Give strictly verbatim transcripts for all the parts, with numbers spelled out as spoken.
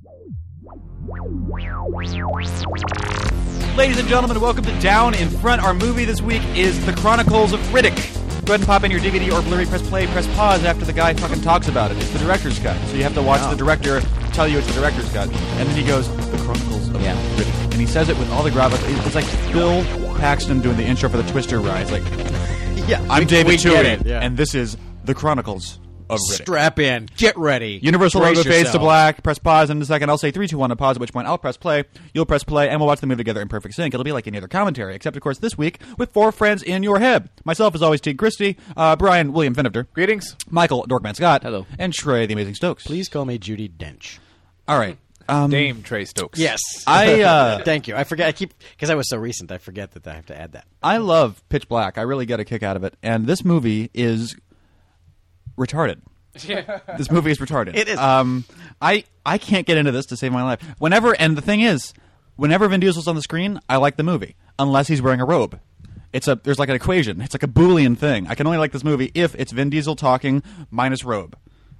Ladies and gentlemen, welcome to Down in Front. Our movie this week is The Chronicles of Riddick. Go ahead and pop in your D V D or Blu-ray, press play, press pause after the guy fucking talks about it. It's the director's cut. So you have to watch wow. the director tell you it's the director's cut. And then he goes, The Chronicles of yeah. Riddick. And he says it with all the gravitas. It's like Bill Paxton doing the intro for the Twister ride. It's like, yeah, I'm we, David we Twohy, yeah. and this is The Chronicles of Riddick. Strap in. Get ready. Universal Brace logo fades yourself. to black. Press pause in a second. I'll say three, two, one, and pause, at which point I'll press play. You'll press play, and we'll watch the movie together in perfect sync. It'll be like any other commentary, except, of course, this week with four friends in your head. Myself, as always, Teague Christie, uh, Brian William Finifter. Greetings. Michael Dorkman Scott. Hello. And Trey the Amazing Stokes. Please call me Judi Dench. All right. Um, Dame Trey Stokes. Yes. I uh, Thank you. I forget. I keep because I was so recent. I forget that I have to add that. I love Pitch Black. I really get a kick out of it, and this movie is retarded. This movie is retarded. It is. Um, I I can't get into this to save my life. Whenever and the thing is, whenever Vin Diesel's on the screen, I like the movie unless he's wearing a robe. It's a there's like an equation. It's like a Boolean thing. I can only like this movie if it's Vin Diesel talking minus robe.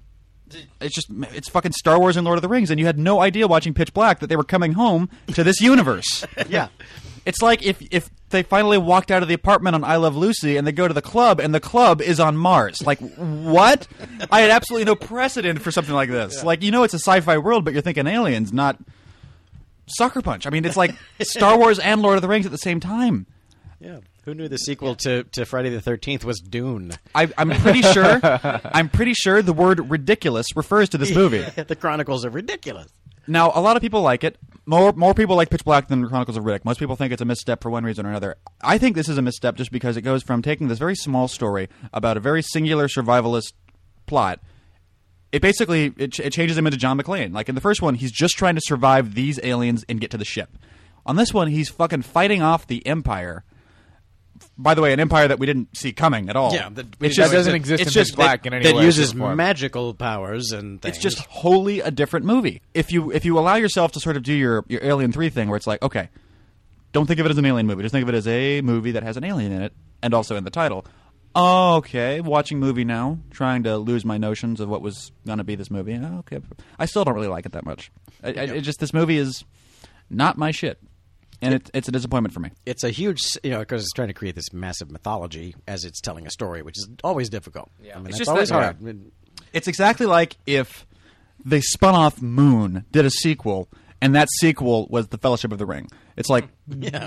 It's just it's fucking Star Wars and Lord of the Rings, and you had no idea watching Pitch Black that they were coming home to this universe. Yeah. It's like if if they finally walked out of the apartment on I Love Lucy and they go to the club and the club is on Mars. Like, what? I had absolutely no precedent for something like this. Yeah. Like, you know it's a sci-fi world, but you're thinking aliens, not Sucker Punch. I mean, it's like Star Wars and Lord of the Rings at the same time. Yeah. Who knew the sequel to, to Friday the thirteenth was Dune? I, I'm pretty sure I'm pretty sure the word ridiculous refers to this movie. The Chronicles of Ridiculous. Now, a lot of people like it. More more people like Pitch Black than The Chronicles of Riddick. Most people think it's a misstep for one reason or another. I think this is a misstep just because it goes from taking this very small story about a very singular survivalist plot. It basically it, ch- it changes him into John McClane. Like in the first one, he's just trying to survive these aliens and get to the ship. On this one, he's fucking fighting off the Empire. By the way, an empire that we didn't see coming at all. Yeah, that, it's just, doesn't exist it's in just Pitch Black that, in any that way. uses magical powers and things. It's just wholly a different movie. If you if you allow yourself to sort of do your, your Alien three thing where it's like, okay, don't think of it as an alien movie. Just think of it as a movie that has an alien in it and also in the title. Okay, watching movie now, trying to lose my notions of what was going to be this movie. Okay, I still don't really like it that much. I, I, it just this movie is not my shit. And it, it's a disappointment for me. It's a huge, you know, because it's trying to create this massive mythology as it's telling a story, which is always difficult. Yeah, I mean, it's that's just always that, hard. Yeah. It's exactly like if they spun off Moon, did a sequel, and that sequel was The Fellowship of the Ring. It's like, yeah,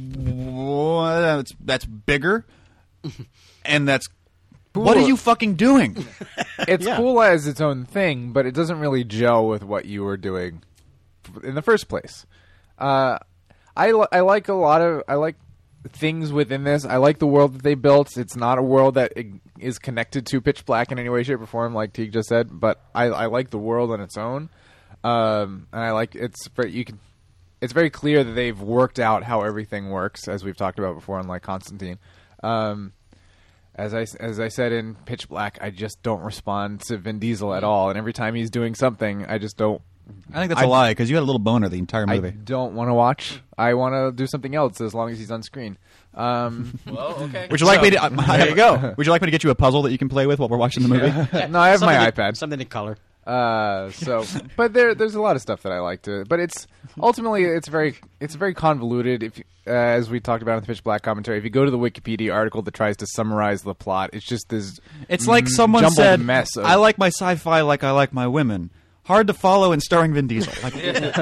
that's, that's bigger, and that's cool. What are you fucking doing? It's yeah. cool as its own thing, but it doesn't really gel with what you were doing in the first place. Uh, I, li- I like a lot of I like things within this. I like the world that they built. It's not a world that is connected to Pitch Black in any way, shape, or form, like Teague just said. But I, I like the world on its own, um, and I like it's very, you can. It's very clear that they've worked out how everything works, as we've talked about before, unlike Constantine. Um, as I as I said in Pitch Black, I just don't respond to Vin Diesel at all, and every time he's doing something, I just don't. I think that's a I, lie, because you had a little boner the entire movie. I don't want to watch. I want to do something else as long as he's on screen. Um, well, okay. Would you like so, me to? Uh, there you go. Would you like me to get you a puzzle that you can play with while we're watching the movie? Yeah. No, I have something my to, iPad. Something to color. Uh, so, but there, there's a lot of stuff that I like to. But it's ultimately it's very, it's very convoluted. If uh, as we talked about in the Pitch Black commentary, if you go to the Wikipedia article that tries to summarize the plot, it's just this. It's like m- someone said, mess of, "I like my sci-fi like I like my women." Hard to follow and starring Vin Diesel. Like,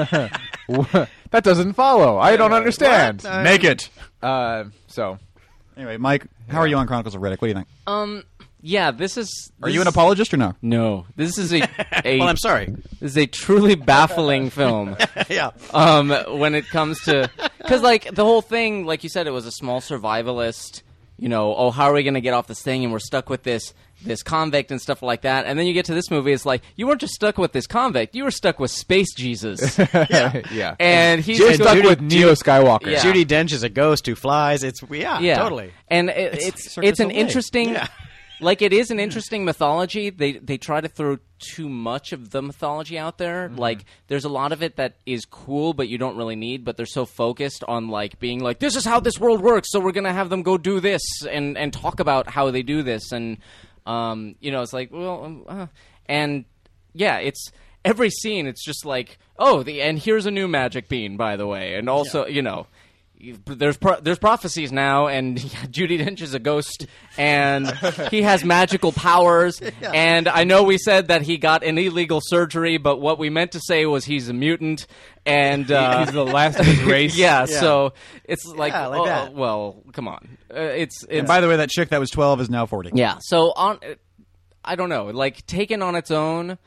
that doesn't follow. I don't understand. Uh, Make it. Uh, so, anyway, Mike, how are you on Chronicles of Riddick? What do you think? Um, yeah, this is. This are you an apologist or no? No, this is a. a well, I'm sorry. This is a truly baffling film. Yeah. Um, when it comes to, because like the whole thing, like you said, it was a small survivalist. You know, oh, how are we going to get off this thing? And we're stuck with this. this convict and stuff like that, and then you get to this movie, it's like, you weren't just stuck with this convict, you were stuck with Space Jesus. yeah. yeah. And he's You're stuck Judy, with Neo Skywalker. Yeah. Judi Dench is a ghost who flies. It's, yeah, yeah. totally. And it, it's it's, it's an Soleil. interesting, yeah. like, it is an interesting mythology. They they try to throw too much of the mythology out there. Mm-hmm. Like, there's a lot of it that is cool, but you don't really need, but they're so focused on, like, being like, this is how this world works, so we're going to have them go do this, and, and talk about how they do this, and... Um, you know, it's like, well, um, uh, and yeah, it's, every scene, it's just like, oh, the and here's a new magic bean, by the way, and also, yeah. you know. There's pro- there's prophecies now, and Judi Dench is a ghost, and he has magical powers. Yeah. And I know we said that he got an illegal surgery, but what we meant to say was he's a mutant, and uh, he's the last of his race. yeah, yeah, so it's like, yeah, like oh, that. well, come on. Uh, it's, it's and by the way, that chick that was twelve is now forty. Yeah, so on, I don't know, like taken on its own.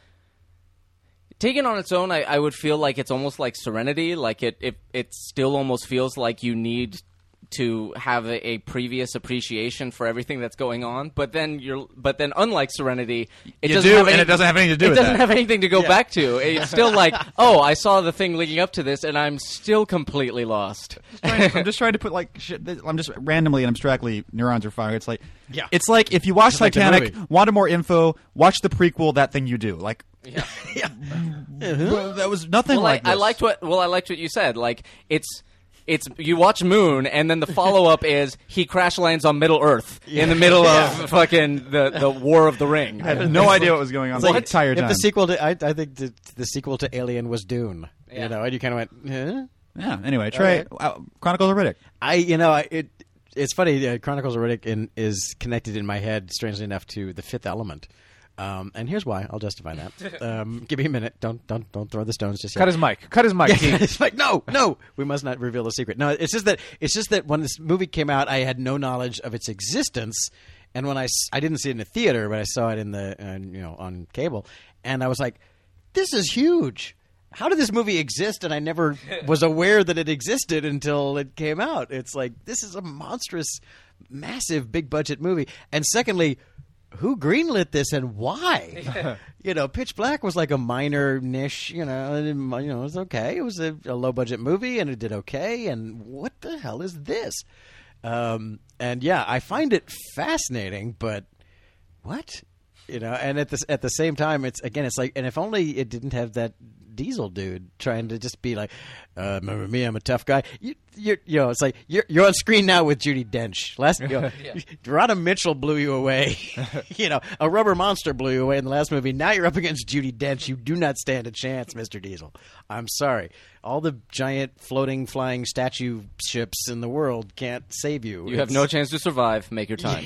Taken on its own, I, I would feel like it's almost like Serenity. Like it, it, it still almost feels like you need to have a, a previous appreciation for everything that's going on. But then you're, but then unlike Serenity, it you doesn't do, have any, and it doesn't have anything to do it with doesn't that. have anything to go Yeah. back to. It's still like, oh, I saw the thing leading up to this, and I'm still completely lost. I'm just trying to put like shit. I'm just randomly and abstractly neurons are firing. It's like, Yeah. it's like if you watch Just like the Titanic, movie. wanted more info, watch the prequel. That thing you do, like, Yeah. well, that was nothing Well, like I, I this. liked what. Well, I liked what you said. Like it's. It's you watch Moon, and then the follow up is he crash lands on Middle Earth in the middle of fucking the, the War of the Ring. I had no idea what was going on It's the like, entire if time. the sequel to, I, I think the, the sequel to Alien was Dune. Yeah. You know, and you kind of went, huh? yeah. Anyway, Trey, uh, Chronicles of Riddick. I, you know, I, it. It's funny. Uh, Chronicles of Riddick in, is connected in my head, strangely enough, to The Fifth Element. Um, and here's why. I'll justify that. Um, give me a minute. Don't don't don't throw the stones just yet. Cut his mic. Cut his mic. Yeah, Keith. it's like no, no. We must not reveal the secret. No, it's just that it's just that when this movie came out, I had no knowledge of its existence, and when I, s- I didn't see it in the theater, but I saw it in the uh, you know on cable, and I was like, this is huge. How did this movie exist? And I never was aware that it existed until it came out. It's like this is a monstrous, massive, big budget movie. And secondly, who greenlit this and why? You know, Pitch Black was like a minor niche. You know, and, you know, it was okay. It was a, a low budget movie, and it did okay. And what the hell is this? Um, and yeah, I find it fascinating, but what? You know, and at the at the same time, it's again, it's like, and if only it didn't have that Diesel dude trying to just be like, uh, remember me, I'm a tough guy. You, you, you know, it's like you're you're on screen now with Judi Dench. Last, you know, Yeah. Rhoda Mitchell blew you away. You know, a rubber monster blew you away in the last movie. Now you're up against Judi Dench. You do not stand a chance, Mister Diesel. I'm sorry. All the giant floating, flying statue ships in the world can't save you. You have It's- no chance to survive. Make your time.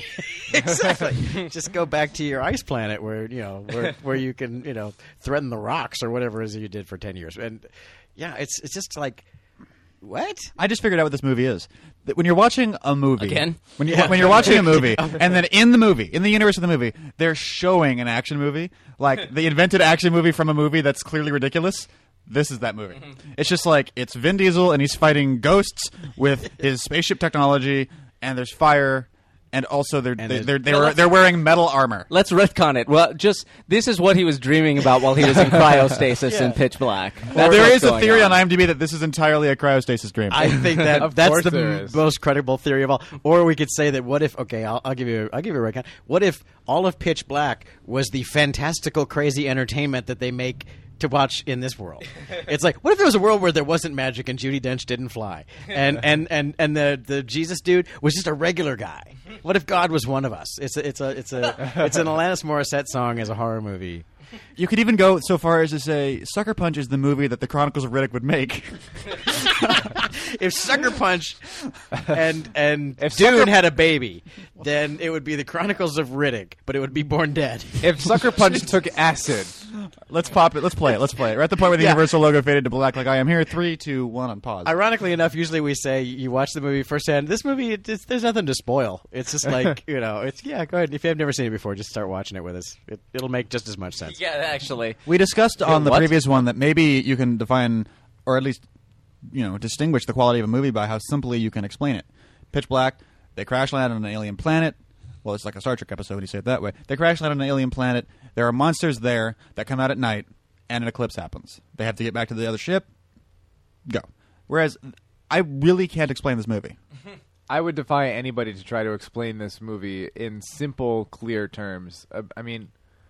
Exactly. Just go back to your ice planet where you know where where you can you know threaten the rocks or whatever it is you did for ten years. And yeah, it's it's just like what? I just figured out what this movie is. That when you're watching a movie, Again? when you when you're watching a movie, and then in the movie, in the universe of the movie, they're showing an action movie, like they invented action movie from a movie that's clearly ridiculous. This is that movie. It's just like it's Vin Diesel and he's fighting ghosts with his spaceship technology, and there's fire, and also they're And they, there's- they're No, they're, let's- they're wearing metal armor. Let's retcon it. Well, just this is what he was dreaming about while he was in cryostasis Yeah. in Pitch Black. That's there what's is a going theory on IMDb that this is entirely a cryostasis dream. I think that Of that's course the there m- is. most credible theory of all. Or we could say that what if? Okay, I'll, I'll give you. I'll give you a recount. What if all of Pitch Black was the fantastical, crazy entertainment that they make to watch in this world? It's like, what if there was a world where there wasn't magic and Judi Dench didn't fly, and and and and the the Jesus dude was just a regular guy? What if God was one of us? It's a, it's a it's a it's an Alanis Morissette song as a horror movie. You could even go so far as to say Sucker Punch is the movie that the Chronicles of Riddick would make. If Sucker Punch and and If Dune Sucker- had a baby, then it would be the Chronicles of Riddick, but it would be born dead. If Sucker Punch took acid, Let's pop it. Let's play it. Let's play it. We're at the point where the Yeah. Universal logo faded to black. Like I am here. Three, two, one, on pause. Ironically enough, usually we say you watch the movie firsthand. This movie, it, it's, there's nothing to spoil. It's just like you know, it's yeah. Go ahead. If you have never seen it before, just start watching it with us. It, it'll make just as much sense. Yeah, actually. We discussed on the what? previous one that maybe you can define, or at least, you know, distinguish the quality of a movie by how simply you can explain it. Pitch Black, they crash land on an alien planet. Well, it's like a Star Trek episode when you say it that way. They crash land on an alien planet. There are monsters there that come out at night, and an eclipse happens. They have to get back to the other ship. Go. Whereas, I really can't explain this movie. I would defy anybody to try to explain this movie in simple, clear terms. Uh, I mean,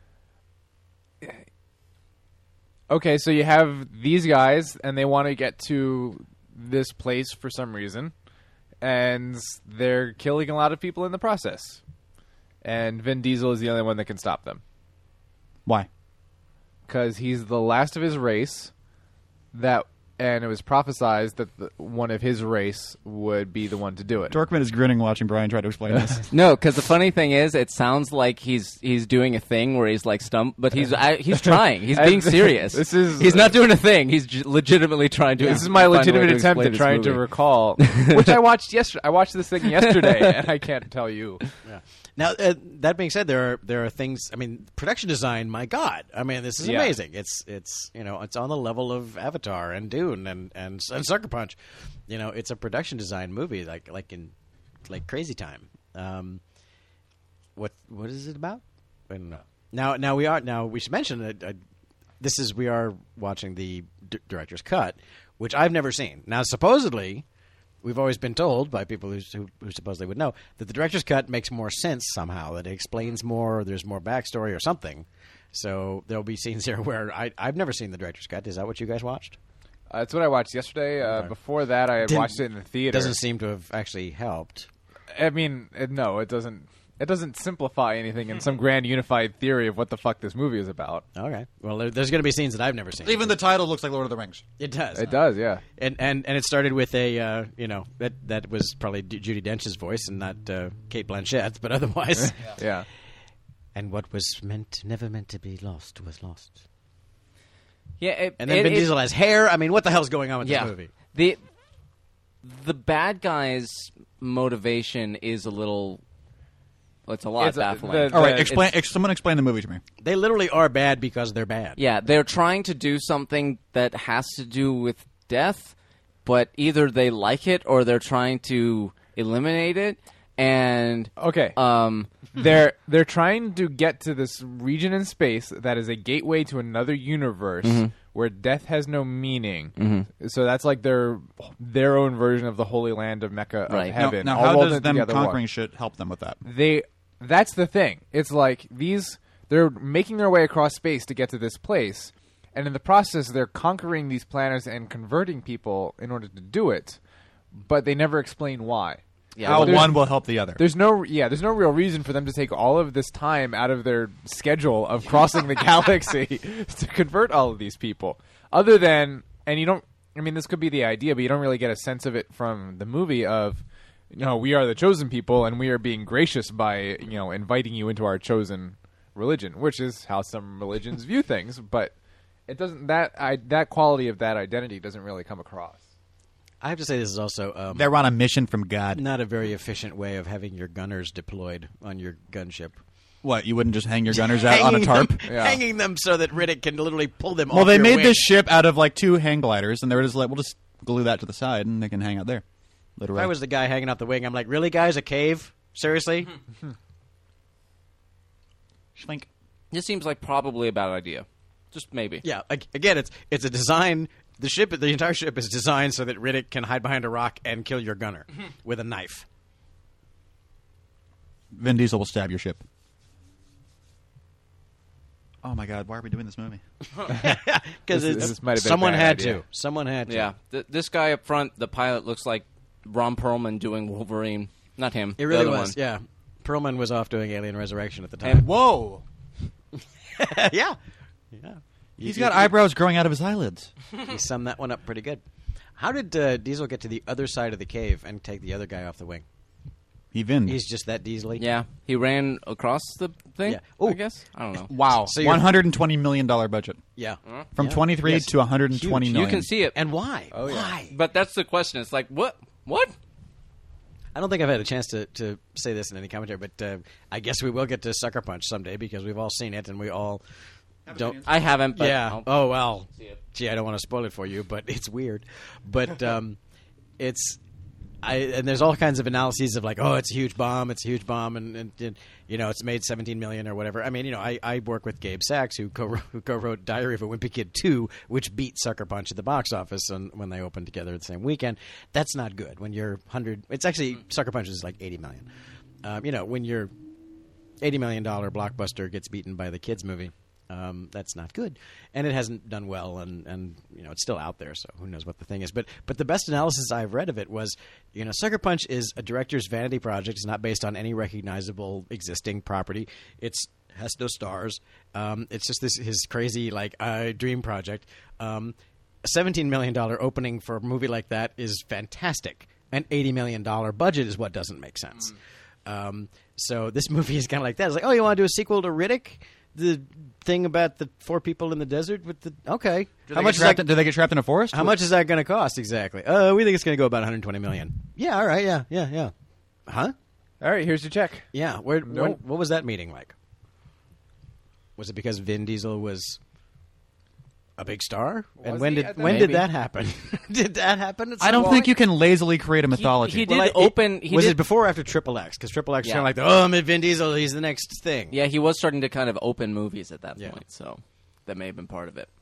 okay, so you have these guys, and they want to get to this place for some reason, and they're killing a lot of people in the process. And Vin Diesel is the only one that can stop them. Why? because he's the last of his race. That and it was prophesized that the, one of his race would be the one to do it. Dorkman is grinning watching Brian try to explain this. No, because the funny thing is, it sounds like he's he's doing a thing where he's like stumped, but he's I, he's trying. He's being serious. This is he's not doing a thing. He's j- legitimately trying to. This is my find a way legitimate to attempt explain at this trying to movie. recall, which I watched yesterday. I watched this thing yesterday, and I can't tell you. Yeah. Now, uh, that being said, there are there are things. I mean, production design. My God, I mean, this is Yeah. amazing. It's it's you know it's on the level of Avatar and Dune and and and Sucker Punch. You know, it's a production design movie, like like in like Crazy Time. Um, what what is it about? I don't know. Now now we are now we should mention that uh, this is we are watching the d- director's cut, which I've never seen. Now, supposedly. We've always been told by people who, who, who supposedly would know that the director's cut makes more sense somehow, that it explains more, or there's more backstory or something. So there'll be scenes here where I, I've never seen the director's cut. Is that what you guys watched? Uh, that's what I watched yesterday. Uh, Okay. Before that, I had Didn't- watched it in the theater. Doesn't seem to have actually helped. I mean, it, no, it doesn't. It doesn't simplify anything in some grand unified theory of what the fuck this movie is about. Okay. Well, there, there's going to be scenes that I've never seen. Even the title looks like Lord of the Rings. It does. It does, yeah. And, and and it started with a uh, you know that that was probably D- Judi Dench's voice and not uh, Kate Blanchett's, but otherwise. Yeah. And what was meant never meant to be lost was lost. Yeah, it, And then it, Vin it- Diesel has hair. I mean, what the hell's going on with yeah. this movie? The the bad guy's motivation is a little. Well, it's a lot It's a- baffling. the- All right, It's- explain. Ex- someone explain the movie to me. They literally are bad because they're bad. Yeah, they're trying to do something that has to do with death, but either they like it or they're trying to eliminate it. And Okay. um, they're they're trying to get to this region in space that is a gateway to another universe Mm-hmm. where death has no meaning. So that's like their their own version of the Holy Land of Mecca Right. of Now, heaven. now all how rolled does in them together conquering one. shit help them with that? They that's the thing. It's like these they're making their way across space to get to this place, and in the process they're conquering these planets and converting people in order to do it, but they never explain why. yeah, How there's- one will help the other. There's no yeah, there's no real reason for them to take all of this time out of their schedule of crossing the galaxy to convert all of these people. Other than and you don't I mean this could be the idea, but you don't really get a sense of it from the movie of you know, we are the chosen people and we are being gracious by, you know, inviting you into our chosen religion, which is how some religions view things, but it doesn't that I that quality of that identity doesn't really come across. I have to say this is also um, They're on a mission from God. not a very efficient way of having your gunners deployed on your gunship. What? You wouldn't just hang your gunners out on a Hanging tarp? them, Yeah. hanging them so that Riddick can literally pull them off Well, they your made wing. this ship out of like two hang gliders, and they were just like, we'll just glue that to the side, and they can hang out there. If Literally. I was the guy hanging out the wing, I'm like, really, guys, a cave? Seriously? Schlink. this seems like probably a bad idea. Just maybe. Yeah. ag- Again, it's it's a design. The ship, the entire ship, is designed so that Riddick can hide behind a rock and kill your gunner with a knife. Vin Diesel will stab your ship. Oh my God! Why are we doing this movie? Because This- it's this might have been a someone bad had idea. to. Someone had to. Yeah, Th- this guy up front, the pilot, looks like Ron Perlman doing Wolverine. Not him. It the really other was. One. Yeah. Perlman was off doing Alien Resurrection at the time. Whoa! yeah. Yeah. He's You- got you- eyebrows growing out of his eyelids. You summed that one up pretty good. How did uh, Diesel get to the other side of the cave and take the other guy off the wing? He Vin. He's just that Diesely. Yeah, he ran across the thing. Yeah. Ooh. I guess I don't know. wow. So you're- One hundred and twenty million dollar budget Yeah. from Yeah. twenty-three Yes. to one hundred and twenty Huge. million. You can see it, And why? Oh, yeah. Why? but that's the question. It's like what? What? I don't think I've had a chance to, to say this in any commentary, but uh, I guess we will get to Sucker Punch someday because we've all seen it and we all don't. I haven't. But Yeah. I'll- Oh well. see it. Gee, I don't want to spoil it for you, but it's weird. But um, it's. I, and there's all kinds of analyses of like, oh, it's a huge bomb, it's a huge bomb, and, and, and you know, it's made seventeen million or whatever. I mean, you know, I, I work with Gabe Sachs, who co who co-wrote Diary of a Wimpy Kid two, which beat Sucker Punch at the box office, and when they opened together the same weekend, that's not good. When you're hundred, it's actually Sucker Punch is like eighty million. Um, you know, when your eighty million dollar blockbuster gets beaten by the kids movie, Um, that's not good, and it hasn't done well, and, and you know it's still out there. So who knows what the thing is? But but the best analysis I've read of it was, you know, Sucker Punch is a director's vanity project. It's not based on any recognizable existing property. It's has no stars. Um, it's just this his crazy like uh, dream project. Um, a seventeen million dollar opening for a movie like that is fantastic. An eighty million dollar budget is what doesn't make sense. Mm. Um, so this movie is kind of like that. It's like, oh, you want to do a sequel to Riddick? The thing about the four people in the desert with the okay. Do How they much get is trapped that? in- do they get trapped in a forest? How much is that going to cost exactly? Uh, we think it's going to go about one hundred twenty million. Yeah, all right, yeah, yeah, yeah. Huh? All right, here's your check. Yeah. Where? Nope. When, what was that meeting like? Was it because Vin Diesel was a big star? Was and when he did at that when maybe? did that happen? Did that happen? At I don't some think point? you can lazily create a mythology. he did Well, I- open. He was did, it before or after Triple X? Because Triple X Yeah. kind of like, oh, I'm at Vin Diesel. He's the next thing. Yeah, he was starting to kind of open movies at that Yeah. point, so that may have been part of it.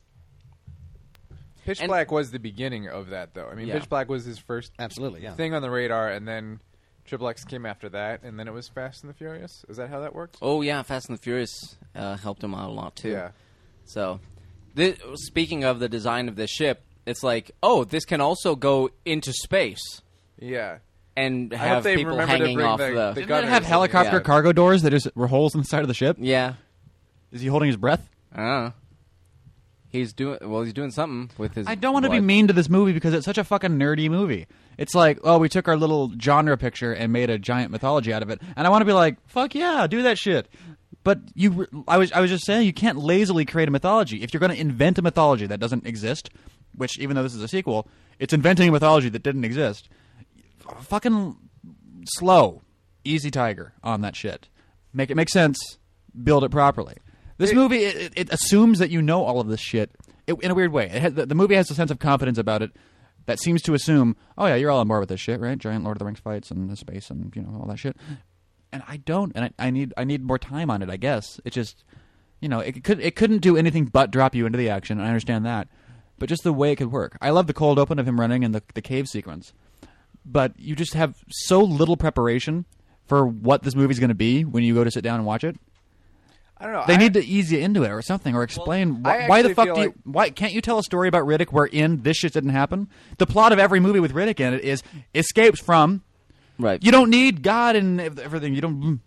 Pitch And- Black was the beginning of that, though. I mean, Yeah. Pitch Black was his first Absolutely. Yeah. thing on the radar, and then Triple X came after that, and then it was Fast and the Furious. Is that how that works? Oh yeah, Fast and the Furious uh, helped him out a lot too. Yeah. So, thi- speaking of the design of this ship, it's like, oh, this can also go into space Yeah. and I hope have they people remember to hanging bring off the- the. the Didn't it gunners have in. helicopter Yeah. cargo doors that just were holes in the side of the ship? Yeah, Is he holding his breath? I don't know. He's doing well. He's doing something with his. I don't want to be blood. mean to this movie because it's such a fucking nerdy movie. It's like, oh, we took our little genre picture and made a giant mythology out of it, and I want to be like, fuck yeah, do that shit. But you, I was, I was just saying, you can't lazily create a mythology. If you're going to invent a mythology that doesn't exist, which even though this is a sequel, it's inventing a mythology that didn't exist. Fucking slow, easy tiger on that shit. Make it make sense. Build it properly. This movie, it, it assumes that you know all of this shit it, in a weird way. It has, the, the movie has a sense of confidence about it that seems to assume, oh yeah, you're all on board with this shit, right? Giant Lord of the Rings fights and the space and you know all that shit. And I don't, and I, I need I need more time on it. I guess it just, you know, it could it couldn't do anything but drop you into the action. I understand that, but just the way it could work. I love the cold open of him running and the the cave sequence, but you just have so little preparation for what this movie's going to be when you go to sit down and watch it. I don't know. They I, need to ease you into it or something, or explain I wh- why the actually fuck feel do you? like- Why can't you tell a story about Riddick wherein this shit didn't happen? The plot of every movie with Riddick in it is escapes from. Right. You don't need God and ev- everything. You don't.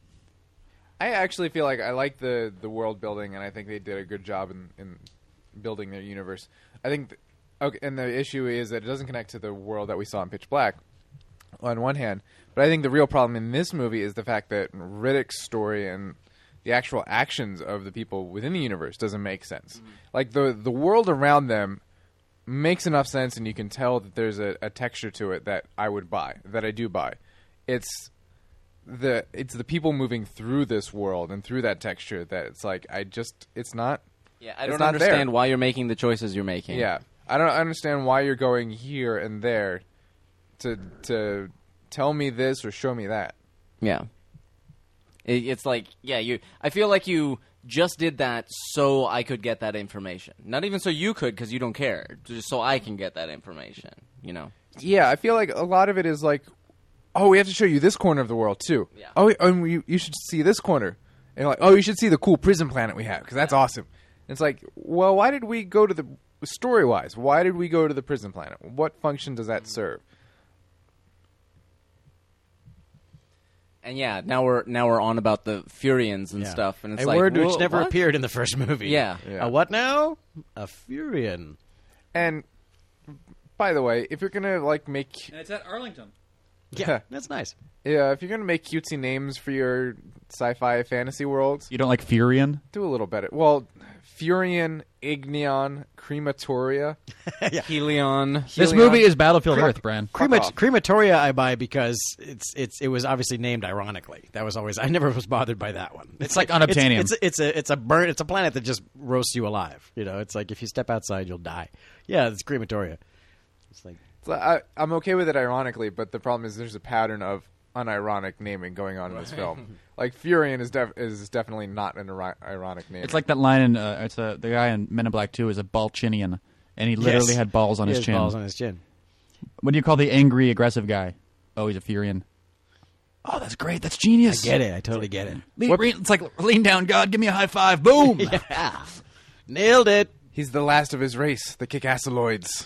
I actually feel like I like the, the world building, and I think they did a good job in, in building their universe. I think, th- okay, and the issue is that it doesn't connect to the world that we saw in Pitch Black, on one hand. But I think the real problem in this movie is the fact that Riddick's story and the actual actions of the people within the universe doesn't make sense. Mm-hmm. Like the the world around them makes enough sense, and you can tell that there's a, a texture to it that I would buy, that I do buy. It's the it's the people moving through this world and through that texture that it's like I just it's not. Yeah, I it's don't not understand there. why you're making the choices you're making. Yeah, I don't understand why you're going here and there to to tell me this or show me that. Yeah. It, it's like, yeah, you. I feel like you just did that so I could get that information. Not even so you could, because you don't care. Just so I can get that information. You know. Yeah, I feel like a lot of it is like, oh, we have to show you this corner of the world too. Yeah. Oh, and you, you should see this corner. And like, oh, you should see the cool prison planet we have because that's awesome. And it's like, well, why did we go to the story wise? Why did we go to the prison planet? What function does that serve? And yeah, now we're now we're on about the Furians and Yeah. stuff, and it's a like word which whoa, never what? appeared in the first movie. Yeah. Yeah. A what now? A Furian. And by the way, if you're gonna like make It's at Arlington. Yeah. That's nice. yeah, if you're gonna make cutesy names for your sci-fi fantasy worlds, You don't like Furion? do a little better. Well, Furion, Ignion, Crematoria. Helion. This Helion. movie is Battlefield Cre- Earth, Bran. Fuck Cremat- off. crematoria I buy because it's it's it was obviously named ironically. That was always I never was bothered by that one. It's, like unobtainium. It's, it's, it's a it's a burn. It's a planet that just roasts you alive. You know, it's like if you step outside, you'll die. Yeah, it's crematoria. It's like So I, I'm okay with it ironically, but the problem is there's a pattern of unironic naming going on in this film. Like Furion is def- is definitely not an iri- ironic name. It's like that line in uh, it's a the guy in Men in Black two is a Balchinian, and he literally Yes. had balls on he his has chin. balls on his chin. What do you call the angry, aggressive guy? Oh, he's a Furion. Oh, that's great. That's genius. I get it. I totally get it. Lean, lean- it's like lean down, God. Give me a high five. Boom. Yeah. Nailed it. He's the last of his race, the Kick-Assaloids.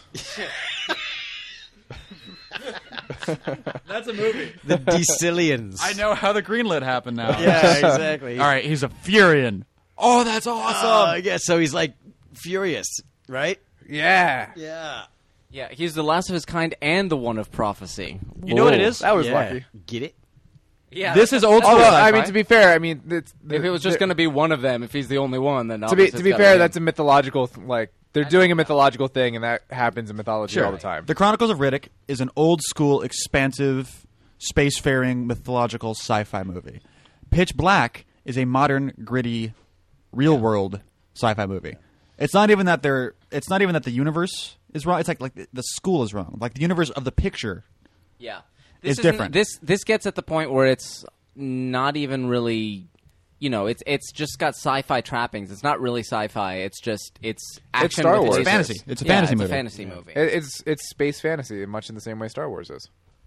That's a movie. The Decillions. I know how the greenlit happened now. Yeah, exactly. All right, he's a Furion. Oh, that's awesome. Uh, yeah, so he's like furious, right? Yeah. Yeah. Yeah, he's the last of his kind and the one of prophecy. You know what it is? That was Yeah. lucky. Get it? Yeah, This is old school. Although, I sci-fi. mean, to be fair, I mean, it's, If it was just the- going to be one of them, if he's the only one, then to be obviously to it's be gotta fair, him. that's a mythological th- like they're doing a mythological thing, and that happens in mythology all the time. The Chronicles of Riddick is an old school, expansive, spacefaring, mythological sci-fi movie. Pitch Black is a modern, gritty, real world sci-fi movie. It's not even that they're. It's not even that the universe is wrong. It's like like the- the school is wrong. Like the universe of the picture. Yeah, It's isn't- different. This this gets at the point where it's not even really, you know, it's it's just got sci-fi trappings. It's not really sci-fi. It's just it's action. Star with Wars. lasers. It's fantasy. It's a Yeah, fantasy it's movie. a fantasy movie. It, it's it's space fantasy, much in the same way Star Wars is.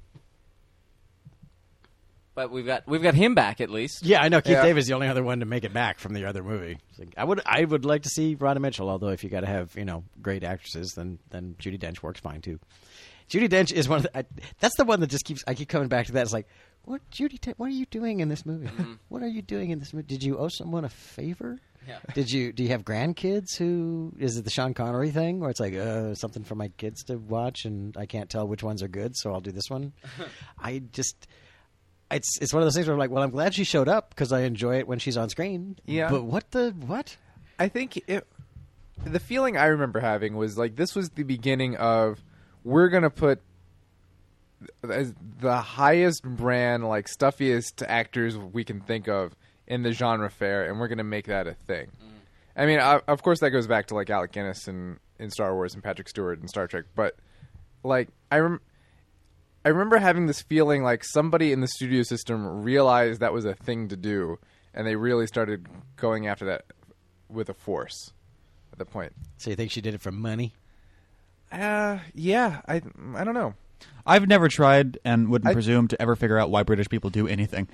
But we've got we've got him back at least. Yeah, I know. Keith Yeah. David is the only other one to make it back from the other movie. It's like, I would, I would like to see Rhoda Mitchell. Although, if you got to have, you know, great actresses, then then Judi Dench works fine too. Judi Dench is one of the. I, that's the one that just keeps. I keep coming back to that. It's like, what, Judi? Den- what are you doing in this movie? What are you doing in this movie? Did you owe someone a favor? Yeah. Did you? Do you have grandkids? Who is it? The Sean Connery thing, where it's like uh, something for my kids to watch, and I can't tell which ones are good, so I'll do this one. I just. It's it's one of those things where I'm like, well, I'm glad she showed up because I enjoy it when she's on screen. Yeah. But what the what? I think it, the feeling I remember having was like this was the beginning of we're gonna put th- the highest brand, like stuffiest actors we can think of in the genre fair, and we're gonna make that a thing. Mm. I mean, I, of course, that goes back to like Alec Guinness and in Star Wars and Patrick Stewart in Star Trek, but like I rem- I remember having this feeling like somebody in the studio system realized that was a thing to do, and they really started going after that with a force at the point. So you think she did it for money? Uh, yeah, I I don't know. I've never tried and wouldn't I- presume to ever figure out why British people do anything.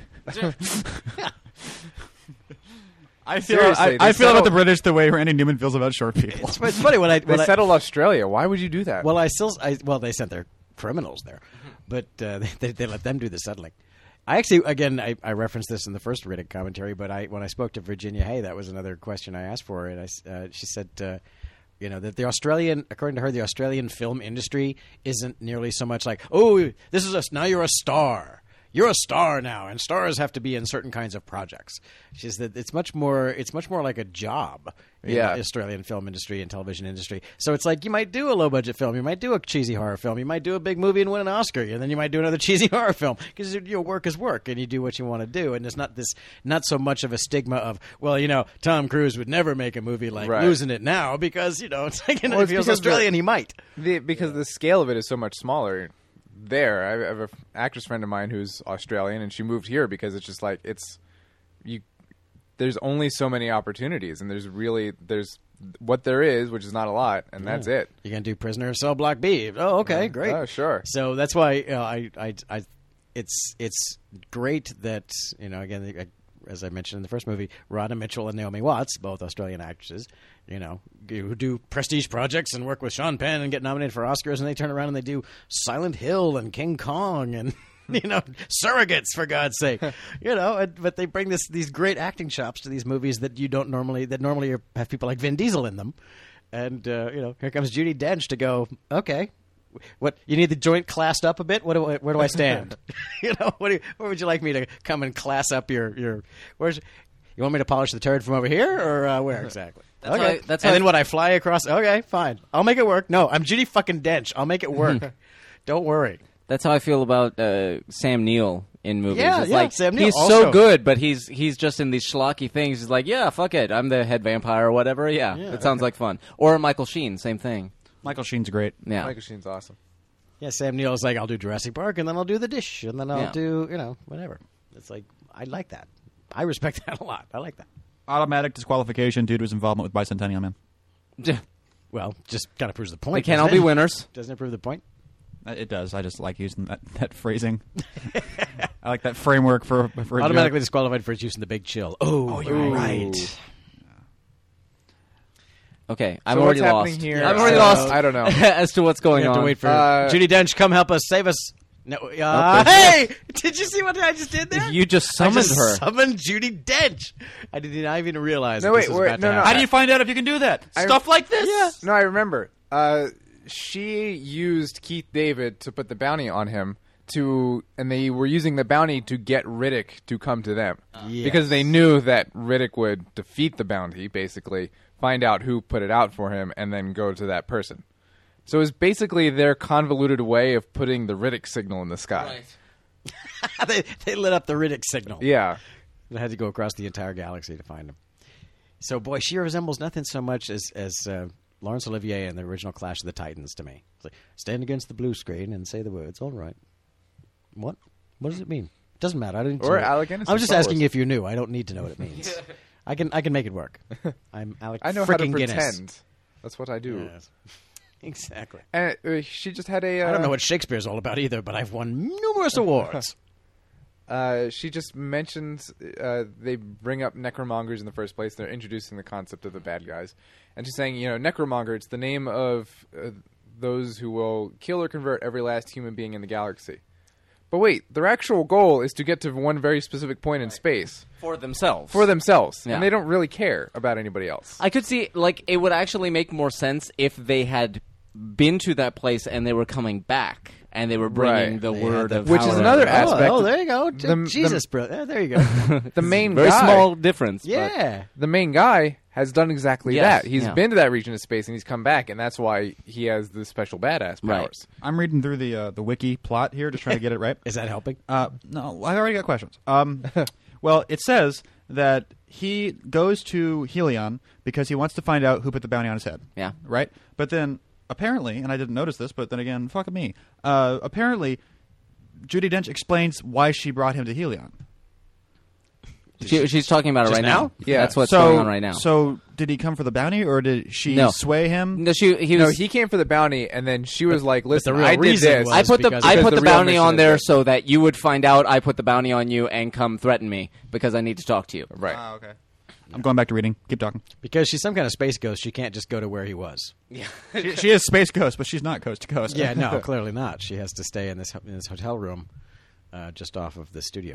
I feel Seriously, I, they I feel about settle- the British the way Randy Newman feels about short people. It's, it's funny when I They when I, settled Australia. Why would you do that? well I still I, well they sent their criminals there, but uh, they they let them do the settling. I actually again I, I referenced this in the first Riddick commentary, but I when I spoke to Virginia Hay, that was another question I asked for her, and I s- uh, she said. Uh, You know, that the Australian, according to her, the Australian film industry isn't nearly so much like, oh, this is a, now you're a star. You're a star now, and stars have to be in certain kinds of projects. She says that it's much more, it's much more like a job in Yeah. the Australian film industry and television industry. So it's like you might do a low budget film, you might do a cheesy horror film, you might do a big movie and win an Oscar, and then you might do another cheesy horror film because your work is work, and you do what you want to do, and there's not this, not so much of a stigma of, well, you know, Tom Cruise would never make a movie like Right. Losing It Now because you know it's like Well, if it's he was because the- Australian, he might. the, because the scale of it is so much smaller. There, I have an actress friend of mine who's Australian, and she moved here because it's just like it's you. There's only so many opportunities, and there's really there's what there is, which is not a lot, and that's it. You're gonna do Prisoner Cell Block B. Oh, okay, great. Oh, sure. So that's why uh, I, I, I, it's it's great that you know again, I, as I mentioned in the first movie, Rhoda Mitchell and Naomi Watts, both Australian actresses, you know, who do prestige projects and work with Sean Penn and get nominated for Oscars, and they turn around and they do Silent Hill and King Kong and you know Surrogates, for God's sake, you know. And, but they bring this these great acting chops to these movies that you don't normally that normally are, have people like Vin Diesel in them, and uh, you know here comes Judi Dench to go okay. What you need the joint classed up a bit? What do I, where do I stand? you know, what do you, where would you like me to come and class up your your? Where's you want me to polish the turd from over here or uh, where exactly? That's okay, how I- that's and how then I- what I fly across? Okay, fine, I'll make it work. No, I'm Judy fucking Dench. I'll make it work. Don't worry. That's how I feel about uh, Sam Neill in movies. Yeah, it's yeah, like Sam Neill he's also. so good, but he's he's just in these schlocky things. He's like, yeah, fuck it, I'm the head vampire or whatever. Yeah, Yeah. it sounds like fun. Or Michael Sheen, same thing. Michael Sheen's great. Yeah, Michael Sheen's awesome. Yeah, Sam Neill's like I'll do Jurassic Park and then I'll do The Dish and then I'll Yeah. do you know whatever. It's like I like that. I respect that a lot. I like that. Automatic disqualification due to his involvement with Bicentennial Man. Well, just kind of proves the point. they can't all doesn't be it? winners. Doesn't it prove the point? Uh, It does. I just like using that, that phrasing. I like that framework for for a Automatically joke. disqualified for his use in The Big Chill. Oh, you're right. Okay, I'm So already what's happening lost. here? I'm already I lost. don't know. I don't know. as to what's going We have on. to wait for Uh, Judi Dench. Come help us, save us. No, uh, hey! Did you see what I just did there? You just I summoned just her. Summoned Judi Dench. I did not even realize. No, that wait, this was wait, about no, to no, happen. How do you find out if you can do that? I- Stuff like this. Yeah. No, I remember. Uh, she used Keith David to put the bounty on him to, and they were using the bounty to get Riddick to come to them Yes. because they knew that Riddick would defeat the bounty, basically find out who put it out for him, and then go to that person. So it was basically their convoluted way of putting the Riddick signal in the sky. they, they lit up the Riddick signal. Yeah. They had to go across the entire galaxy to find him. So, boy, she resembles nothing so much as as uh, Laurence Olivier in the original Clash of the Titans to me. It's like, stand against the blue screen and say the words. All right. What? What does it mean? Doesn't matter. I didn't. Or know. Alec Guinness I'm in just Star asking Wars. if you knew. I don't need to know what it means. I can. I can make it work. I'm Alec. I know how to frickin' pretend. Guinness. That's what I do. Yes. Exactly. And uh, she just had a. Uh, I don't know what Shakespeare's all about either, but I've won numerous awards. Uh, she just mentions uh, they bring up necromongers in the first place. They're introducing the concept of the bad guys, and she's saying, you know, necromonger. It's the name of uh, those who will kill or convert every last human being in the galaxy. But wait, their actual goal is to get to one very specific point in space For themselves. for themselves, Yeah. and they don't really care about anybody else. I could see, like, it would actually make more sense if they had been to that place and they were coming back and they were bringing Right. the They word had of Which is power. another Oh, aspect Oh, of- there you go. the- Jesus, the- bro. There, there you go. The main Very guy, small difference. but- Yeah. the main guy has done exactly Yes, that. He's yeah. been to that region of space and he's come back, and that's why he has the special badass Right. powers. I'm reading through the uh, the wiki plot here to try to get it right. Is that helping? Uh, no, I already got questions. Um, well, it says that he goes to Helion because he wants to find out who put the bounty on his head. Yeah. Right? But then, apparently, and I didn't notice this, but then again, fuck me. Uh, apparently, Judi Dench explains why she brought him to Helion. She, she's talking about it Just right now? now. Yeah. That's what's so, going on right now. So, did he come for the bounty, or did she No. sway him? no, she, he No, was. he came for the bounty, and then she was like, "Listen, real I did reason this." was- I put the because- I because put the the, real bounty mission on is there this. so that you would find out I put the bounty on you and come threaten me because I need to talk to you. Right. Ah, okay. I'm going back to reading. Keep talking. Because she's some kind of space ghost, she can't just go to where he was. she, she is Space Coast, but she's not coast to coast. Yeah, no, clearly not. She has to stay in this in this hotel room, uh, just off of the studio.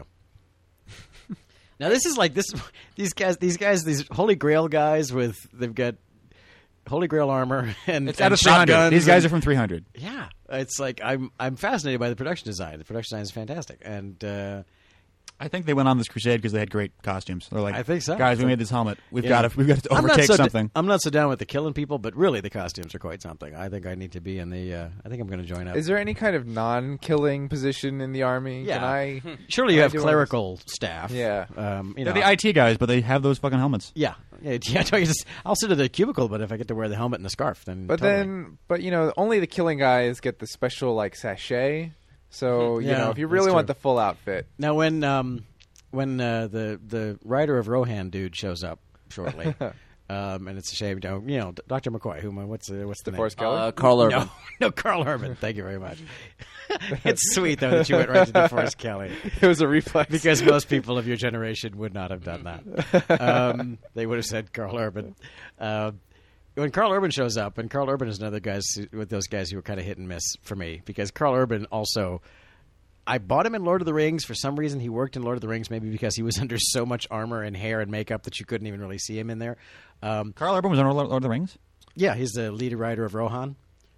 Now this is like this. These guys, these guys, these Holy Grail guys with they've got Holy Grail armor and It's and out of three hundred. shotguns These guys and- are from three hundred. Yeah, it's like I'm I'm fascinated by the production design. The production design is fantastic, and uh, I think they went on this crusade because they had great costumes. They're like, I think so. guys, we made this helmet. We've yeah. got to, we've got to I'm not overtake so d- something. I'm not so down with the killing people, but really the costumes are quite something. I think I need to be in the. Uh, I think I'm going to join up. Is there any kind of non-killing position in the army? Yeah. Can I? Surely you I have do clerical staff. Yeah. um, you They're know, the I T guys, but they have those fucking helmets. Yeah, yeah. yeah I just, I'll sit at the cubicle, but if I get to wear the helmet and the scarf, then. But totally. then, but you know, only the killing guys get the special like sachet. So you Yeah, know, if you that's really true. want the full outfit, now when um, when uh, the the writer of Rohan dude shows up shortly, um, and it's a shame, you know, you know, Doctor McCoy, who am I- what's the what's the name? DeForest Keller. Uh, Carl Urban. No, no, Carl Urban. Thank you very much. It's sweet though that you went right to DeForest Kelly. it was a reflex Because most people of your generation would not have done that. Um, they would have said Carl Urban. Uh, when Carl Urban shows up, and Carl Urban is another guy with those guys who are kind of hit and miss for me, because Carl Urban also, I bought him in Lord of the Rings. For some reason, he worked in Lord of the Rings, maybe because he was under so much armor and hair and makeup that you couldn't even really see him in there. Um, Carl Urban was on Lord of the Rings. yeah, he's the lead writer of Rohan.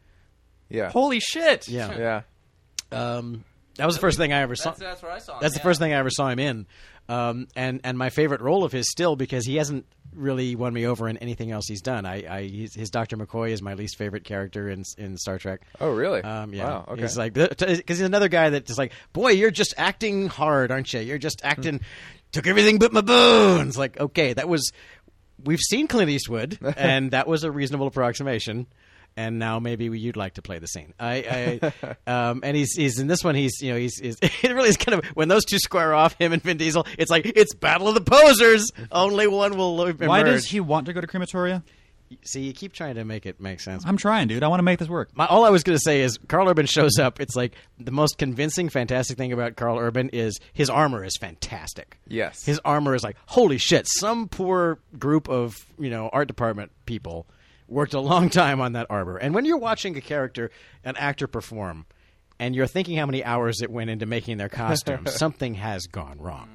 yeah, Holy shit! Yeah. yeah. Um, that was the first thing I ever saw. That's, that's where I saw him. That's the yeah. first thing I ever saw him in, um, and and my favorite role of his still, because he hasn't really won me over in anything else he's done. I, I he's, his Doctor McCoy is my least favorite character in in Star Trek. Oh, really? Um, yeah, Wow. Okay. he's like because he's another guy that just like, boy, you're just acting hard, aren't you? You're just acting. Took everything but my bones. Like, okay, that was. We've seen Clint Eastwood, and that was a reasonable approximation. And now maybe you'd like to play the scene. I, I um, and he's he's in this one. He's you know he's, he's it really is kind of when those two square off, him and Vin Diesel. It's like it's Battle of the Posers. Only one will emerge. Why does he want to go to crematoria? See, you keep trying to make it make sense. I'm trying, dude. I want to make this work. My, all I was going to say is Carl Urban shows up. It's like the most convincing, fantastic thing about Carl Urban is his armor is fantastic. Yes. His armor is like, holy shit, some poor group of, you know, art department people worked a long time on that armor. And when you're watching a character, an actor perform, and you're thinking how many hours it went into making their costume, something has gone wrong.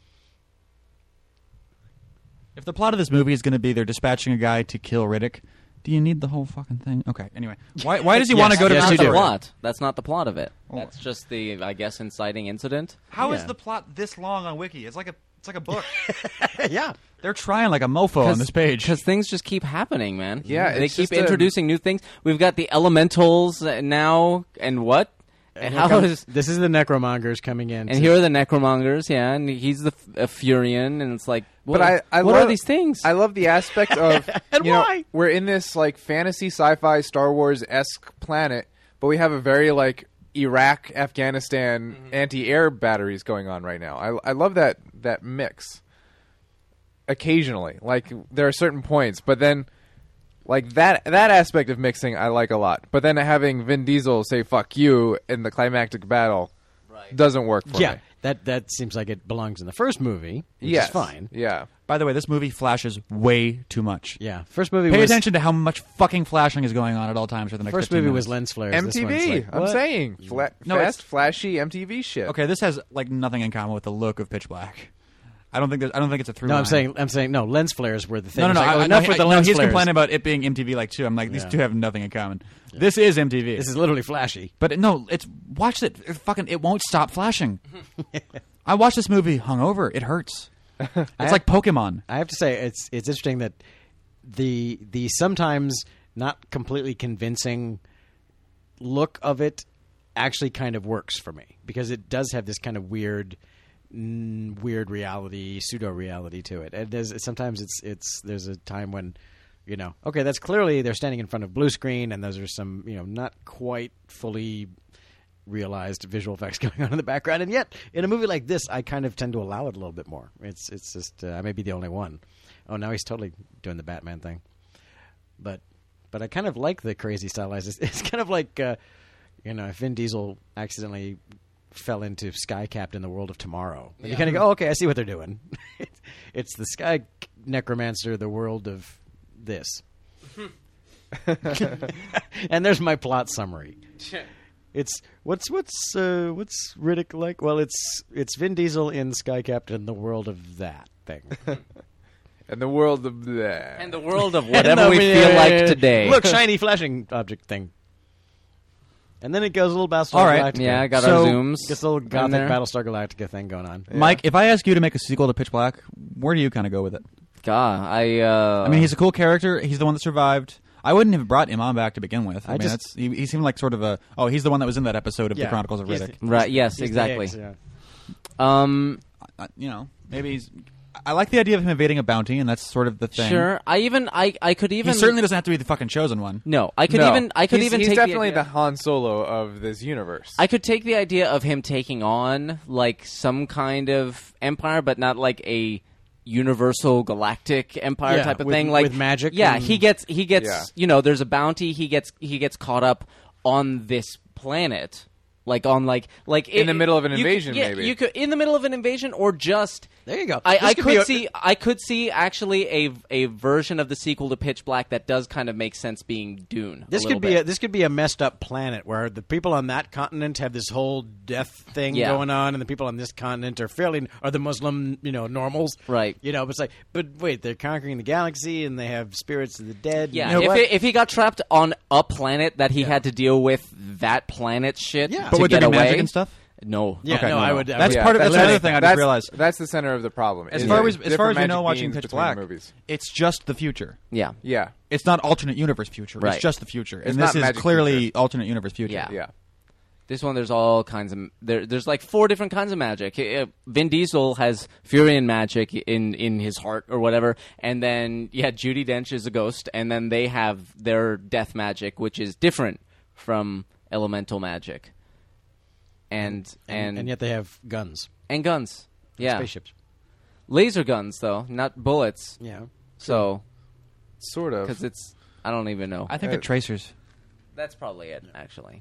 If the plot of this movie is going to be they're dispatching a guy to kill Riddick, do you need the whole fucking thing? Okay, anyway. Why Why does he Yes, want to go to yes, That's you not do. the Pretoria? plot. That's not the plot of it. That's just the, I guess, inciting incident. How is Yeah. the plot this long on Wiki? It's like a it's like a book. Yeah. They're trying like a mofo on this page. Because things just keep happening, man. Yeah, they it's keep just a- introducing new things. We've got the elementals uh, now, and what? And Here how comes- is? this is the necromongers coming in. And to- here are the necromongers, yeah, and he's the f- a Furion, and it's like, what, But I, I what love, are these things? I love the aspect of And you know, why? we're in this like fantasy, sci-fi, Star Wars esque planet, but we have a very like Iraq, Afghanistan Mm-hmm. anti-air batteries going on right now. I, I love that that mix. Occasionally, like there are certain points, but then like that that aspect of mixing I like a lot. But then having Vin Diesel say "fuck you" in the climactic battle doesn't work for yeah, me. that that seems like it belongs in the first movie, which Yes. is fine. Yeah. By the way, this movie flashes way too much. Yeah, first movie Pay was attention to how much fucking flashing is going on at all times for the next first fifteen movie was minutes. lens flares. M This T one's V. like, I'm what? saying Fla- No, fast, it's- flashy M T V shit. Okay, this has like nothing in common with the look of Pitch Black. I don't think there's, I don't think it's a through No, line. I'm saying I'm saying no. Lens flares were the thing. No, no, no. It's like, I, oh, I, enough no, with the I- lens no, he's flares. complaining about it being M T V like too. I'm like, these Yeah. two have nothing in common. This is M T V. This is literally flashy. But it- no, it's watch it. It fucking it won't stop flashing. I watched this movie hungover. It hurts. It's like Pokemon. I have to say it's it's interesting that the the sometimes not completely convincing look of it actually kind of works for me because it does have this kind of weird mm, weird reality, pseudo reality to it. And there's sometimes it's it's there's a time when you know, okay, that's clearly they're standing in front of blue screen and those are some, you know, not quite fully realized visual effects going on in the background, and yet in a movie like this, I kind of tend to allow it a little bit more. It's it's just uh, I may be the only one. Oh, now he's totally doing the Batman thing, but but I kind of like the crazy stylized. It's, it's kind of like uh, you know, if Vin Diesel accidentally fell into Sky Captain: The World of Tomorrow, and you kind of go, oh, okay, I see what they're doing. It's the Sky Necromancer, the world of this, and there's my plot summary. It's what's what's uh, what's Riddick like? Well, it's it's Vin Diesel in Sky Captain, the world of that thing. And the world of that. and the world of whatever we And, uh, feel like today. Look, shiny flashing object thing. And then it goes a little Battlestar All right. Galactica. yeah, I got So- our zooms. Gets a little in gothic there. Battlestar Galactica thing going on. Mike, if I ask you to make a sequel to Pitch Black, where do you kind of go with it? God, I. Uh, I mean, he's a cool character. He's the one that survived. I wouldn't have brought Imam back to begin with. I, I mean, just- that's, he, he seemed like sort of a. Oh, he's the one that was in that episode of Yeah. the Chronicles of He's Riddick. the- right. Yes, He's the exactly. eggs, yeah. Um. I- you know, maybe he's. I like the idea of him evading a bounty, and that's sort of the thing. Sure. I even. I. I could He even. certainly doesn't have to be the fucking chosen one. No. I could No. even. I could he's, even he's take definitely the, the Han Solo of this universe. I could take the idea of him taking on like some kind of empire, but not like a universal galactic empire Yeah, type of with- thing. Like with magic Yeah, and- he gets. He gets. Yeah. You know, there's a bounty. He gets. He gets caught up on this planet. Like on like like In it- the middle of an you could- invasion, yeah, maybe. you could in the middle of an invasion, or just There you go. I, This I could could be a- see I could see actually a a version of the sequel to Pitch Black that does kind of make sense being Dune. This a could little be bit. a, this could be a messed up planet where the people on that continent have this whole death thing Yeah. going on, and the people on this continent are fairly are the Muslim, you know, normals, Right. You know, but it's like, but wait, they're conquering the galaxy, and they have spirits of the dead. Yeah, you know if what? it, if he got trapped on a planet that he had to deal with that planet's shit Yeah. to But would get there be away, magic and stuff? No. yeah, Okay, no, no, I no. would. I That's would- part of- that's that's- another thing I just that's- realized. That's the center of the problem. As is far that as as far different as we know, magic watching means Pitch between Black, movies. it's just the future. Yeah. Yeah, It's not alternate universe future. Right. It's just the future, It's and not this is magic clearly future. alternate universe future. Yeah. yeah. This one, there's all kinds of there. There's like four different kinds of magic. Uh, Vin Diesel has Furion magic in in his heart or whatever, and then yeah, Judi Dench is a ghost, and then they have their death magic, which is different from elemental magic. And and and, and yet they have guns, and guns, yeah, spaceships. laser guns though, not bullets. Yeah, So Sort of. because it's I don't even know. I think Uh, they're tracers That's probably it, actually.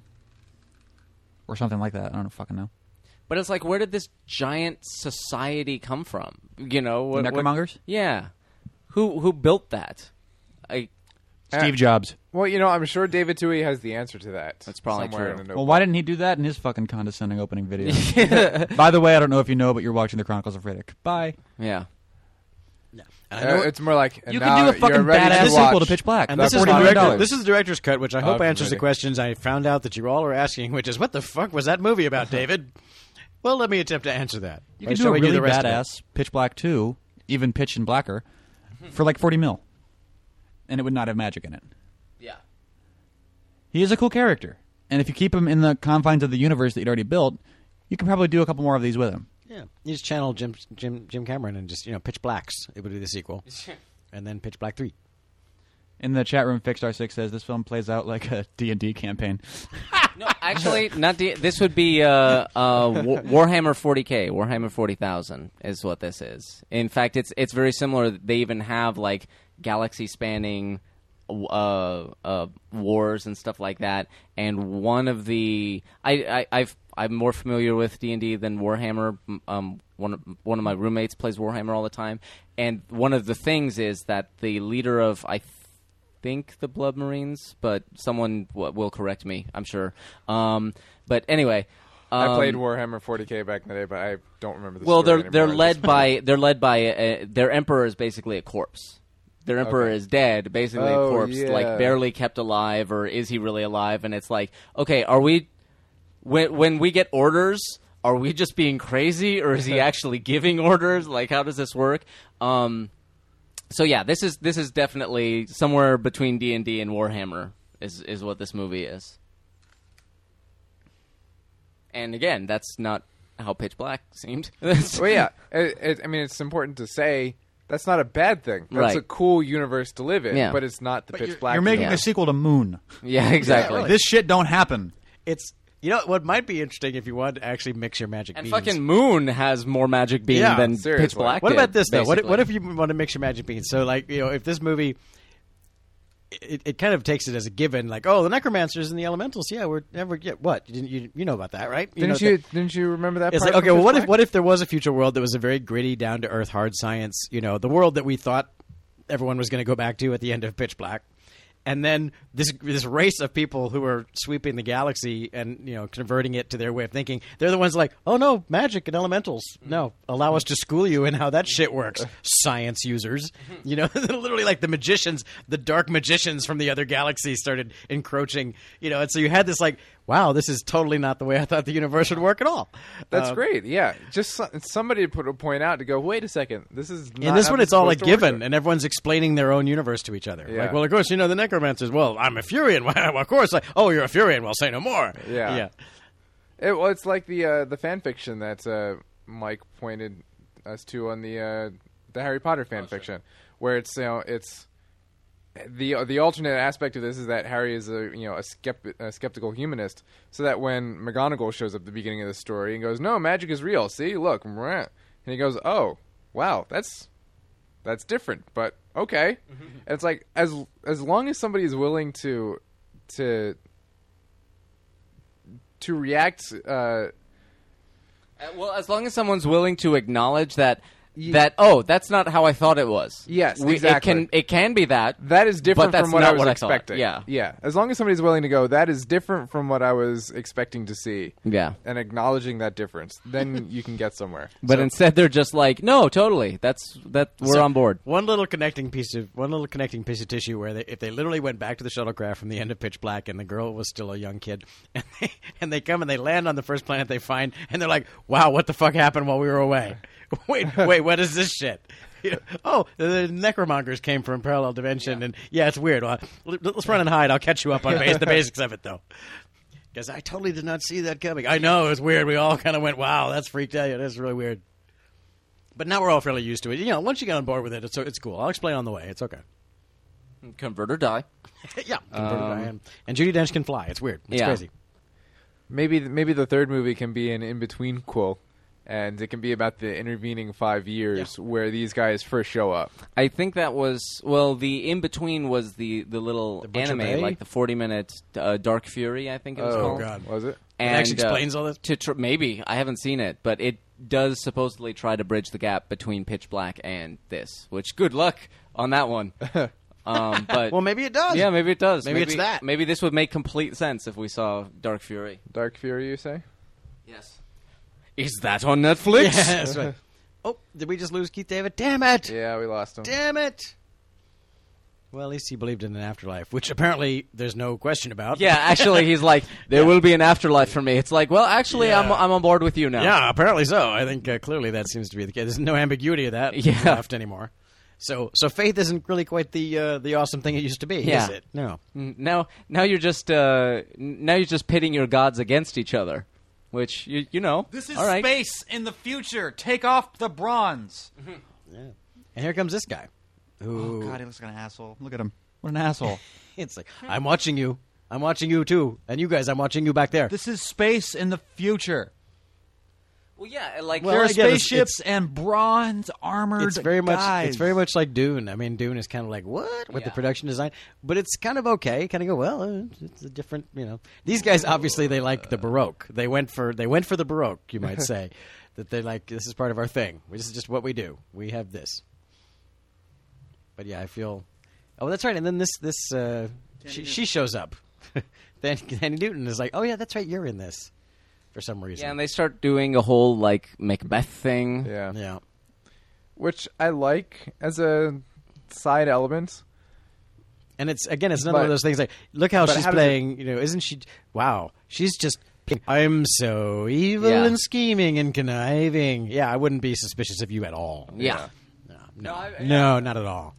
or something like that. I don't fucking know. But it's like, where did this giant society come from? You know, what, The what- Necromongers? yeah, who who built that? I Steve Uh, Jobs. Well, you know, I'm sure David Toohey has the answer to that. That's probably somewhere true. in a notebook. Well, why didn't he do that in his fucking condescending opening video? By the way, I don't know if you know, but you're watching the Chronicles of Riddick. Bye. yeah. And I know Uh, it's more like You and can do now a fucking you're ready badass to sequel watch to Pitch Black. And the this is, the forty forty million director, dollars. this is the director's cut, which I hope Of answers the Riddick. questions I found out that you all are asking, which is, what the fuck was that movie about, David? Well, let me attempt to answer that. You by can do a showing you really the rest of it. badass Pitch Black two, even Pitch and Blacker, for like forty mil, and it would not have magic in it. Yeah. He is a cool character, and if you keep him in the confines of the universe that you'd already built, you can probably do a couple more of these with him. Yeah, you just channel Jim Jim Jim Cameron and just you know Pitch Blacks. It would be the sequel, and then Pitch Black three. In the chat room, Fixstar six says this film plays out like a D and D campaign. No, actually, not D- this would be uh, uh, War- Warhammer forty K, Warhammer forty thousand is what this is. In fact, it's it's very similar. They even have like galaxy-spanning uh, uh, wars and stuff like that. And one of the I, I I've I'm more familiar with D and D than Warhammer. Um, one of, one of my roommates plays Warhammer all the time, and one of the things is that the leader of I. think the Blood Marines, but someone w- will correct me, I'm sure. Um, but anyway, um, I played Warhammer forty K back in the day, but I don't remember the well, story they're they're anymore. led by they're led by a, their emperor is basically a corpse. Their emperor Okay. is dead, basically Oh, a corpse, yeah. like barely kept alive, or is he really alive? And it's like, okay, are we when when we get orders? Are we just being crazy, or is he actually giving orders? Like, how does this work? Um, So yeah, this is this is definitely somewhere between D and D and Warhammer is is what this movie is. And again, that's not how Pitch Black seemed. Well, yeah. It, it, I mean, it's important to say that's not a bad thing. That's Right. a cool universe to live in, Yeah. but it's not the Pitch you're, Black. you're making universe. a sequel to Moon. Yeah, exactly. This shit don't happen. It's you know what might be interesting if you want to actually mix your magic And beans. fucking Moon has more magic beam Yeah, than Pitch seriously. Black. What did, about this though? What, basically. what if you want to mix your magic beans? So like you know, if this movie, it, it kind of takes it as a given, like oh, the necromancers and the elementals, yeah, we're never get what you didn't you, you know about that, right? You Didn't know you? that- Didn't you remember that? It's part like okay, from well, what Pitch if Black? what if there was a future world that was a very gritty, down to earth, hard science? You know, the world that we thought everyone was going to go back to at the end of Pitch Black. And then this this race of people who are sweeping the galaxy and you know converting it to their way of thinking, they're the ones like, oh no, magic and elementals. No, allow us to school you in how that shit works, science users. You know, literally like the magicians, the dark magicians from the other galaxy started encroaching. You know, and so you had this like, wow, this is totally not the way I thought the universe would work at all. That's Uh, great. Yeah, just so, somebody to put a point out to go. Wait a second. This is not In this how one, this it's all is like supposed to given, work. and everyone's explaining their own universe to each other. Yeah. Like, well, of course, you know the necromancers. Well, I'm a Furian. Well, of course. Like, oh, you're a Furian. Well, say no more. Yeah. yeah. It, well, it's like the uh, the fan fiction that uh, Mike pointed us to on the uh, the Harry Potter fan fiction, where it's you know it's the the alternate aspect of this is that Harry is a you know a, skept- a skeptical humanist, so that when McGonagall shows up at the beginning of the story and goes, "No, magic is real. See, look," and he goes, "Oh, wow, that's that's different, but okay." And it's like as as long as somebody is willing to to to react. Uh, Uh, well, as long as someone's willing to acknowledge that that oh, that's not how I thought it was. Yes, We- exactly. It can it can be that. That is different But that's from what not I was what I thought. expecting. Yeah. yeah. As long as somebody's willing to go, that is different from what I was expecting to see, Yeah. and acknowledging that difference, then you can get somewhere. But So- instead, they're just like, no, totally. That's that. We're So, on board. One little connecting piece of one little connecting piece of tissue where they, if they literally went back to the shuttlecraft from the end of Pitch Black and the girl was still a young kid, and they, and they come and they land on the first planet they find, and they're like, "Wow, what the fuck happened while we were away? wait, wait, what is this shit?" You know, oh, the, the necromongers came from parallel dimension, and yeah, it's weird. Well, let's run and hide. I'll catch you up on base, the basics of it, though. Because I totally did not see that coming. I know, it was weird. We all kind of went, wow, that's freaked out. That's really weird. But now we're all fairly used to it. You know, once you get on board with it, it's it's cool. I'll explain on the way. It's okay. Convert or die. yeah. And, and Judi Dench can fly. It's weird. It's Yeah. crazy. maybe maybe the third movie can be an in between quel and it can be about the intervening five years where these guys first show up. I think that was well. The in between was the the little The Butcher anime, Bay? like the forty minute uh, Dark Fury. I think it was Oh, called. God. Was it? And, actually uh, explains all this? To tr- maybe I haven't seen it, but it does supposedly try to bridge the gap between Pitch Black and this. Which good luck on that one. um, but Well, maybe it does. yeah, maybe it does. Maybe it's that. Maybe this would make complete sense if we saw Dark Fury. Dark Fury, you say? Yes. Is that on Netflix? Yeah, that's right. Oh, did we just lose Keith David? Damn it! Yeah, we lost him. Damn it! Well, at least he believed in an afterlife, which apparently there's no question about. Yeah, actually, he's like, there will be an afterlife for me. It's like, well, actually, Yeah. I'm I'm on board with you now. Yeah, apparently so. I think uh, clearly that seems to be the case. There's no ambiguity of that Yeah. left anymore. So, so faith isn't really quite the uh, the awesome thing it used to be, Yeah. is it? No. Mm, Now, now you're just uh, n- now you're just pitting your gods against each other, which you you know. This is all right. space in the future. Take off the bronze. Yeah. And here comes this guy, who Oh God, he looks like an asshole. Look at him. What an asshole. it's like, I'm watching you. I'm watching you too, and you guys, I'm watching you back there. This is space in the future. Well, yeah, like Well, there are again, it's- spaceships and bronze armored It's very much. guys. It's very much like Dune. I mean, Dune is kind of like what with the Yeah. production design, but it's kind of okay. Kind of go well. uh, It's a different, you know. These guys obviously they like the Baroque. They went for they went for the Baroque. You might say that they like this is part of our thing. This is just what we do. We have this. But yeah, I feel. Oh, that's right. And then this this uh, she, she shows up. Then Danny Newton is like, oh yeah, that's right. You're in this for some reason. yeah, and they start doing a whole like Macbeth thing. Yeah. yeah. Which I like as a side element. And it's again, it's another But- one of those things like, look how but she's how does it- playing. You know, isn't she? Wow, she's just. I'm so evil Yeah. and scheming and conniving. Yeah, I wouldn't be suspicious of you at all. Yeah. No, no, I- no, not at all.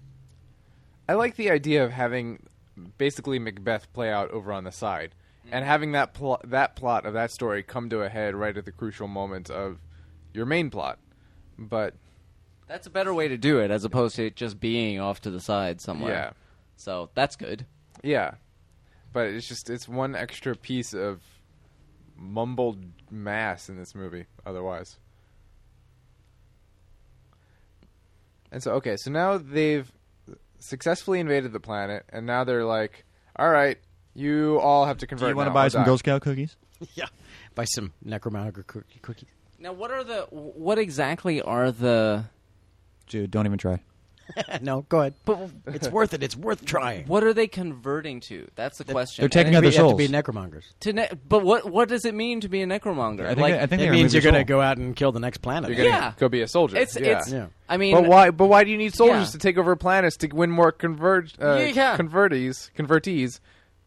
I like the idea of having basically Macbeth play out over on the side, and having that pl- that plot of that story come to a head right at the crucial moment of your main plot. But That's a better way to do it, as opposed to it just being off to the side somewhere. yeah, So that's good. yeah, but it's just it's one extra piece of mumbled mass in this movie. Otherwise, and so okay, so now they've successfully invaded the planet, and now they're like, all right, you all have to Do convert. you want to now, buy or some die." Girl Scout cookies? Yeah, buy some necromancer cookie- cookies. Now, what are the what exactly are the Dude, don't even try. No, go ahead. But it's worth it. It's worth trying. what are they converting to? That's the question. they're taking And out You their have to be souls. necromongers. to ne- but what what does it mean to be a necromonger? I think like, I think It they means remove you're your going to soul. go out and kill the next planet. You're gonna Yeah. go be a soldier. it's yeah. it's. Yeah. I mean, But why? But why do you need soldiers Yeah. to take over planets to win more convert uh, Yeah. convertees convertees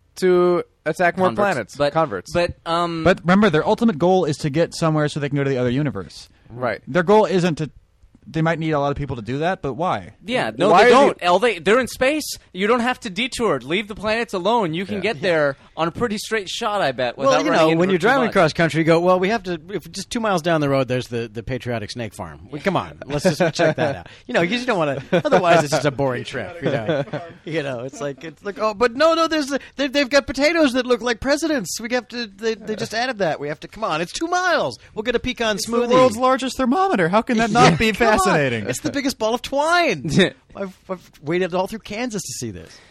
to attack more converts. planets? But converts. But um. But remember, their ultimate goal is to get somewhere so they can go to the other universe. right. Their goal isn't to. They might need a lot of people to do that, but why? Yeah, no, Why they are don't. they- All they they're in space. You don't have to detour. Leave the planets alone. You can Yeah. get there on a pretty straight shot, I bet. Without Well, you running know, into when you're too driving much. across country, you go, well, we have to, if just two miles down the road, there's the, the patriotic snake farm. Well, come on, let's just check that out. You know, you just don't want to, otherwise it's just a boring trip, you know. You know, it's like, it's like, oh, but no, no, there's, the, they, they've got potatoes that look like presidents. We have to, they, they just added that. We have to, come on, it's two miles. We'll get a pecan It's smoothie. the world's largest thermometer. How can that not be Come on. fascinating? It's the biggest ball of twine. I've, I've waited all through Kansas to see this.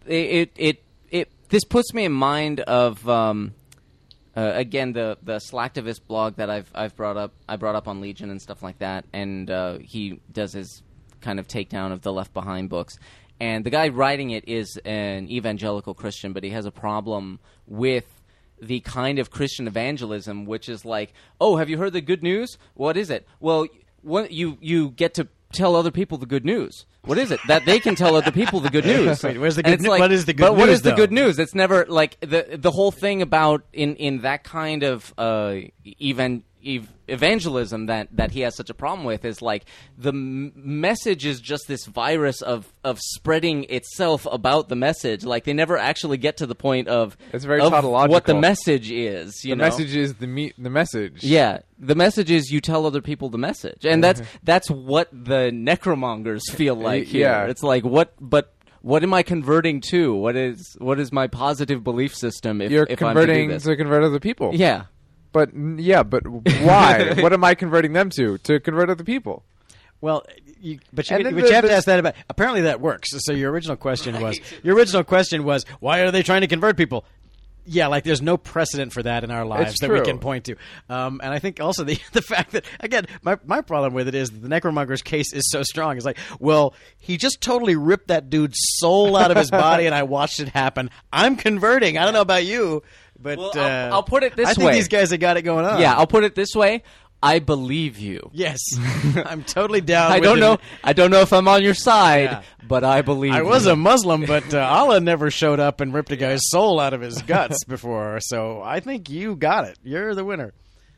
it it it this puts me in mind of um, uh, again the the Slacktivist blog that I've I've brought up I brought up on Legion and stuff like that, and uh, he does his kind of takedown of the Left Behind books, and the guy writing it is an evangelical Christian, but he has a problem with the kind of Christian evangelism which is like, oh, have you heard the good news? What is it? Well, what, you you get to tell other people the good news. What is it? That they can tell other people the good news. Wait, where's the And good it's nu- like- what is the good but what news, is the though? good news? It's never like the the whole thing about in, in that kind of uh, even ev- evangelism that, that he has such a problem with is like the m- message is just this virus of, of spreading itself about the message. Like they never actually get to the point of It's very of tautological. what the message is. You The know? message is the me- the message. Yeah, the message is you tell other people the message, and that's that's what the necromongers feel like here. Yeah. It's like what, but what am I converting to? What is what is my positive belief system? If, You're if converting I'm to, do this? to convert other people. Yeah, But yeah, but why? What am I converting them to? To convert other people? Well, you, but you, And but then you the- have to the- ask that about. Apparently, that works. So your original question was your original question was why are they trying to convert people? Yeah, like there's no precedent for that in our lives It's that we true. can point to. Um, and I think also the the fact that again, my my problem with it is the necromonger's case is so strong. It's like, well, he just totally ripped that dude's soul out of his body, and I watched it happen. I'm converting. I don't know about you, but Well, uh, I'll- I'll put it this I think way. these guys have got it going on. Yeah, I'll put it this way. I believe you. Yes, I'm totally down. I with don't it. know. I don't know if I'm on your side, Yeah. but I believe. I was you. a Muslim, but uh, Allah never showed up and ripped a guy's soul out of his guts before. So I think you got it. You're the winner.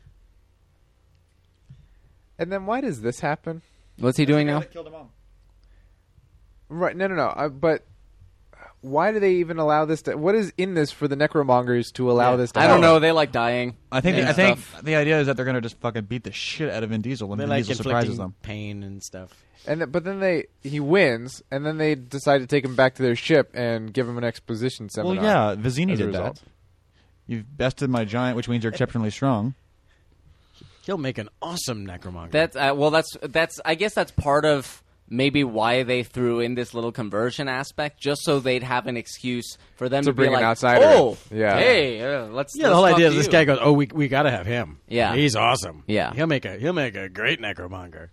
And then why does this happen? What's he doing now? Killed him all. Right? No, no, no. Uh, but why do they even allow this to? What is in this for the necromongers to allow Yeah. this to? I don't happen? know. They like dying. I think and I think stuff. the idea is that they're going to just fucking beat the shit out of Vin Diesel, and They Vin like Diesel surprises inflicting them. pain and stuff. And th- but then they he wins, and then they decide to take him back to their ship and give him an exposition Well, seminar. yeah, Vizzini as a did that. result. You've bested my giant, which means you're exceptionally strong. He'll make an awesome necromonger. That's uh, well. That's that's. I guess that's part of maybe why they threw in this little conversion aspect, just so they'd have an excuse for them To to, bring be an like, outsider "Oh, in. Yeah. hey, uh, let's." yeah, the let's whole talk idea to is this you." guy goes, "Oh, we we got to have him. Yeah. he's awesome. Yeah. he'll make a he'll make a great necromonger.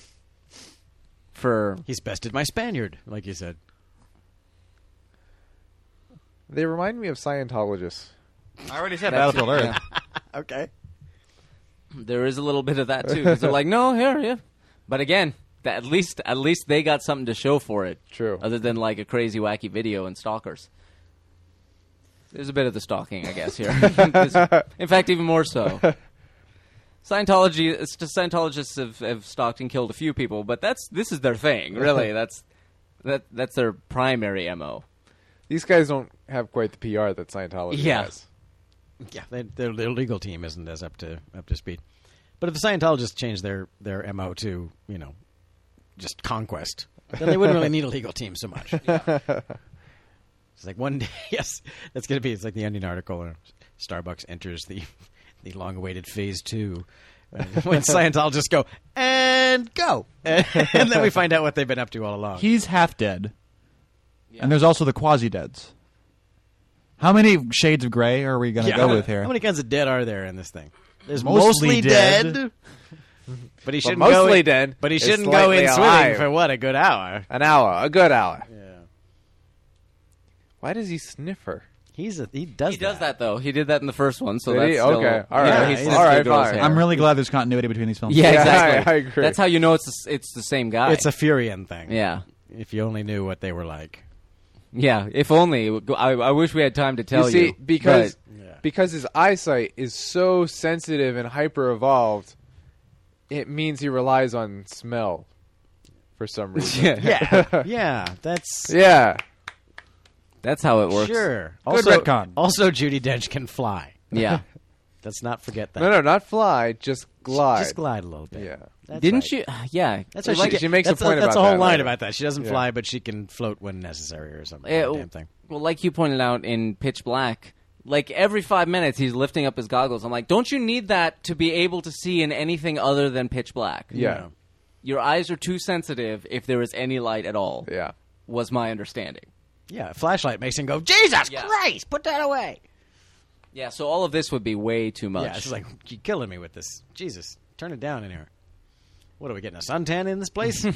for He's bested my Spaniard, like you said. They remind me of Scientologists. I already said That's- Battlefield Earth. yeah. Okay. There is a little bit of that too, because they're like, "No, here, yeah," but again, that at least at least they got something to show for it. True. Other than like a crazy wacky video and stalkers. There's a bit of the stalking, I guess, here. This- in fact, even more so. Scientology, it's just Scientologists have, have stalked and killed a few people, but that's this is their thing, really. That's that that's their primary M O. These guys don't have quite the P R that Scientology Yeah. has. Yeah, they, their their legal team isn't as up to up to speed. But if the Scientologists change their their M O to, you know, just conquest, then they wouldn't really need a legal team so much. It's like one day, yes, that's going to be. It's like the Onion article. Or Starbucks enters the the long-awaited phase two. When Scientologists go and go, and then we find out what they've been up to all along. He's half dead, and there's also the quasi-deads. How many shades of gray are we going to Yeah, go how- with here? How many kinds of dead are there in this thing? There's Mostly mostly, dead. dead. But he But shouldn't mostly go in, dead But he is shouldn't go slightly in swimming alive. for what, a good hour. An hour, a good hour. Yeah. Why does he sniff her? He's a, he does He does that though. He did that in the first one, so Did that's he? still, Okay. All yeah, right. he He's- sniffs all right, the girl's fine. hair. I'm really glad there's continuity between these films. Yeah, Yeah, exactly. I- I agree. That's how you know it's the, it's the same guy. It's a Furion thing. yeah, If you only knew what they were like. yeah. If only I, I wish we had time to tell you see, you. because but- Yeah. because his eyesight is so sensitive and hyper evolved, it means he relies on smell for some reason. Yeah. yeah, that's yeah. that's how it works. sure. Good also, retcon. Also, Judi Dench can fly. Yeah. Let's not forget that. No, no, not fly, just glide. Just glide a little bit. Yeah. That's Didn't right. you? Yeah. That's right. Like, she, she makes a that's point That's about a whole that line later. about that. She doesn't Yeah. fly, but she can float when necessary, or something. Yeah, Damn thing. Well, like you pointed out in Pitch Black, like every five minutes he's lifting up his goggles. I'm like, don't you need that to be able to see in anything other than pitch black? Yeah. Your eyes are too sensitive if there is any light at all. Yeah. Was my understanding. Yeah, a flashlight makes him go, Jesus Yeah. Christ, put that away. Yeah. So all of this would be way too much. Yeah, she's like, you're killing me with this. Jesus, turn it down in here. What are we getting, a suntan in this place?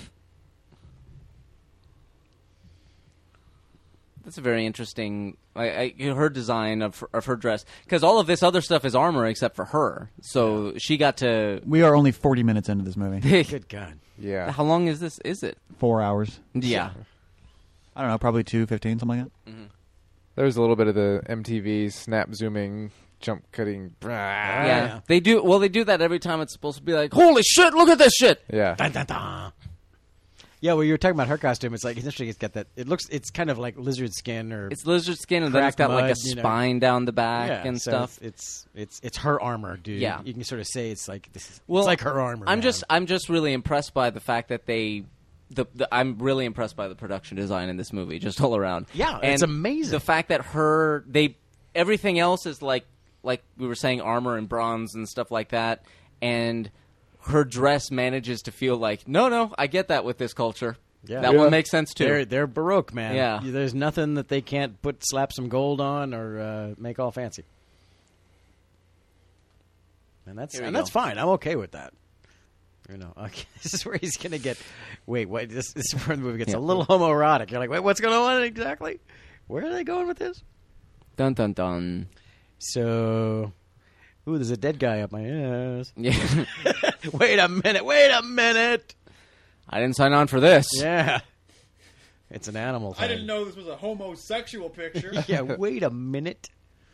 That's a very interesting. I, I, her design of of her dress, because all of this other stuff is armor except for her. So she got to. We are only forty minutes into this movie. Good God. Yeah. How long is this? Is it? Four hours. Yeah. I don't know, probably two fifteen, something like that. There's a little bit of the M T V snap zooming, jump cutting. Yeah. yeah. They do. Well, they do that every time it's supposed to be like, holy shit! Look at this shit. Yeah. Dun, dun, dun. Yeah, well, you were talking about her costume. It's like, it's interesting. It's got that. It looks. It's kind of like lizard skin or. It's lizard skin, and then it's Cracked got like a mud, you know. spine down the back yeah, and so stuff. It's it's it's her armor, dude. Yeah. You can sort of say it's like this. Is, Well, it's like her armor. I'm man. just I'm just really impressed by the fact that they. The, the, I'm really impressed by the production design in this movie, just all around. Yeah, and it's amazing. The fact that her they everything else is like like we were saying, armor and bronze and stuff like that, and her dress manages to feel like, no, no, I get that with this culture. Yeah. That Yeah. one makes sense too. They're they're Baroque, man. Yeah. There's nothing that they can't put slap some gold on or uh, make all fancy. And that's Here we and that's go. fine. I'm okay with that. You know, okay, this is where he's gonna get. Wait, wait. This, this is where the movie gets Yeah. a little homoerotic. You're like, wait, what's going on exactly? Where are they going with this? Dun dun dun. So, ooh, there's a dead guy up my ass. Yeah. Wait a minute. Wait a minute. I didn't sign on for this. Yeah, it's an animal thing. I didn't know this was a homosexual picture. Yeah, wait a minute.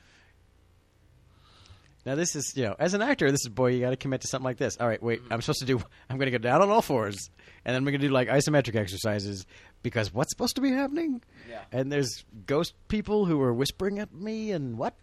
Now this is, you know, as an actor, this is, boy, you got to commit to something like this. All right, wait, I'm supposed to do, I'm going to go down on all fours, and then we're going to do like isometric exercises because what's supposed to be happening? Yeah. And there's ghost people who are whispering at me and what?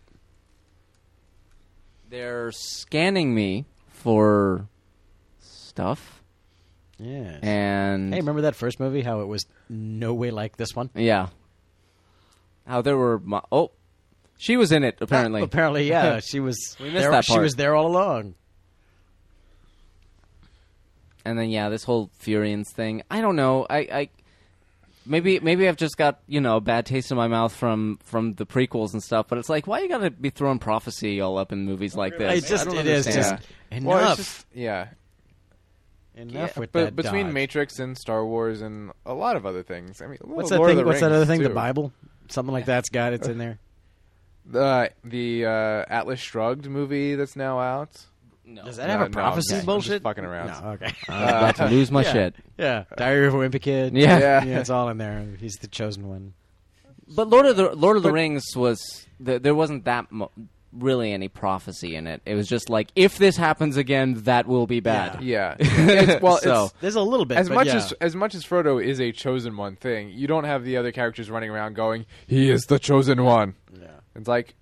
They're scanning me for stuff. Yeah. And Hey, remember that first movie? How it was no way like this one. yeah. How there were mo- oh, she was in it apparently. Uh, apparently, yeah, she was. We missed there, that She part. was there all along. And then yeah, this whole Furians thing. I don't know. I, I maybe maybe I've just got, you know, a bad taste in my mouth from from the prequels and stuff. But it's like, why you got to be throwing prophecy all up in movies like this? It's just, I don't it is understand. just enough. Well, it's just yeah. enough Yeah, with but that. between dodge. Matrix and Star Wars and a lot of other things. I mean, What's Lord that of thing? the What's that Rings, other thing? The too. Bible, something like that's got it's in there. The the uh, Atlas Shrugged movie that's now out. No. Does that No, have a no, I'm prophecy just- I'm just bullshit? fucking around. No, okay. I'm about to lose my yeah. shit. Yeah, Diary of a Wimpy Kid. Yeah. Yeah. yeah, it's all in there. He's the chosen one. But Lord of the Lord of the But- Rings was th- there wasn't that mo- really any prophecy in it. It was just like, if this happens again, that will be bad. Yeah. It's, well, So- it's, There's a little bit, as but much yeah. as as much as Frodo is a chosen one thing, you don't have the other characters running around going, "He is the chosen one." Yeah. It's like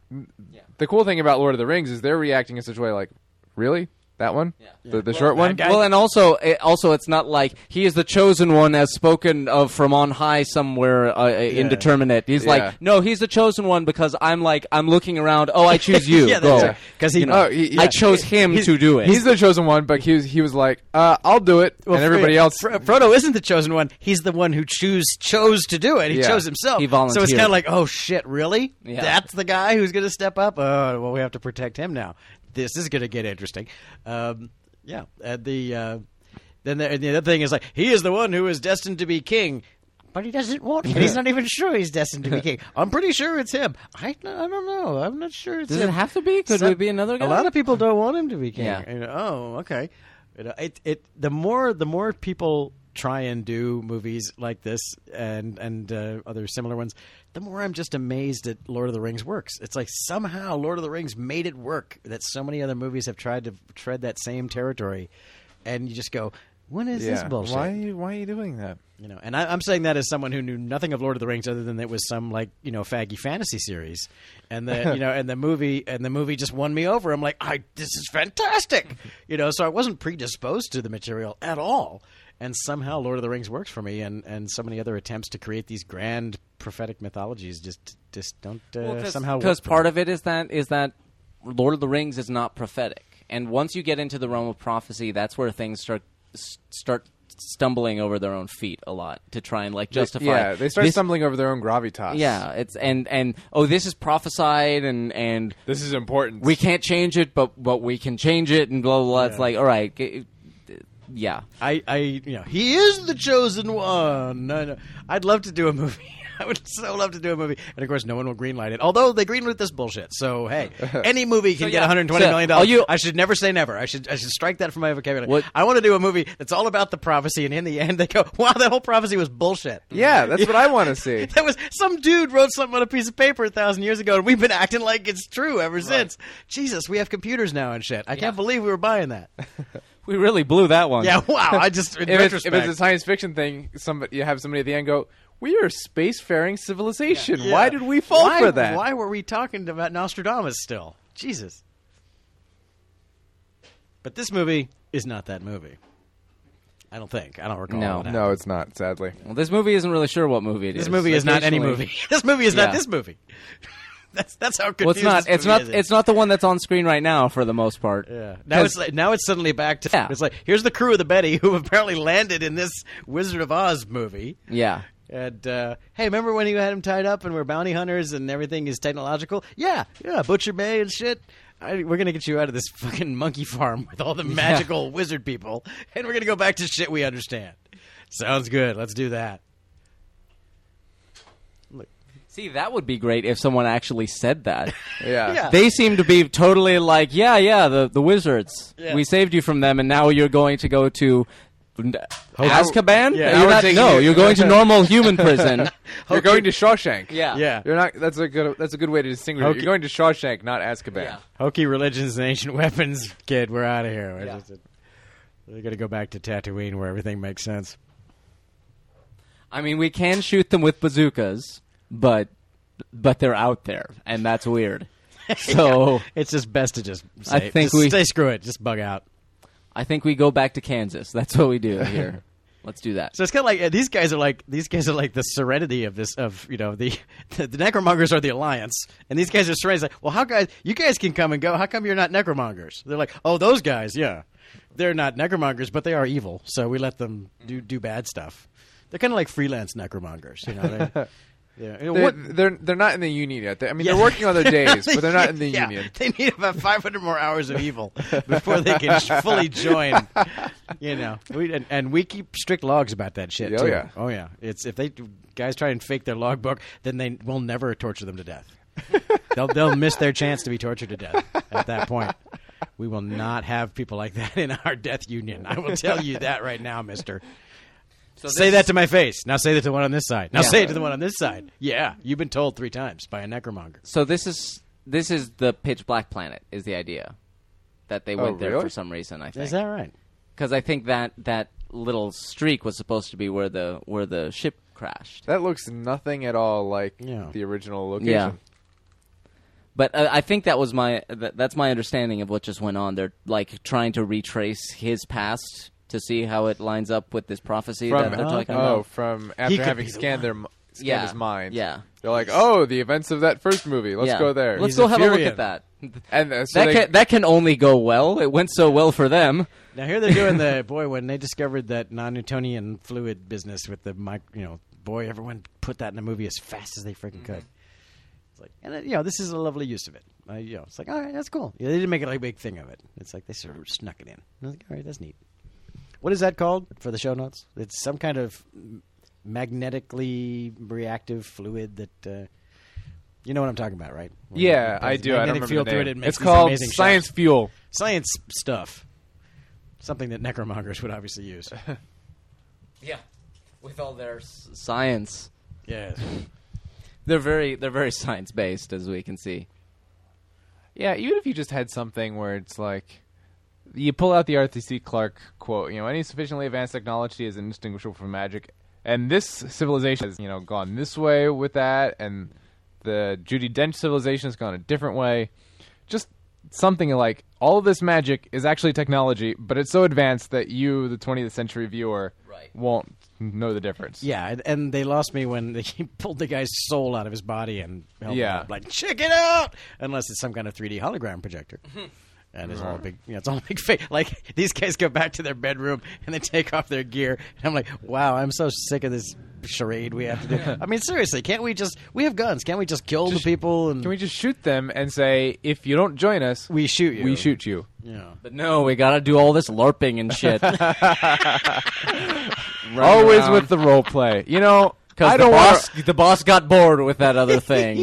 the cool thing about Lord of the Rings is they're reacting in such a way like, "Really? That one? Yeah. The, the Well, short one?" that guy- Well, and also, it, also, it's not like he is the chosen one as spoken of from on high somewhere uh, indeterminate. He's Yeah. like, no, he's the chosen one because I'm like, I'm looking around. Oh, I choose you. Yeah, Go. that's right. 'Cause he- You know, Oh, he- yeah. I chose him He's- to do it. He's the chosen one, but he was he was like, uh, "I'll do it," Well, and everybody Fro- else. Fro- Frodo isn't the chosen one. He's the one who choose chose to do it. He Yeah. chose himself. He So it's volunteered. kind of like, oh shit, really? Yeah. That's the guy who's going to step up. Oh, well, we have to protect him now. This is going to get interesting. Um, yeah. And the uh, then the, and the other thing is like, he is the one who is destined to be king. But he doesn't want it. He's not even sure he's destined to be king. I'm pretty sure it's him. I, I don't know. I'm not sure it's Does him. it have to be? Could Some- it be another guy? A lot of people don't want him to be king. Yeah. You know, oh, okay. You know, it it the more the more people try and do movies like this and and uh, other similar ones, the more I'm just amazed that Lord of the Rings works. It's like somehow Lord of the Rings made it work. That so many other movies have tried to tread that same territory, and you just go, when is this Yeah. bullshit? Why? Are you, why are you doing that? You know, and I, I'm saying that as someone who knew nothing of Lord of the Rings other than it was some like you know faggy fantasy series, and the you know and the movie and the movie just won me over. I'm like, I this is fantastic, you know. So I wasn't predisposed to the material at all, and somehow Lord of the Rings works for me, and, and so many other attempts to create these grand prophetic mythologies just just don't uh, somehow because work for part me. of it is that is that Lord of the Rings is not prophetic, and once you get into the realm of prophecy, that's where things start s- start stumbling over their own feet a lot to try and like justify. Yeah, they start this- stumbling over their own gravitas. Yeah, it's and and oh, this is prophesied, and and This is important. we can't change it, but but we can change it, and blah blah blah. It's Yeah. like, all right, g- yeah. I, I, you know, he is the chosen one. I know. I'd love to do a movie. I would so love to do a movie, and of course, no one will greenlight it. Although they greenlit this bullshit, so hey, any movie can So, get yeah. one hundred twenty So, million are dollars. you- I should never say never. I should, I should strike that from my vocabulary. What- I want to do a movie that's all about the prophecy, and in the end, they go, "Wow, that whole prophecy was bullshit." yeah, that's what I want to see. That was some dude wrote something on a piece of paper a thousand years ago, and we've been acting like it's true ever since. Jesus, we have computers now and shit. I can't believe we were buying that. We really blew that one. Yeah, wow. I just in If it's, retrospect, if it's a science fiction thing, somebody you have somebody at the end go, "We are a spacefaring civilization. Yeah. Why did we fall Why- for that?" Why were we talking about Nostradamus still? Jesus. But this movie is not that movie. I don't think. I don't recall. No. what No, happened. it's not. Sadly, Well, this movie isn't really sure what movie it is. This movie is not any Occasionally- movie. This movie is not Yeah. this movie. That's that's how confused Well, it's not. this It's movie not. is. It's not the one that's on screen right now for the most part. Yeah. Now it's like, now it's suddenly back to Yeah. it's like here's the crew of the Betty who apparently landed in this Wizard of Oz movie. Yeah. And uh, hey, remember when you had him tied up and we're bounty hunters and everything is technological? Yeah, yeah, Butcher Bay and shit. I, we're gonna get you out of this fucking monkey farm with all the magical wizard people, and we're gonna go back to shit we understand. Sounds good. Let's do that. See, that would be great if someone actually said that. Yeah. Yeah. They seem to be totally like, yeah, yeah, the the wizards. Yeah. We saved you from them, and now you're going to go to Azkaban. Yeah. Now You're we're not, taking no, you- you're going to normal human prison. You're going to Shawshank. Yeah. Yeah. You're not. That's a good. That's a good way to distinguish. it. Okay. You're going to Shawshank, not Azkaban. Yeah. Hokey religions and ancient weapons, kid. We're out of here. We're, Yeah. just, we're gonna go back to Tatooine where everything makes sense. I mean, we can shoot them with bazookas, but but they're out there, and that's weird. So It's just best to just say, I think just we- say screw it, just bug out. I think we go back to Kansas. That's what we do here. Let's do that. So it's kind of like uh, these guys are like these guys are like the serenity of this of you know the the, the necromongers are the alliance and these guys are serenity. It's like, well, how guys you guys can come and go? How come you're not necromongers? They're like, oh, those guys, yeah, they're not necromongers, but they are evil, so we let them do do bad stuff. They're kind of like freelance necromongers, you know. They, yeah, you know, They're, what- they're they're not in the union yet. They- I mean, Yeah. they're working on their days, but they're not in the Yeah, union. They need about five hundred more hours of evil before they can sh- fully join. You know, we, and, and we keep strict logs about that shit. Oh, too. yeah. oh yeah. It's if they guys try and fake their logbook, then they will never torture them to death. they'll they'll miss their chance to be tortured to death at that point. We will not have people like that in our death union. I will tell you that right now, Mister. So Say this that is- to my face. Now say that to the one on this side. Now Yeah. say it to the one on this side. Yeah, you've been told three times by a necromonger. So this is this is the pitch black planet is the idea that they Oh, went there really? for some reason. I Is think that right? because I think that that little streak was supposed to be where the where the ship crashed. That looks nothing at all like Yeah. the original location. Yeah. But uh, I think that was my th- that's my understanding of what just went on. They're like trying to retrace his past to see how it lines up with this prophecy From that they're oh, talking oh, about. from He after could having be the scanned one. their m- scanned Yeah. his mind. Yeah. They're like, oh, the events of that first movie. Let's Yeah. go there. Let's He's go a have a look Furian. at that. and uh, so that they, can that can only go well. It went so well for them. Now here they're doing the boy when they discovered that non-Newtonian fluid business with the mic, you know, boy, everyone put that in the movie as fast as they freaking could. It's like, and uh, you know, this is a lovely use of it. Uh, you know, it's like, all right, that's cool. Yeah, they didn't make it like a big thing of it. It's like they sort of snuck it in. I was like, all right, that's neat. What is that called for the show notes? It's some kind of magnetically reactive fluid that. Uh, you know what I'm talking about, right? When yeah, it I does do. I don't magnetic remember field the through name. it, it makes It's these called amazing science shots. fuel. Science stuff. Something that necromongers would obviously use. Yeah, with all their s- science, Yes. they're very they're very science based, as we can see. Yeah, even if you just had something where it's like, you pull out the Arthur C. Clarke quote, you know, any sufficiently advanced technology is indistinguishable from magic, and this civilization has, you know, gone this way with that, and the Judi Dench civilization has gone a different way. Just something like, all of this magic is actually technology, but it's so advanced that you, the twentieth century viewer, Right. won't know the difference. Yeah, and, and they lost me when they pulled the guy's soul out of his body and held Yeah. it up, like, check it out! Unless it's some kind of three D hologram projector. And it's all a big, you know, it's all a big fake. Like, these guys go back to their bedroom and they take off their gear. And I'm like, wow, I'm so sick of this charade we have to do. I mean, seriously, can't we just, we have guns. Can't we just kill Just- the people and Can we just shoot them and say, if you don't join us, we shoot you? we shoot you? Yeah. But no, we gotta do all this LARPing and shit. Always around. with the role play. You know, Because I the don't boss, want the boss got bored with that other thing.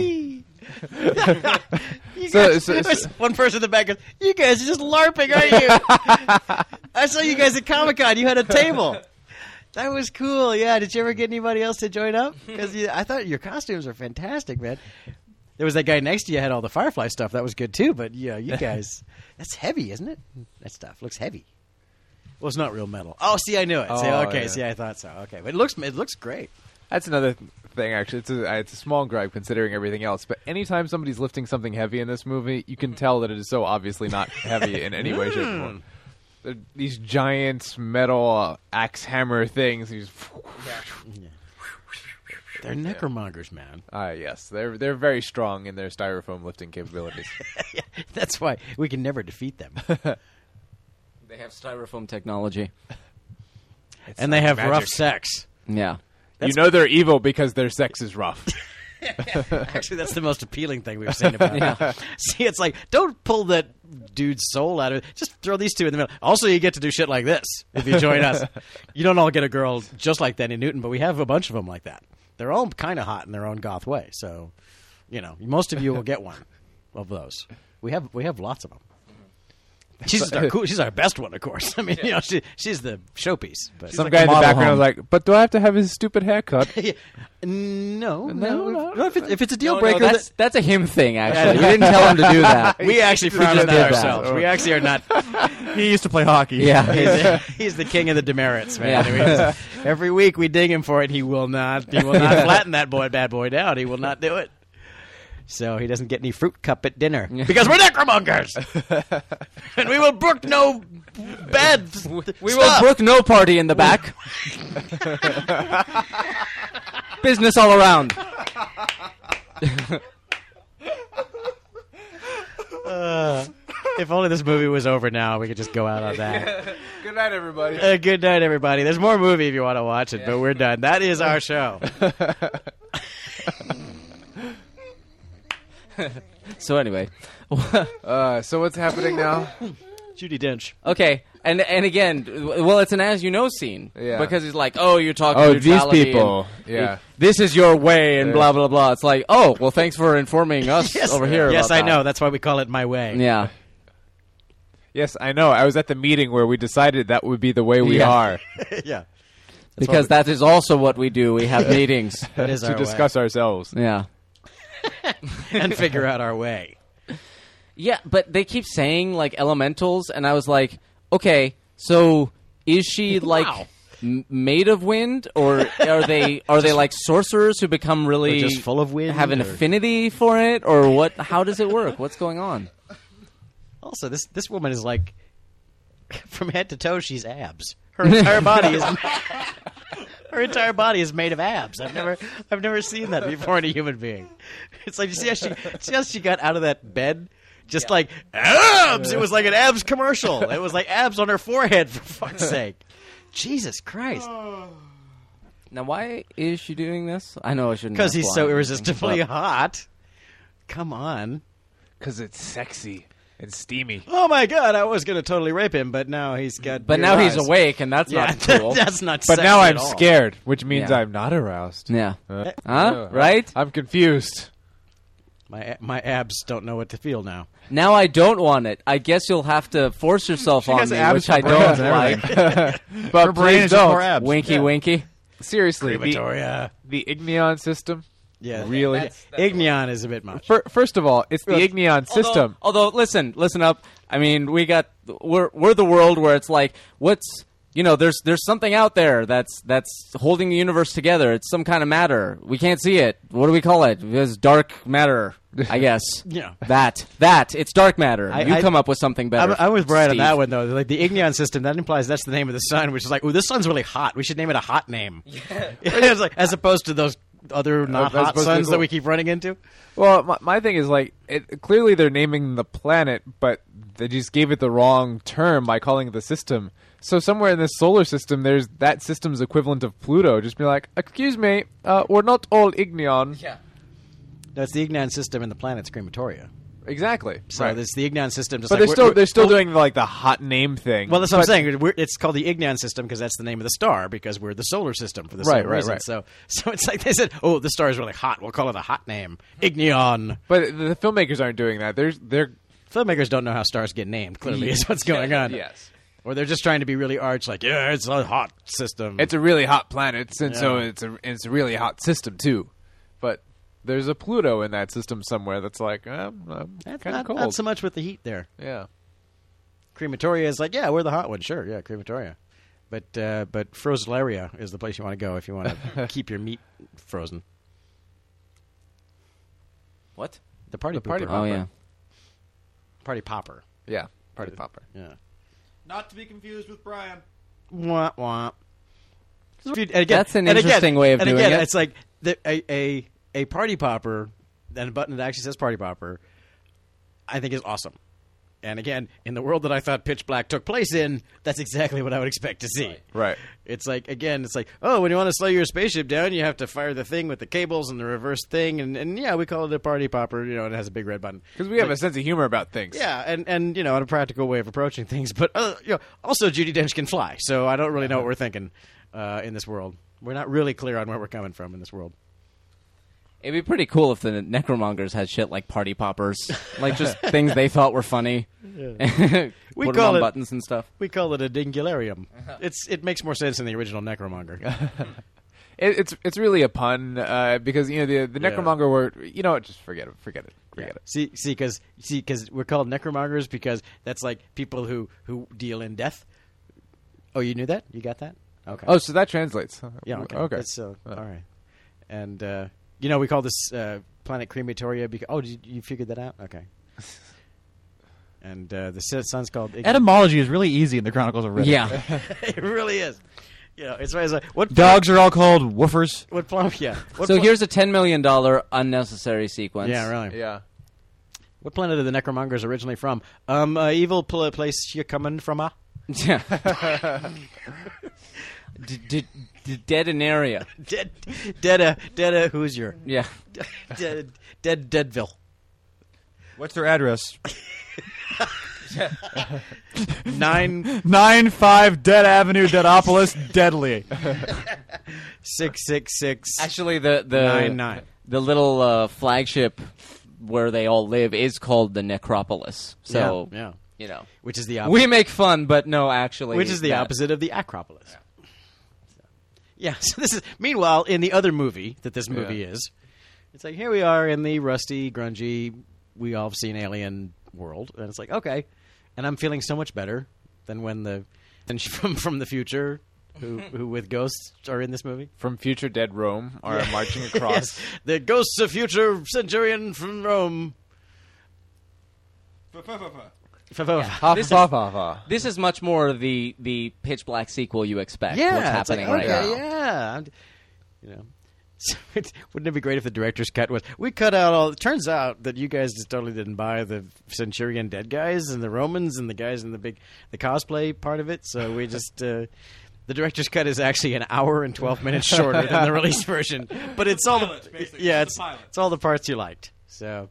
You So- guys- so- there's one person in the back goes, "You guys are just LARPing, aren't you?" I saw you guys at Comic Con. You had a table. That was cool. Yeah. Did you ever get anybody else to join up? Because I thought your costumes are fantastic, man. There was that guy next to you had all the Firefly stuff. That was good too. But yeah, you guys, that's heavy, isn't it? That stuff looks heavy. Well, it's not real metal. Oh, see, I knew it. See, Oh, okay, yeah. see, I thought so. Okay, but it looks it looks great. That's another thing, actually. It's a, it's a small gripe considering everything else. But anytime somebody's lifting something heavy in this movie, you can tell that it is so obviously not heavy in any way, shape, or form. They're these giant metal uh, axe hammer things. You just- They're necromongers, man. Uh, yes, they're they're very strong in their styrofoam lifting capabilities. Yeah, that's why we can never defeat them. They have styrofoam technology. And they have magic. rough sex. Yeah. You know they're evil because their sex is rough. Actually, that's the most appealing thing we've seen about Yeah. it. See, it's like, don't pull that dude's soul out of it. Just throw these two in the middle. Also, you get to do shit like this if you join us. You don't all get a girl just like Danny Newton, but we have a bunch of them like that. They're all kind of hot in their own goth way. So, you know, most of you will get one of those. We have we have lots of them. She's our cool, she's our best one, of course. I mean, you know, she, she's the showpiece. But Some like guy a in the model background home. was like, "But do I have to have his stupid haircut?" Yeah. no, no, No, no. no. If, it, if it's a deal No, breaker, no, that's, that- that's a him thing, actually. You didn't tell him to do that. we actually frown just on that did that. ourselves. We actually are not. He used to play hockey. Yeah. He's, he's the king of the demerits, man. Yeah. I mean, it's- every week we dig him for it. He will not. He will not flatten that boy, bad boy, down. He will not do it. So he doesn't get any fruit cup at dinner because we're necromongers, and we will brook no bad. We will brook no party in the back. Business all around. Uh, if only this movie was over now, we could just go out on that. Good night, everybody. Uh, good night, everybody. There's more movie if you want to watch it, but we're done. That is our show. So anyway, Uh, so what's happening now? Judi Dench. okay, and and again, well, it's an as you know scene Yeah. because he's like, oh, you're talking Oh, these neutrality people. and Yeah. this is your way and Yeah. blah blah blah. It's like, oh, well, thanks for informing us over here. Yes, about I that. know. That's why we call it My Way. Yeah, Yes, I know. I was at the meeting where we decided that would be the way we Yeah. are yeah. because that is also what we do. We have meetings. That is to our discuss ourselves. Yeah. way. And figure out our way. Yeah, but they keep saying like elementals, and I was like, okay, so is she like Wow. m- made of wind, or are they are they like sorcerers who become really Or just full of wind, have an or- affinity for it, or what? How does it work? What's going on? Also, this this woman is like, from head to toe, she's abs. Her entire body is. Her entire body is made of abs. I've never, I've never seen that before in a human being. It's like you see how she, see how she got out of that bed, just like abs. It was like an abs commercial. It was like abs on her forehead. For fuck's sake, Jesus Christ! Now, why is she doing this? I know I shouldn't. Because ask he's why. so irresistibly But- hot. Come on. Because it's sexy and steamy. Oh my God! I was going to totally rape him, but now he's got. But weird now he's eyes. awake, and that's Yeah, not cool. that's not. But sexy now at I'm all. scared, which means Yeah. I'm not aroused. Yeah. Uh, Huh? uh, Right? I'm confused. My my abs don't know what to feel now. Now I don't want it. I guess you'll have to force yourself on has me, abs which for I brains don't and like. everything. But Her brain please is just more don't. abs. Winky, winky. Seriously, the, Crematoria. the Igneon system. Yeah, Really? That's, Igneon is a bit much. Fir- First of all, it's the Igneon system. Although, although, listen, listen up. I mean, we got we're we're the world where it's like, what's you know, there's there's something out there that's that's holding the universe together. It's some kind of matter. We can't see it. What do we call it? It's dark matter, I guess. Yeah. That that it's dark matter. I- you I- come up with something better. I'm, I was right on Steve. that one though. Like the Igneon system, that implies that's the name of the sun, which is like, oh, this sun's really hot. We should name it a hot name. It's like, as opposed to those other not Uh, that's hot supposed to be suns that cool. we keep running into. Well, my, my thing is like, it, clearly they're naming the planet, but they just gave it the wrong term by calling it the system. So somewhere in this solar system, there's that system's equivalent of Pluto. Just be like, excuse me, uh, we're not all Igneon. Yeah. No, it's the Igneon system and the planet's crematoria. Exactly. So Right. it's the Igneon system. Just But like they're we're- still we're- they're still well, doing like the hot name thing. Well, that's what I'm But- saying. We're, it's called the Igneon system because that's the name of the star because we're the solar system for the Right, same right, reason. right. So, so it's like they said, oh, the star is really hot. We'll call it a hot name, Igneon. But the filmmakers aren't doing that. They're they're Filmmakers don't know how stars get named. Clearly, is what's going on. yes. Or they're just trying to be really arch, like, yeah, it's a hot system. It's a really hot planet, and so Yeah. it's a it's a really hot system too. But there's a Pluto in that system somewhere that's like, um, I'm That's kind of not, cold. not so much with the heat there. Yeah. Crematoria is like, yeah, we're the hot one. Sure, yeah, crematoria. But uh, but Frozelaria is the place you want to go if you want to keep your meat frozen. What? The party The party pooper. Oh popper. yeah. Party popper. Yeah. Party popper. Yeah. Not to be confused with Brian. Wah, wah. And again- That's an and again- interesting way of and doing again, it. It's like the, a, a a party popper and a button that actually says party popper, I think is awesome. And again, in the world that I thought Pitch Black took place in, that's exactly what I would expect to see. Right. It's like, again, it's like, oh, when you want to slow your spaceship down, you have to fire the thing with the cables and the reverse thing. And, and yeah, we call it a party popper, you know, and it has a big red button. Because we have Like, a sense of humor about things. yeah, and, and you know, and a practical way of approaching things. But uh, you know, also Judi Dench can fly, so I don't really know what we're thinking uh, in this world. We're not really clear on where we're coming from in this world. It'd be pretty cool if the Necromongers had shit like party poppers, like just things they thought were funny. Yeah. We Put call them on it- buttons and stuff. We call it a dingularium. It's it makes more sense than the original Necromonger. It, it's it's really a pun uh, because you know the the Yeah. Necromonger word. You know what? Just forget it. Forget it. Forget Yeah. it. See, see, because see, because we're called necromongers because that's like people who who deal in death. Oh, you knew that? You got that? Okay. Oh, so that translates. yeah. Okay. Okay. That's, uh, Uh. all right. And uh, you know, we call this uh, planet Crematoria because. Oh, did you, you figured that out? Okay. And uh, the s- sun's called. Etymology is really easy in the Chronicles of Riddick. Yeah. It really is. You know, it's, it's like what Dogs are all called woofers. What planet? Yeah. What So pla- here's a ten million dollars unnecessary sequence. Yeah, really. Yeah. What planet are the Necromongers originally from? Um, uh, evil pl- place you coming from? Ah. Yeah. D- d- d- dead in area. Dead, dead, uh, dead. Uh, who's your Yeah. dead, dead, Deadville? What's their address? Nine Nine five Dead Avenue, Deadopolis, Deadly. six six six. Actually, the the Nine, nine. the little uh, flagship where they all live is called the Necropolis. So yeah, yeah. you know, Which is the opposite. we make fun, but no, actually, Which is the that- opposite of the Acropolis. Yeah. yeah. So this is. Meanwhile, in the other movie that this movie Yeah. is, it's like here we are in the rusty, grungy. We all have seen Alien world, and it's like okay, and I'm feeling so much better than when the than from from the future. Who, who with ghosts are in this movie? From future dead Rome are marching across. Yes, the ghosts of future centurion from Rome. Ha, This ha, is- ha, ha. This is much more the the Pitch Black sequel you expect. Yeah, what's it's like, happening right okay, now? Yeah, I'm- you know. So it, wouldn't it be great if the director's cut was we cut out all? It turns out that you guys just totally didn't buy the Centurion dead guys and the Romans and the guys in the big the cosplay part of it. So we just uh, the director's cut is actually an hour and twelve minutes shorter than the release version, but it's all the, yeah, it's it's all the parts you liked. So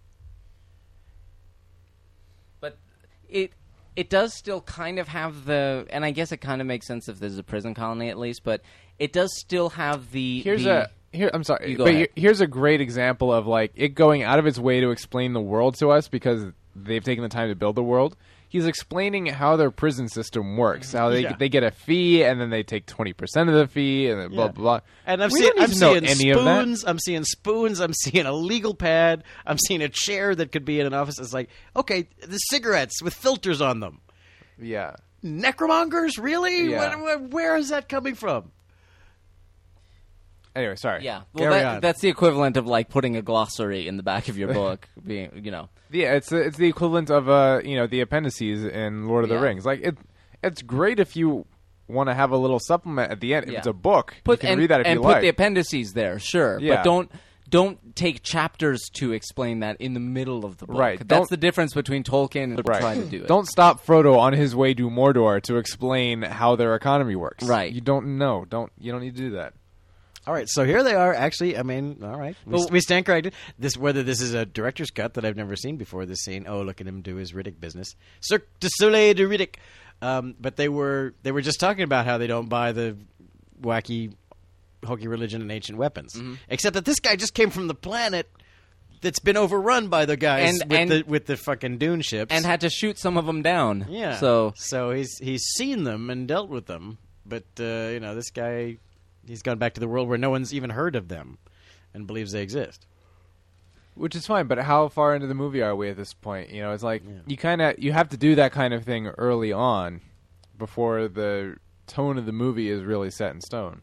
But it it does still kind of have the, and I guess it kind of makes sense if there's a prison colony at least, but it does still have the. Here's the, a here. I'm sorry, You go but ahead. here- here's a great example of like it going out of its way to explain the world to us because they've taken the time to build the world. He's explaining how their prison system works, how they Yeah. they get a fee and then they take twenty percent of the fee and then blah Yeah. blah blah. And I'm We seeing, don't need I'm to know seeing any of that. spoons. I'm seeing spoons. I'm seeing a legal pad. I'm seeing a chair that could be in an office. It's like, okay, the cigarettes with filters on them. Yeah. Necromongers, really? Yeah. What, what, where is that coming from? Anyway, sorry. Yeah, well, Carry that, on. that's the equivalent of like putting a glossary in the back of your book, being you know. Yeah, it's it's the equivalent of uh you know the appendices in Lord of Yeah. the Rings. Like it, it's great if you want to have a little supplement at the end. If Yeah. it's a book, Put you can and, read that if and you put like. the appendices there, sure, Yeah. but don't don't take chapters to explain that in the middle of the book. Right, That's don't- the difference between Tolkien and Right. trying to do it. Don't stop Frodo on his way to Mordor to explain how their economy works. Right. You don't know. Don't you don't need to do that. All right, so here they are. Actually, I mean, all right, we, Well- we stand corrected. This, whether this is a director's cut that I've never seen before, this scene. Oh, look at him do his Riddick business, Cirque du Soleil de Riddick. Um, but they were they were just talking about how they don't buy the wacky, hokey religion and ancient weapons. Mm-hmm. Except that this guy just came from the planet that's been overrun by the guys And- with and- the with the fucking dune ships and had to shoot some of them down. yeah. So so he's he's seen them and dealt with them, but uh, you know this guy, he's gone back to the world where no one's even heard of them, and believes they exist. Which is fine, but how far into the movie are we at this point? You know, it's like you kind of you have to do that kind of thing early on before the tone of the movie is really set in stone.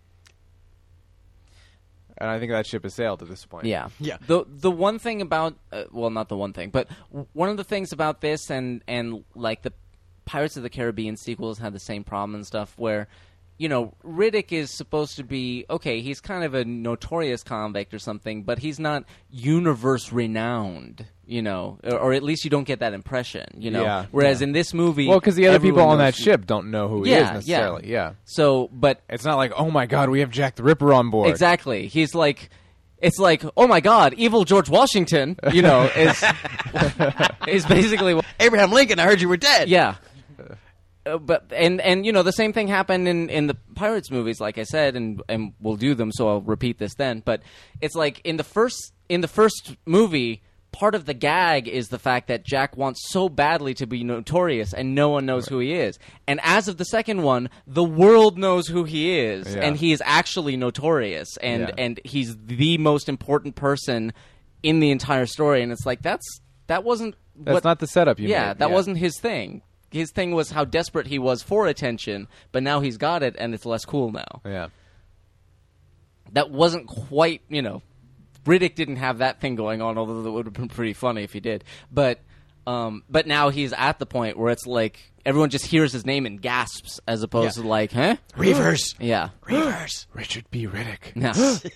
And I think that ship has sailed at this point. yeah, Yeah. The the one thing about uh, well, not the one thing, but w- one of the things about this and and like the Pirates of the Caribbean sequels had the same problem and stuff where you know, Riddick is supposed to be, okay, he's kind of a notorious convict or something, but he's not universe renowned, you know, or, or at least you don't get that impression, you know. Yeah. Whereas Yeah. in this movie, Well, because the other people everyone on that knows who- ship don't know who he Yeah, is necessarily. Yeah. So, but It's not like, oh my god, we have Jack the Ripper on board. exactly, he's like, it's like, oh my God, evil George Washington, you know, is is basically what, Abraham Lincoln, I heard you were dead. yeah. Uh, but and and you know the same thing happened in, in the Pirates movies, like I said, and and we'll do them, so I'll repeat this then. But it's like in the first in the first movie, part of the gag is the fact that Jack wants so badly to be notorious, and no one knows who he is. And as of the second one, the world knows who he is, Yeah. and he is actually notorious, and Yeah. and he's the most important person in the entire story. And it's like that's that wasn't That's what, not the setup you yeah, made. that wasn't his thing. His thing was how desperate he was for attention, but now he's got it, and it's less cool now. Yeah. That wasn't quite, you know, Riddick didn't have that thing going on, although it would have been pretty funny if he did. But, um, but now he's at the point where it's like everyone just hears his name and gasps, as opposed Yeah. to like, huh? Reavers. Yeah. Reavers. Richard B. Riddick. No.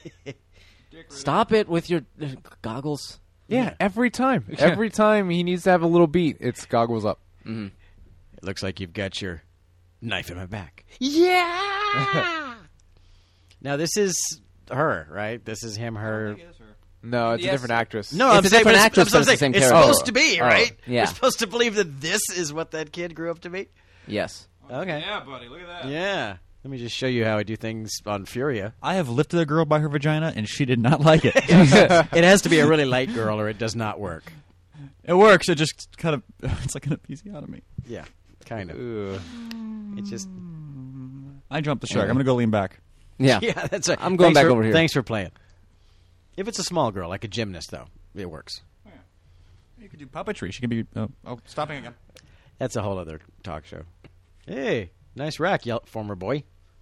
Stop it with your uh, goggles. Yeah, every time. Every time he needs to have a little beat, it's goggles up. It looks like you've got your knife in my back. Yeah. Now this is her, right? This is him, her. No, it's Yes. a different actress. No, It's I'm a saying, different but actress, It's, but I'm it's the saying, same it's character. supposed to be, Oh. right? Yeah. We're supposed to believe that this is what that kid grew up to be. Yes. Okay. Yeah, buddy, look at that. Yeah. Let me just show you how I do things on Furia. I have lifted a girl by her vagina, and she did not like it. It has to be a really light girl, or it does not work. It works. It just kind of it's like an episiotomy. Yeah, kind of. Ugh. It just. I jumped the shark. I'm gonna go lean back. Yeah. Yeah, that's right. I'm going Thanks back for- over here. Thanks for playing. If it's a small girl, like a gymnast, though, it works. You could do puppetry. She can be. Oh, oh stopping again. That's a whole other talk show. Hey, nice rack, yell, former boy.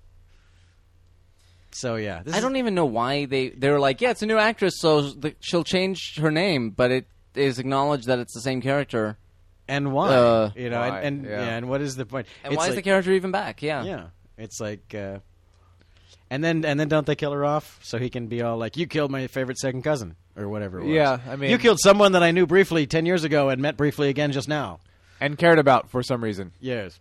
So yeah, this I is- don't even know why they they were like, yeah, it's a new actress, so the, she'll change her name, but it is acknowledged that it's the same character. and why Uh, you know, why? and, and Yeah. yeah, and what is the point? And It's why is like- the character even back? Yeah. Yeah, it's like, uh, and then and then don't they kill her off so he can be all like, "You killed my favorite second cousin" or whatever it was. Yeah, I mean- you killed someone that I knew briefly ten years ago and met briefly again just now. And cared about for some reason. Yes.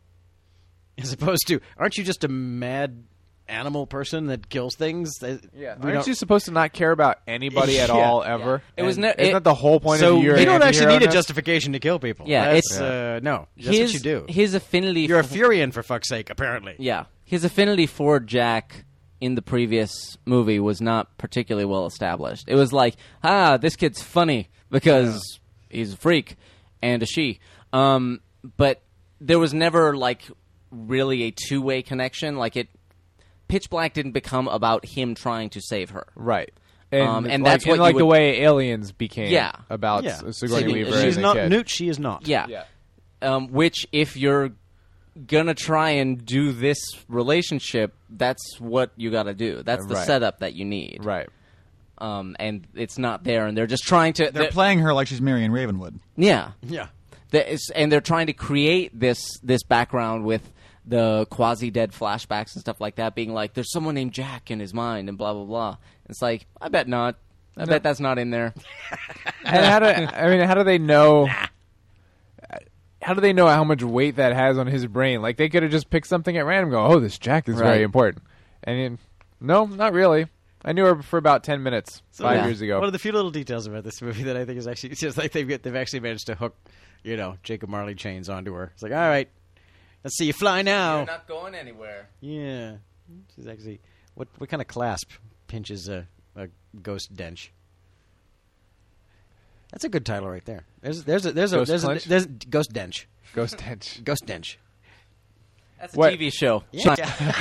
As opposed to, aren't you just a mad animal person that kills things? That Yeah. we Aren't don't- you supposed to not care about anybody at Yeah. all ever? It was And ne- Isn't it- that the whole point so of your you don't actually need a anti-hero-ness? justification to kill people. Yeah, That's, it's- uh, no. That's his, what you do. His affinity You're a for, Furian, for fuck's sake, apparently. yeah. His affinity for Jack in the previous movie was not particularly well established. It was like, ah, this kid's funny because he's a freak and a she. Um, but there was never like really a two-way connection. Like it, Pitch Black didn't become about him trying to save her. Right. And, Um, and like, that's what and you like the would- way Aliens became Yeah. about Yeah. S- Sigourney So Weaver. she's as She's a not kid. Newt. She is not. Yeah. Yeah. Um, which, if you're gonna try and do this relationship, that's what you got to do. That's the Right. setup that you need. Right. Um, and it's not there, and they're just trying to. They're playing her like she's Marion Ravenwood. Yeah. Yeah. There is- and they're trying to create this this background with the quasi dead flashbacks and stuff like that, being like, "There's someone named Jack in his mind," and blah blah blah. It's like, I bet not. I bet that's not in there. And how do I mean? How do they know? How do they know how much weight that has on his brain? Like they could have just picked something at random. And go, oh, this Jack is Right. very important. And then, no, not really. I knew her for about ten minutes five yeah. years ago. One of the few little details about this movie that I think is actually it's just like they've they've actually managed to hook, you know, Jacob Marley chains onto her. It's like, all right, let's see you fly now. not going anywhere. Yeah, she's actually what what kind of clasp pinches a, a ghost dench? That's a good title right there. There's there's a, there's a Ghost there's a, clench? there's a ghost dench. Ghost Tench. Ghost dench. That's a What? T V show. Yeah.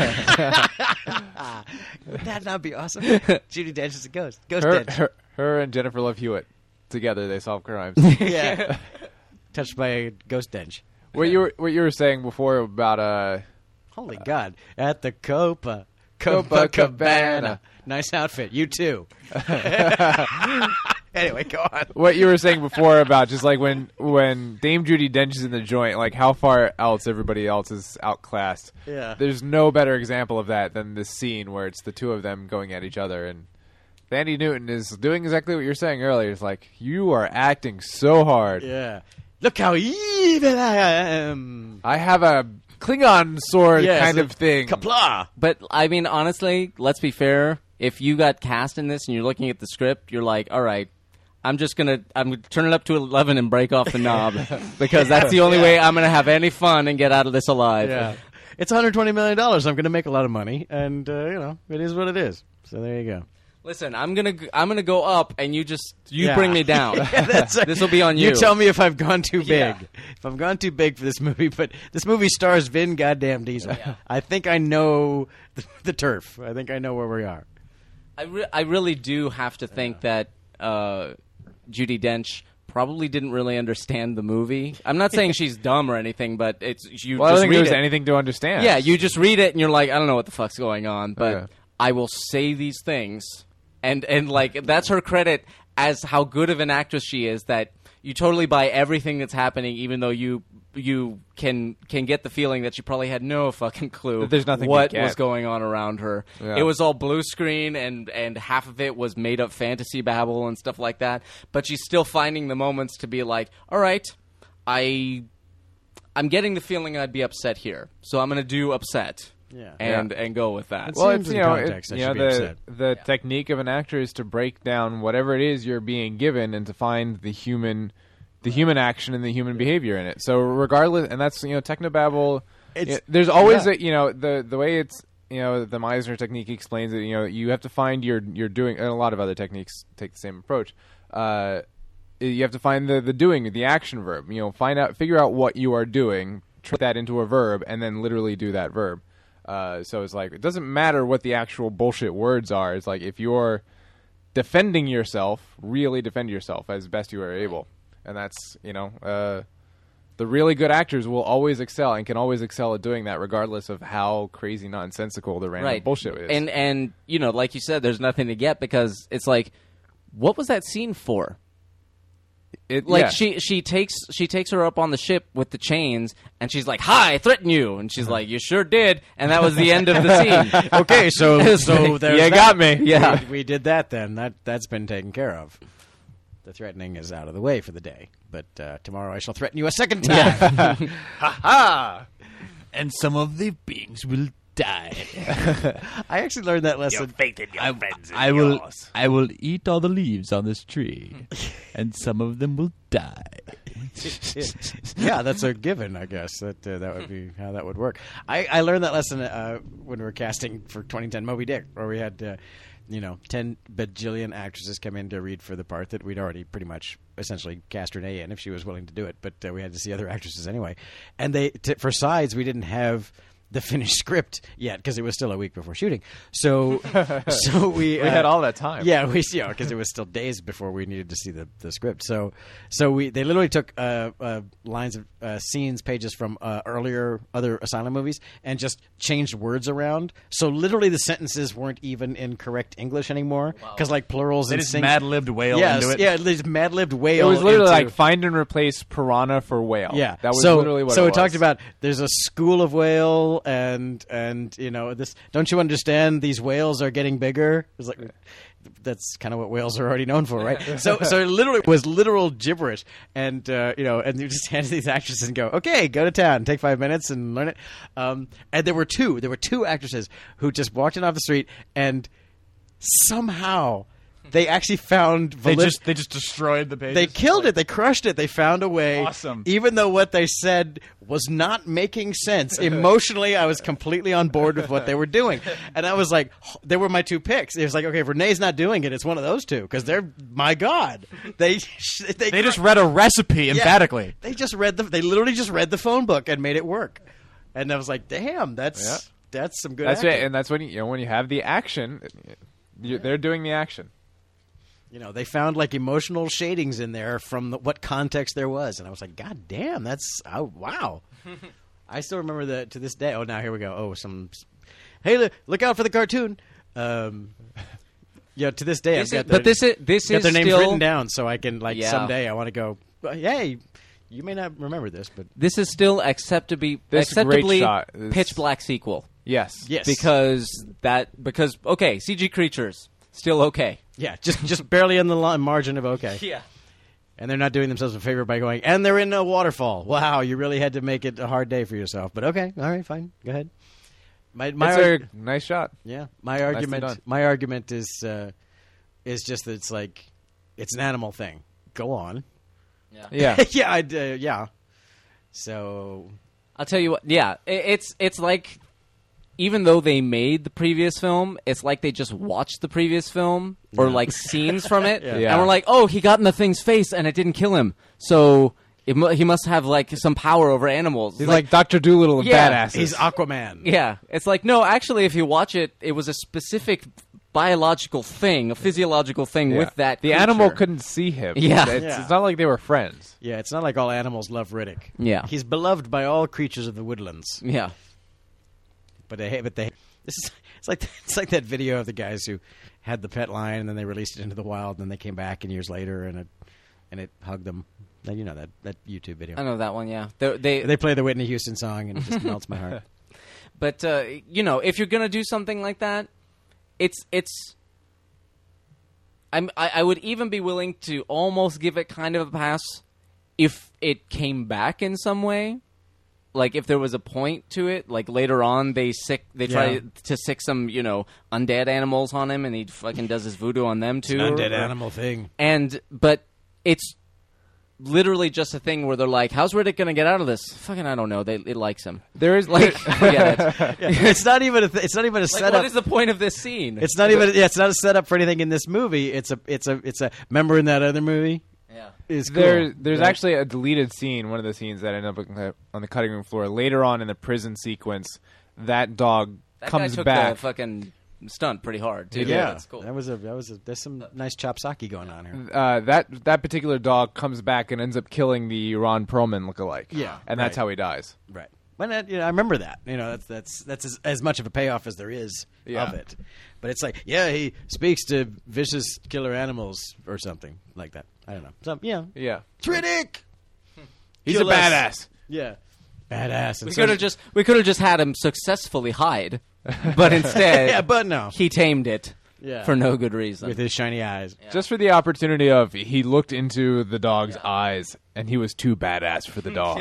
Would that not be awesome? Judi Dench is a ghost. Ghost Her, dench. her, her and Jennifer Love Hewitt together, they solve crimes. Yeah. Touched by a ghost dench. what you were what you were saying before about uh Holy God. At the Copa. Copa Cabana. Copacabana. Nice outfit. You too. Anyway, go on. What you were saying before about just like when when Dame Judi Dench is in the joint, like how far else everybody else is outclassed. Yeah. There's no better example of that than this scene where it's the two of them going at each other, and Thandie Newton is doing exactly what you were saying earlier. It's like, you are acting so hard. Yeah. Look how evil I am. I have a Klingon sword Yes, kind of thing. Kapla. But I mean, honestly, let's be fair. If you got cast in this and you're looking at the script, you're like, all right, I'm just gonna I'm gonna turn it up to eleven and break off the knob because that's the only Yeah. way I'm gonna have any fun and get out of this alive. Yeah. It's one hundred twenty million dollars. I'm going to make a lot of money, and uh, you know, it is what it is. So there you go. Listen, I'm gonna g- I'm gonna go up, and you just you Yeah. bring me down. Yeah, that's right. This will be on you. You tell me if I've gone too big. Yeah. If I've gone too big for this movie, but this movie stars Vin goddamn Diesel. I think I know the, the turf. I think I know where we are. I re- I really do have to think that uh, Judi Dench probably didn't really understand the movie. I'm not saying she's dumb or anything, but it's you Well, I just don't think read there's it. anything to understand. Yeah, you just read it and you're like, I don't know what the fuck's going on, but Yeah. I will say these things, and and like that's her credit as how good of an actress she is. That you totally buy everything that's happening, even though you you can can get the feeling that she probably had no fucking clue That there's nothing to what get. was going on around her. Yeah. It was all blue screen, and and half of it was made up fantasy babble and stuff like that. But she's still finding the moments to be like, all right, I. I'm getting the feeling I'd be upset here, so I'm going to do upset, Yeah. and and go with that. It's- Well, seems it's in you know, context it, I you know should be the upset. the technique of an actor is to break down whatever it is you're being given and to find the human, the human action and the human behavior in it. So regardless, and that's you know technobabble. It's- yeah, there's always yeah. a you know the the way it's you know the Meisner technique explains it. You know you have to find your you're doing, and a lot of other techniques take the same approach. Uh, you have to find the the doing, the action verb. You know, find out, figure out what you are doing, put that into a verb, and then literally do that verb. Uh, so it's like, it doesn't matter what the actual bullshit words are. It's like, if you're defending yourself, really defend yourself as best you are able. And that's, you know, uh, the really good actors will always excel and can always excel at doing that regardless of how crazy nonsensical the random right. bullshit is. And and you know, like you said, there's nothing to get because it's like, what was that scene for? it, Like yeah. she she takes she takes her up on the ship with the chains, and she's like, "Hi, I threaten you," and she's like, "You sure did," and that was the end of the scene. Okay, so It's so like, there's you that. got me. Yeah. we, we did that then. That that's been taken care of. The threatening is out of the way for the day. But uh, tomorrow I shall threaten you a second time. And some of the beings will die. I actually learned that lesson. I, I will. I will eat all the leaves on this tree, and some of them will die. Yeah, that's a given, I guess. That uh, that would be how that would work. I, I learned that lesson uh, when we were casting for twenty ten Moby Dick, where we had, uh, you know, ten bajillion actresses come in to read for the part that we'd already pretty much essentially cast Renee in if she was willing to do it, but uh, we had to see other actresses anyway. And they t- for sides, we didn't have the finished script yet because it was still a week before shooting. So, so we we uh, had all that time. Yeah, we you know because it was still days before we needed to see the, the script. So, so we they literally took uh, uh, lines of uh, scenes, pages from uh, earlier other Asylum movies, and just changed words around. So literally, the sentences weren't even in correct English anymore because like plurals They and just sing- mad-libbed whale Yes, into it. yeah, they just mad-libbed It whale. was literally into- like find and replace piranha for whale. yeah, that was so, literally what so it it was. talked about. There's a school of whale, and and you know this. Don't you understand? These whales are getting bigger. It's like that's kind of what whales are already known for, right? so so it literally was literal gibberish, and uh, you know, and you just hand these actresses and go, okay, go to town, take five minutes and learn it. Um, and there were two. There were two actresses who just walked in off the street and somehow. They actually found They valid- just they just destroyed the pages. they killed it. They crushed it. They found a way. Awesome. Even though what they said was not making sense. Emotionally, I was completely on board with what they were doing. And I was like, they were my two picks. It was like, okay, if Renee's not doing it, it's one of those two. Because they're, my God. They they, They just read a recipe Yeah. emphatically. They just read the, they literally just read the phone book and made it work. And I was like, damn, that's, Yeah. that's some good That's acting. it, and that's when you, you know when you have the action, you, they're doing the action. You know, they found like emotional shadings in there from the, what context there was, and I was like, God damn, that's oh, wow. I still remember that to this day. Oh, now here we go. Oh, some. Hey, look, look out for the cartoon. Um, Yeah, to this day, This I've is- got their, but this is this got is their names still written down, so I can like Yeah. someday I want to go. Hey, you may not remember this, but this is still acceptably This great acceptably shot is- pitch black sequel. Yes. yes, Because that because okay, C G creatures still okay. yeah, just just barely in the line, margin of okay. Yeah. And they're not doing themselves a favor by going, and they're in a waterfall. Wow, you really had to make it a hard day for yourself. But okay, all right, fine, go ahead. My my It's arg- a nice shot. yeah, my done. argument my argument is uh, is just that it's like it's an animal thing. Go on. Yeah. yeah, I'd, uh, yeah. So I'll tell you what. Yeah, it, it's it's like even though they made the previous film, it's like they just watched the previous film or Yeah. like scenes from it, Yeah. Yeah. and we're like, oh, he got in the thing's face and it didn't kill him, so it, mu- he must have like some power over animals. He's like, Doctor Doolittle and Yeah, badasses. he's Aquaman. yeah, it's like no, actually, if you watch it, it was a specific biological thing, a physiological thing Yeah. with that. The creature. animal couldn't see him. Yeah. It's, Yeah. it's not like they were friends. Yeah, it's not like all animals love Riddick. Yeah. He's beloved by all creatures of the woodlands. Yeah. But they, but they, this is it's like it's like that video of the guys who had the pet lion and then they released it into the wild and then they came back and years later and it and it hugged them. Now, you know that that YouTube video. I know that one. Yeah, they they, They play the Whitney Houston song and it just melts my heart. But uh, you know, if you're gonna do something like that, it's it's. I'm, I, I would even be willing to almost give it kind of a pass if it came back in some way, like if there was a point to it. Like later on, they sick they try Yeah. to sick some you know undead animals on him, and he fucking does his voodoo on them too. An undead or- animal thing. And but it's literally just a thing where they're like, "How's Riddick gonna get out of this?" Fucking, I don't know. They it likes him. There is Like, forget it. it's not even a th- it's not even a Like, setup. what is the point of this scene? It's not even yeah, it's not a setup for anything in this movie. It's a it's a it's a remember in that other movie? yeah. Is cool. There, there's Right? actually a deleted scene, one of the scenes that ended up on the- on the cutting room floor. Later on in the prison sequence, that dog That comes guy took back. the fucking stunt pretty hard too. yeah, That's cool. that was a that was a there's some nice chopsaki going on here. uh, that that particular dog comes back and ends up killing the Ron Perlman lookalike. Yeah, and that's right. how he dies. Right. Well, that, you know, I remember that. You know, that's that's that's as, as much of a payoff as there is Yeah. of it. But it's like, yeah, he speaks to vicious killer animals or something like that. I don't know. So, yeah, Yeah, Riddick. he's Kill a us. badass. Yeah, badass. And We so- could have just we could have just had him successfully hide, but instead, yeah, but no, he tamed it Yeah. for no good reason. with his shiny eyes. Just for the opportunity of he looked into the dog's eyes and he was too badass for the dog. Yeah.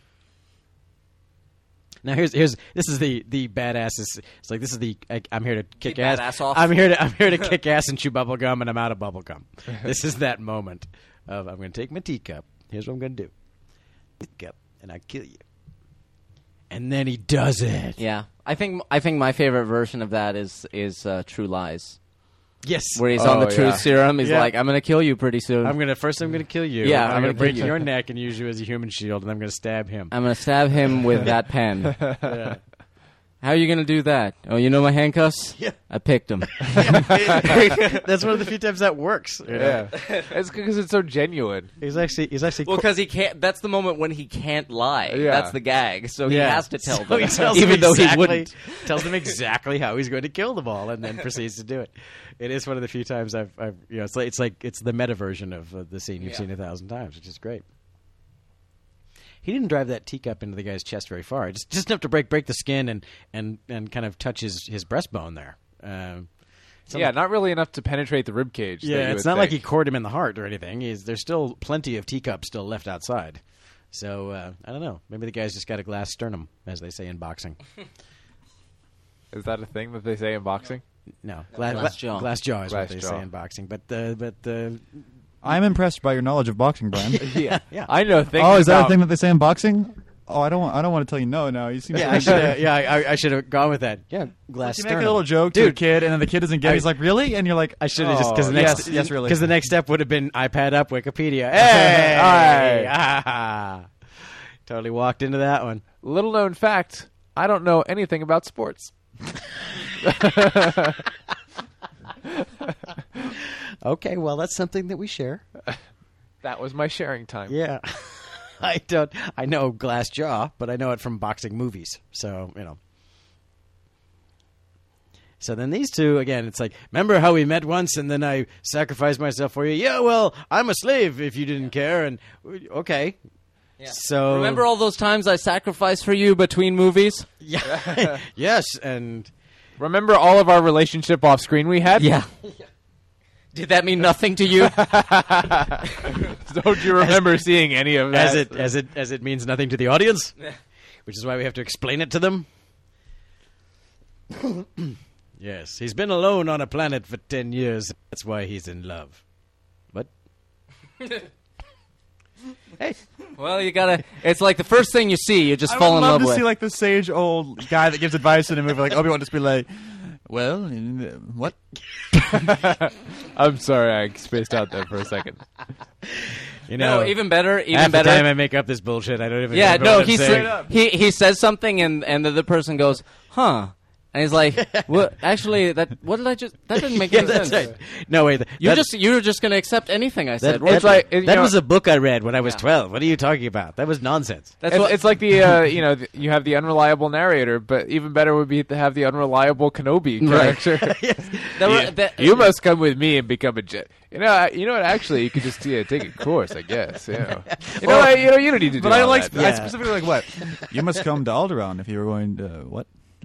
Now here's here's this is the the badass. Is, it's like this is the I, I'm here to kick Keep ass. badass off. I'm here to I'm here to kick ass and chew bubble gum, and I'm out of bubble gum. This is that moment of I'm going to take my teacup. Here's what I'm going to do. Teacup, and I kill you. And then he does it. Yeah, I think I think my favorite version of that is is uh, True Lies, Yes. where he's Oh, on the truth yeah. serum. He's Yeah. like, "I'm gonna kill you pretty soon. I'm gonna first. I'm gonna kill you. Yeah, I'm, I'm gonna, gonna break kill you. your neck and use you as a human shield, and I'm gonna stab him. I'm gonna stab him with that pen." Yeah. How are you gonna do that? Oh, you know my handcuffs? Yeah. I picked them. That's one of the few times that works. you know? Yeah, it's because it's so genuine. He's actually he's actually Well, because he can't. That's the moment when he can't lie. Yeah. That's the gag. So he Yeah. has to tell So them, he tells even them though exactly, he wouldn't. tells them exactly how he's going to kill them all, and then proceeds to do it. It is one of the few times I've, I've you know, it's like it's like it's the meta version of uh, the scene you've Yeah. seen a thousand times, which is great. He didn't drive that teacup into the guy's chest very far. Just just enough to break break the skin and and, and kind of touch his, his breastbone there. Um, Yeah, like- not really enough to penetrate the rib cage. that yeah, you it's would not like he think. cored him in the heart or anything. He's, there's still plenty of teacups still left outside. So uh, I don't know. Maybe the guy's just got a glass sternum, as they say in boxing. Is that a thing that they say in boxing? No, gla- glass gla- jaw. Glass jaw is Glass what they jaw. say in boxing. But uh, but uh, I'm impressed by your knowledge of boxing, Brian. yeah, yeah. I know things. Oh, is that a about- thing that they say in boxing? Oh, I don't. Want, I don't want to tell you no. Now you seem. yeah, so I should have, yeah, I, I should have gone with that. Yeah, glass You make sternum. a little joke to a Dude, kid, and then the kid doesn't get it. I- He's like, "Really?" And you're like, I should have just because "Oh, the next yes, yes, really." because the next step would have been iPad up Wikipedia. Hey, Hey. Ah. Totally walked into that one. Little known fact: I don't know anything about sports. Okay, well that's something that we share. That was my sharing time. Yeah. I don't. I know glass jaw, but I know it from boxing movies. So you know. So then these two, again, it's like, remember how we met once and then I sacrificed myself for you? Yeah, well, I'm a slave if you didn't care. And okay. Yeah. So Remember all those times I sacrificed for you between movies? Yeah. Yes, and Remember all of our relationship off screen we had? Yeah. Did that mean nothing to you? Don't you remember seeing any of that? as it as it as it means nothing to the audience, which is why we have to explain it to them. Yes, he's been alone on a planet for ten years. That's why he's in love. What? Hey, Well, you gotta. It's like the first thing you see, you just I fall would in love love to with. see like the sage old guy that gives advice in a movie like Obi-Wan just be like, well, uh, what? I'm sorry, I spaced out there for a second. you know, no, even better. Even half better. the time I make up this bullshit. I don't even. yeah, remember no. what I'm He saying. sa- he he says something, and and the other person goes, "Huh." And he's like, "What? Actually, that what did I just? That didn't make Yeah, any that's sense." right. No wait, You that, just you're just gonna accept anything I said. that, weren't It's you? like it- you that know, was a book I read when I was Yeah. twelve. What are you talking about? That was nonsense. that's It's, what it's like the uh, you know the, you have the unreliable narrator, but even better would be to have the unreliable Kenobi Right. character. There were- you, that- you must come with me and become a Jedi. You know, I, you know what? Actually, you could just yeah, take a course, I guess. You know, you know, I, you know, you don't need to do But I all like that. I Yeah. specifically like what? You must come to Alderaan if you were going to what?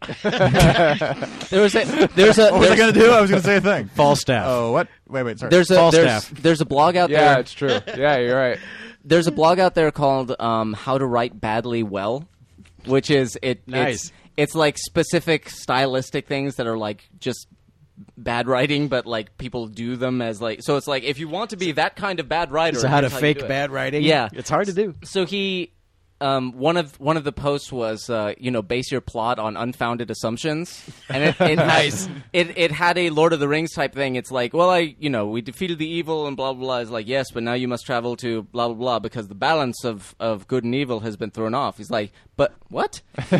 there was a there's a What was I there's, going to do? I was going to say a thing. False staff. Oh, what? Wait, wait, sorry. there's a False there's, staff. there's a blog out Yeah, there. it's true. Yeah, you're right. There's a blog out there called um, "How to Write Badly Well," which is it. Nice. It's, it's like specific stylistic things that are like just bad writing, but like people do them as like. So it's like if you want to be that kind of bad writer, So how to here's you fake do it. bad writing? Yeah. It's hard to do. So he. Um, one of one of the posts was, uh, you know, base your plot on unfounded assumptions, and it it, Nice. had, it it had a Lord of the Rings type thing. It's like, well, I you know, we defeated the evil and blah blah blah. It's like, yes, but now you must travel to blah blah blah because the balance of, of good and evil has been thrown off. He's like, but what?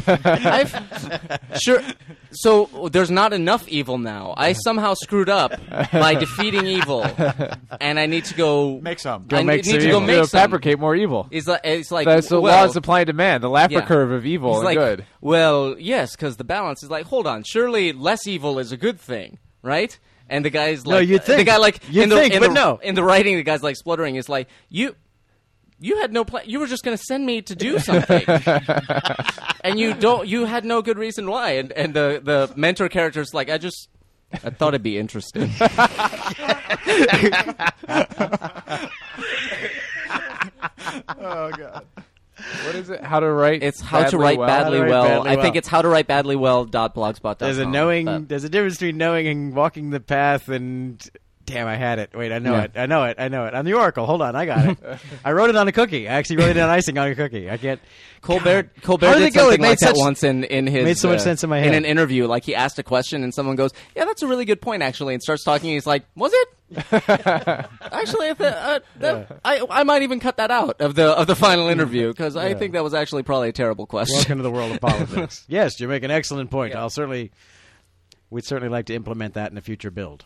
I've sure. So there's not enough evil now. I somehow screwed up by defeating evil, and I need to go Make some. I make need some to go evil. make It'll some. fabricate more evil. It's like it's like That's the well, law of supply and demand, the Laffer yeah. curve of evil He's and like, good. well, yes, because the balance is like, hold on, surely less evil is a good thing, right? And the guy's like, No, you'd think. the guy like You'd in the think, in but the, no. in the writing, the guy's like spluttering. It's like you. You had no plan. You were just going to send me to do something, and you don't. You had no good reason why. And and the the mentor character's like, I just, I thought it'd be interesting. Oh god. What is it? How to write? It's how to badly write well? badly How to write well. badly I think well. it's how to write badly well. Dot blogspot. dot com. There's a knowing. But- There's a difference between knowing and walking the path. And damn, I had it. Wait, I know Yeah. it. I know it. I know it. I'm the Oracle. Hold on, I got it. I wrote it on a cookie. I actually wrote it on icing on a cookie. I can't. Colbert Colbert How did did it go? It something made like that such- once in, in his made so much uh, sense in my in head. an interview. Like he asked a question and someone goes, "Yeah, that's a really good point, actually," and starts talking. And he's like, "Was it?" actually, if it, uh, that, I I might even cut that out of the of the final interview because I Yeah. think that was actually probably a terrible question. Welcome to the world of politics. Yes, you make an excellent point. Yeah. I'll certainly. We'd certainly like to implement that in a future build.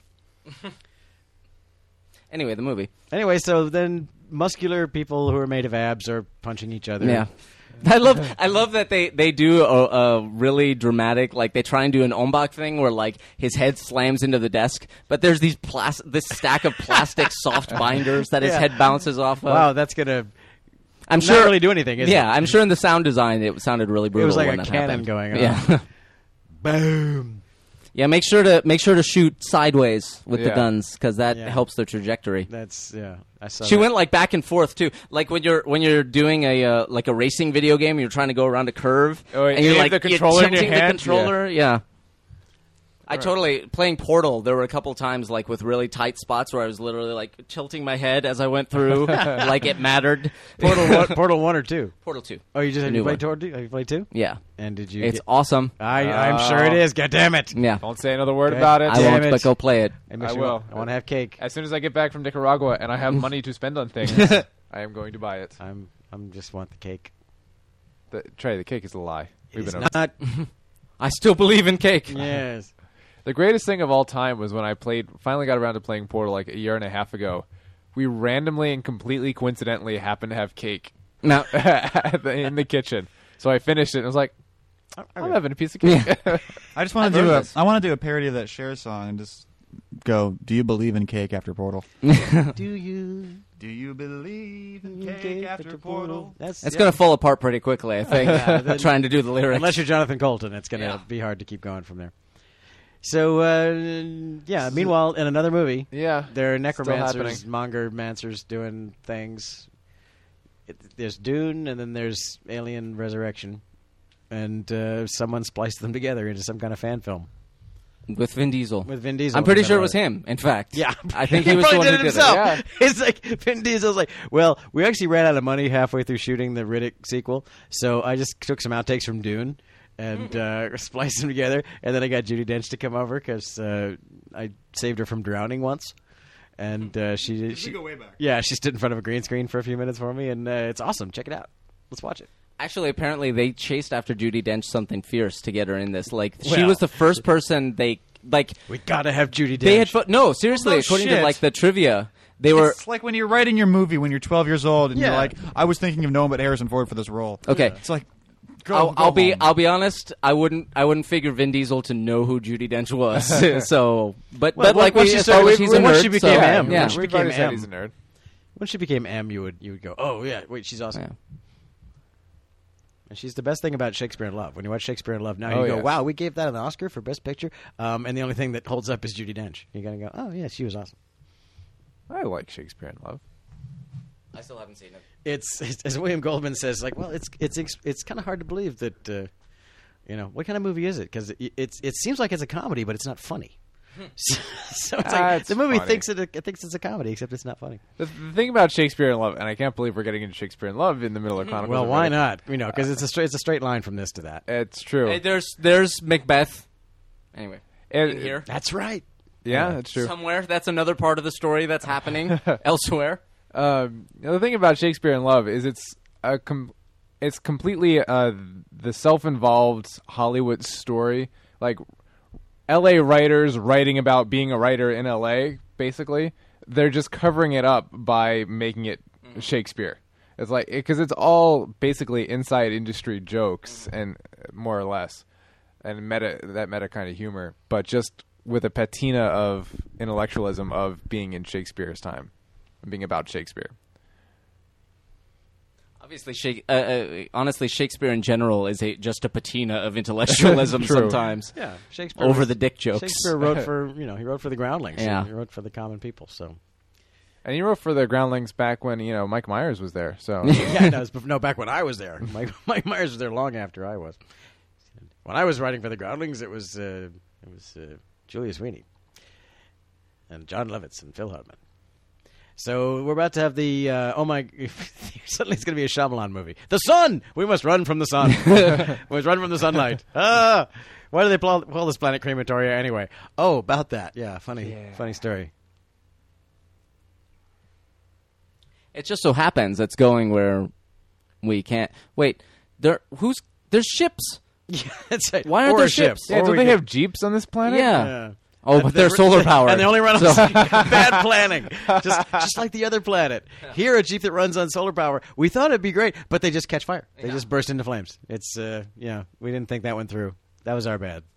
Anyway, the movie. Anyway, so then muscular people who are made of abs are punching each other. Yeah. I love I love that they, they do a, a really dramatic, like they try and do an Ombak thing where like his head slams into the desk, but there's these plas- this stack of plastic soft binders that his Yeah. head bounces off of. Wow, that's gonna. I'm not sure really do anything, is yeah, it? I'm sure in the sound design it sounded really brutal. was like when a that cannon happened. going on. Yeah. Boom. Yeah, make sure to make sure to shoot sideways with the Yeah. guns because that Yeah. helps their trajectory. That's yeah. I saw. She that. went like back and forth too, like when you're when you're doing a uh, like a racing video game, you're trying to go around a curve, Oh, and and you're you have like the controller you're in your tilting the hand? controller. Yeah. I totally playing Portal. There were a couple times like with really tight spots where I was literally like tilting my head as I went through, like it mattered. Portal one, Portal one or two. Portal two. Oh, you just have new you played one. Portal two? Have you played two? Yeah, And did you? it's get- awesome. I, I'm sure it is. God damn it! Yeah, Don't say another word Okay. about it. I Damn won't, it. but go play it. It makes I me will. want- I want to have cake. As soon as I get back from Nicaragua and I have money to spend on things, I am going to buy it. I'm. I'm just want the cake. The, Trey, the cake is a lie. We've It's been over- not. I still believe in cake. Yes. The greatest thing of all time was when I played. Finally, got around to playing Portal like a year and a half ago. We randomly and completely coincidentally happened to have cake Now, at the- in the kitchen. So I finished it and I was like, I'm having a piece of cake. I just want I've to do heard a. this. I want to do a parody of that Cher song and just go. Do you believe in cake after Portal? Do you? Do you believe in Cake cake after after Portal? Portal? That's It's yeah. going to fall apart pretty quickly, I think. Yeah, then- trying to do the lyrics. Unless you're Jonathan Colton, it's going to Yeah. be hard to keep going from there. So, uh, yeah. Meanwhile, in another movie, yeah. there are Still necromancers, happening. monger mancers doing things. It, there's Dune, and then there's Alien Resurrection, and uh, someone spliced them together into some kind of fan film with Vin Diesel. with Vin Diesel. I'm pretty in sure the it was middle. him, in fact. Yeah, I think he, was the probably one did who it did himself. it. Yeah. It's like Vin Diesel's like, well, we actually ran out of money halfway through shooting the Riddick sequel, so I just took some outtakes from Dune and uh, spliced them together, and then I got Judi Dench to come over because uh, I saved her from drowning once, and uh, she, she go way back. yeah, she stood in front of a green screen for a few minutes for me, and uh, it's awesome. Check it out. Let's watch it. Actually, apparently they chased after Judi Dench something fierce to get her in this. Like, she Well. was the first person they, like, We gotta have Judi Dench. they had, fo- no, seriously, no according to, shit. like, the trivia, they were, It's like when you're writing your movie when you're twelve years old and Yeah. you're like, I was thinking of no one but Harrison Ford for this role. okay. It's like, go, I'll, go I'll be home. I'll be honest. I wouldn't I wouldn't figure Vin Diesel to know who Judi Dench was. so, but Well, but like once we she established, started- he's a once nerd, she became so, M, yeah. once she We've became already said M. he's a nerd. When she became M, you would you would go, oh yeah, wait, she's awesome. Yeah. And she's the best thing about Shakespeare in Love. When you watch Shakespeare in Love now, Oh, you go, yes. wow, we gave that an Oscar for Best Picture. Um, and the only thing that holds up is Judi Dench. You're going to go, oh, yeah, she was awesome. I like Shakespeare in Love. I still haven't seen it. It's, it's as William Goldman says, like, well, it's it's it's, it's kind of hard to believe that, uh, you know, what kind of movie is it? Because it, it's it seems like it's a comedy, but it's not funny. so, so it's Ah, like it's the movie funny. thinks it, it thinks it's a comedy, except it's not funny. The, the thing about Shakespeare in Love, and I can't believe we're getting into Shakespeare in Love in the middle of Chronicles. Well, of why Riddick. not? You know, because it's a straight it's a straight line from this to that. It's true. Hey, there's there's Macbeth. Anyway, It- in here That's right. Yeah, that's true. somewhere. That's another part of the story that's happening elsewhere. Um, the thing about Shakespeare in Love is it's a com- it's completely uh, the self-involved Hollywood story. Like L A writers writing about being a writer in L A. Basically, they're just covering it up by making it Shakespeare. It's like because it's all basically inside industry jokes and uh, more or less, and meta that meta kind of humor, but just with a patina of intellectualism of being in Shakespeare's time. Being about Shakespeare. Obviously, Shake, uh, uh, honestly, Shakespeare in general is a, just a patina of intellectualism True. sometimes. Yeah, Shakespeare Over was- the dick jokes. Shakespeare wrote for you know he wrote for the groundlings. Yeah. He wrote for the common people. So And he wrote for the Groundlings back when, you know, Mike Myers was there. So yeah, no, it was, no, back when I was there, Mike, Mike Myers was there long after I was. When I was writing for the groundlings, it was uh, it was uh, Julius Sweeney and John Lovitz and Phil Hartman. So we're about to have the uh, oh my! Suddenly it's going to be a Shyamalan movie. The sun. We must run from the sun. we must run from the sunlight. Ah, why do they call call this planet crematoria anyway? Oh, about that. Yeah, funny, funny story. It just so happens it's going where we can't. Wait, there who's there's ships. Yeah, that's right. Why aren't Or there a ship. ships? yeah, Or don't we they could- have Jeeps on this planet? Yeah. Yeah. Oh, but they're solar powered. and they only run on bad planning, just just like the other planet. Here, a Jeep that runs on solar power. We thought it'd be great, but they just catch fire. They Yeah. just burst into flames. It's uh, yeah, we didn't think that went through. That was our bad.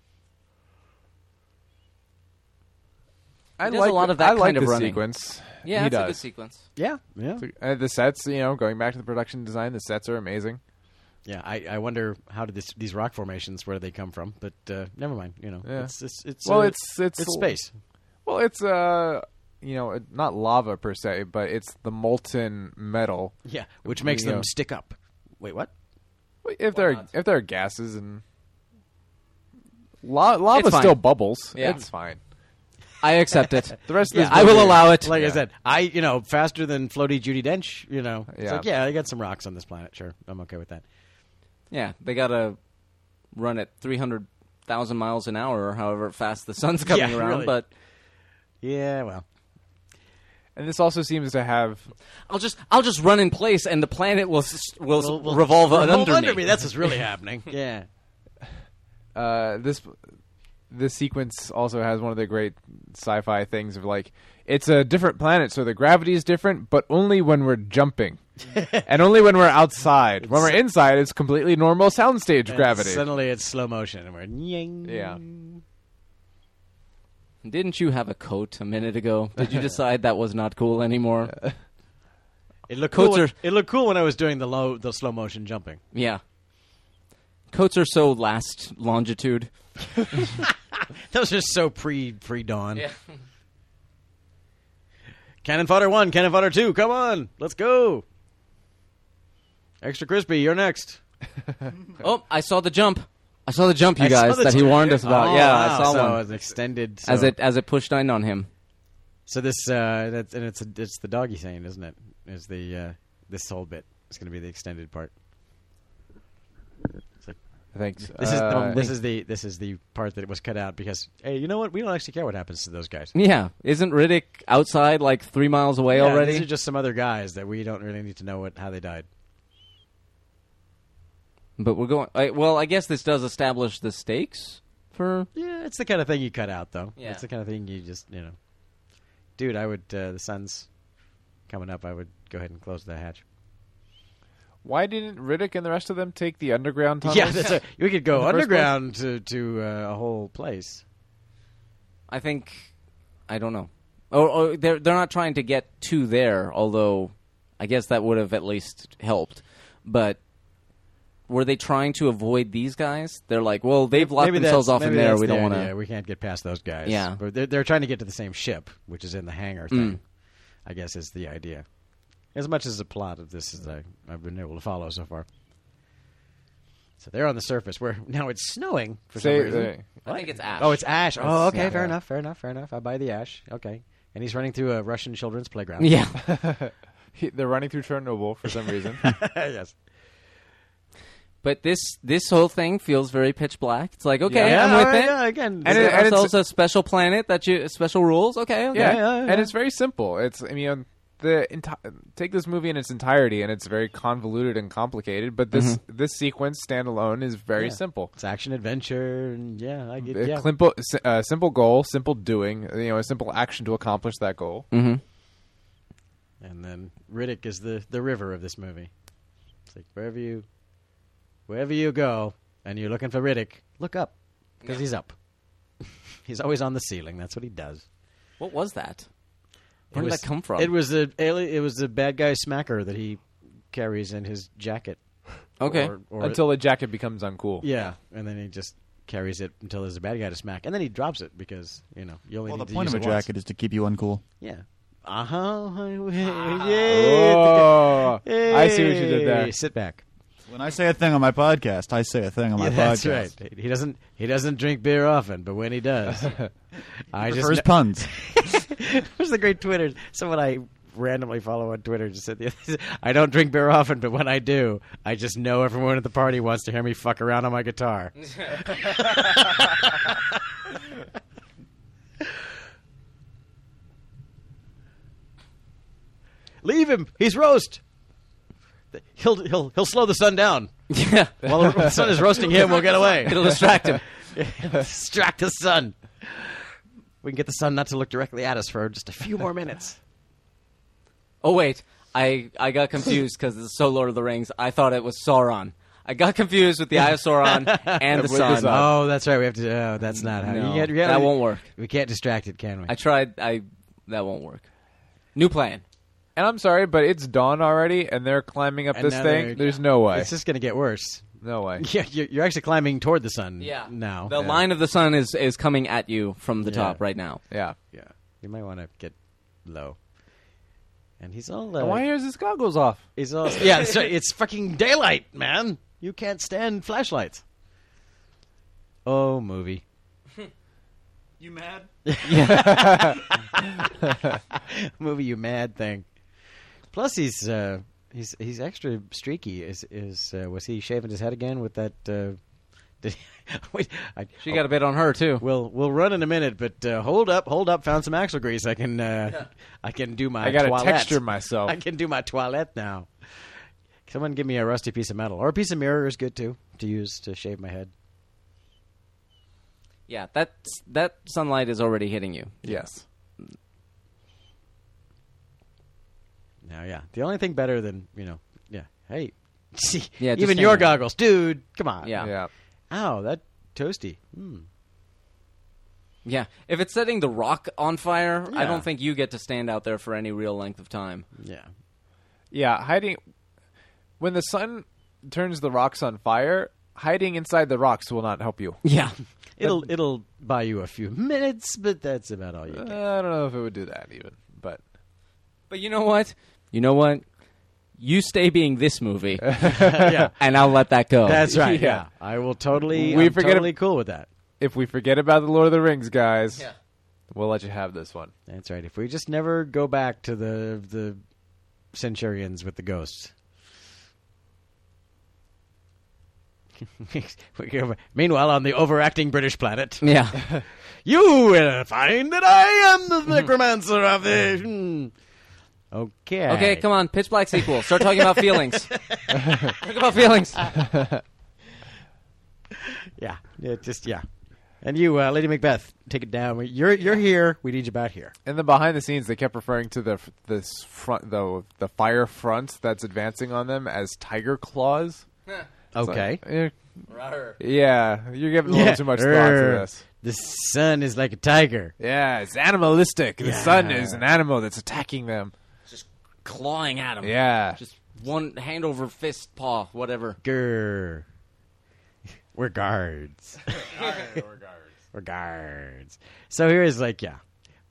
I He does like a lot the- of that I like kind of the running. sequence. Yeah, he it's a good does. sequence. Yeah, yeah, Uh, the sets, you know, going back to the production design, the sets are amazing. yeah. I, I wonder how did this, these rock formations where do they come from? But uh, never mind. You know, Yeah. it's it's, it's Well, uh, it's it's it's space. Well, it's uh, you know, not lava per se, but it's the molten metal. Yeah, which makes You them know. stick up. Wait, what? If there not? if there are gases and La- lava It's fine. still bubbles, Yeah. it's fine. I accept it. The rest Yeah, of this I will movie- allow it. Like I Yeah. said, I you know faster than floaty Judi Dench. You know, it's Yeah. like yeah, I got some rocks on this planet. Sure, I'm okay with that. Yeah, they gotta run at three hundred thousand miles an hour or however fast the sun's coming Yeah, around. really. But Yeah, well, And this also seems to have I'll just I'll just run in place and the planet will s- will, We'll- we'll- revolve revolve under, under me. me. That's what's really happening. Yeah. uh, this this sequence also has one of the great sci-fi things of like it's a different planet, so the gravity is different, but only when we're jumping. and only when we're outside. When we're inside, it's completely normal soundstage And gravity. Suddenly it's slow motion, and we're nying. Yeah. Didn't you have a coat a minute ago? Did you decide that was not cool anymore? It looked Coats cool. When, are- it looked cool when I was doing the low, the slow motion jumping. Yeah. Coats are so last longitude. Those are so pre pre dawn. Cannon fodder one, cannon fodder two. Come on, let's go. Extra crispy, you're next. Oh, I saw the jump. I saw the jump, you I saw guys, the that he jump. warned us about. Oh, yeah, wow. I saw so one. It's extended As so- it as it pushed in on him. So this uh, that's and it's a, it's the doggy scene, isn't it? Is the uh, this whole bit? It's going to be the extended part. It's like, Thanks. this is Uh, this is the this is the part that was cut out because hey, you know what? We don't actually care what happens to those guys. Yeah. Isn't Riddick outside like three miles away Yeah, already? These are just some other guys that we don't really need to know what how they died. But we're going. I, well, I guess this does establish the stakes for. Yeah, it's the kind of thing you cut out, though. Yeah. It's the kind of thing you just you know, dude. I would uh, the sun's coming up. I would go ahead and close the hatch. Why didn't Riddick and the rest of them take the underground tunnels? Yeah, that's a, we could go In the first underground to to uh, a whole place. I think. I don't know. Or, or they're they're not trying to get to there. Although, I guess that would have at least helped. But were they trying to avoid these guys? They're like, well, they've locked Maybe themselves that's- off in maybe there. that's We the don't want idea. to. We can't get past those guys. Yeah. but they're, they're trying to get to the same ship, which is in the hangar thing. I guess is the idea. As much as the plot of this as I, I've been able to follow so far. So they're on the surface where now it's snowing for Say- some reason. uh, I think it's Ash. Oh, it's ash. Oh, That's- okay, yeah. fair Yeah. enough, fair enough, fair enough. I buy the ash. Okay, and he's running through a Russian children's playground. Yeah. he- they're running through Chernobyl for some reason. yes. But this this whole thing feels very pitch black. It's like, okay, Yeah, I'm with alright, it. yeah, again, And And it- and ourselves it's- a special planet that you special rules. Okay, okay. yeah, yeah, yeah. and it's very simple. It's I mean the enti- take this movie in its entirety, and it's very convoluted and complicated. But this this sequence standalone is very Yeah. simple. It's action adventure, and yeah, I get A yeah. simple, si- uh, simple goal, simple doing. You know, a simple action to accomplish that goal. Mm-hmm. And then Riddick is the, the river of this movie. It's like wherever you wherever you go and you're looking for Riddick, look up because he's up. He's always on the ceiling. That's what he does. What was that? Where It did was- that come from? It was the ali- it was the bad guy smacker that he carries in his jacket. Okay. Or, or Until the jacket becomes uncool. yeah, and then he just carries it until there's a bad guy to smack, and then he drops it because you know you only Well, need the to point use of a it once. jacket is to keep you uncool. Yeah. Uh huh. Oh, I see what you did there. Sit back. When I say a thing on my podcast, I say a thing on my Yeah, that's podcast. right. He doesn't. He doesn't drink beer often, but when he does, I just. Prefers kn- puns. Where's the great Twitter? Someone I randomly follow on Twitter just said the other day, I don't drink beer often, but when I do, I just know everyone at the party wants to hear me fuck around on my guitar. Leave him. He's roast. He'll he'll he'll slow the sun down. yeah. While the sun is roasting him, we'll get away. It'll distract him. Distract the sun. We can get the sun not to look directly at us for just a few more minutes. Oh wait, I I got confused because it's so Lord of the Rings. I thought it was Sauron. I got confused with the Eye of Sauron and the With the sun. sun. Oh, that's right. We have to. Oh, that's not how. No, you can't, you gotta- that won't work. We can't distract it, can we? I tried. I that won't work. New plan. And I'm sorry, but it's dawn already, and they're climbing up And this now thing. they're- There's no way. It's just going to get worse. No way. Yeah, you're, you're actually climbing toward the sun. Yeah. Now. The Yeah. line of the sun is is coming at you from the Yeah. top right now. Yeah. Yeah. You might want to get low. And he's all. Uh, And why is his goggles off? He's all. Yeah, it's, it's fucking daylight, man. You can't stand flashlights. Oh, movie. You mad? Movie, you mad thing. Plus, he's uh, he's he's extra streaky. Is is uh, was he shaving his head again with that? Uh, did he, wait, I, She got a bit on her too. We'll we'll run in a minute, but uh, hold up, hold up. Found some axle grease. I can uh, I can do my. I got to toilette. texture myself. I can do my toilette now. Someone give me a rusty piece of metal, or a piece of mirror is good too to use to shave my head. Yeah, that that sunlight is already hitting you. Yes. No, yeah. The only thing better than you know, yeah. Hey, see, Yeah, just even stand your there. goggles, dude. Come on. Yeah. Yeah. Ow, that toasty. Mm. Yeah, if it's setting the rock on fire, I Yeah. don't think you get to stand out there for any real length of time. Yeah. Yeah, hiding when the sun turns the rocks on fire, hiding inside the rocks will not help you. Yeah. It'll it'll buy you a few minutes, but that's about all you Uh, get. I don't know if it would do that even, but But you know what? You know what? You stay being this movie, yeah. and I'll let that go. That's right. Yeah. Yeah. I will totally. We I'm forget totally cool with that. if we forget about the Lord of the Rings, guys, Yeah. we'll let you have this one. That's right. If we just never go back to the the Centurions with the ghosts. Meanwhile, on the overacting British planet, Yeah. you will find that I am the necromancer of the. Hmm. Okay. Okay, come on. Pitch Black sequel. Start talking about feelings. Talk about feelings. Yeah. Yeah. Just yeah. And you, uh, Lady Macbeth, take it down. You're you're here. We need you back here. In the behind the scenes, they kept referring to the this front, the the fire front that's advancing on them as tiger claws. It's Okay. like, eh, yeah, you're giving a little Yeah. too much thought to Err. this. The sun is like a tiger. Yeah, it's animalistic. The Yeah. sun is an animal that's attacking them. Just clawing at him. Yeah. Just one hand over fist, paw, whatever. Grr. We're guards. We're guards. So here's like, yeah.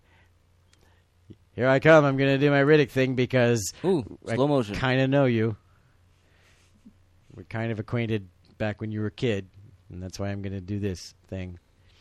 Here I come. I'm going to do my Riddick thing because Ooh, slow motion. kind of know you. We're kind of acquainted back when you were a kid, and that's why I'm going to do this thing.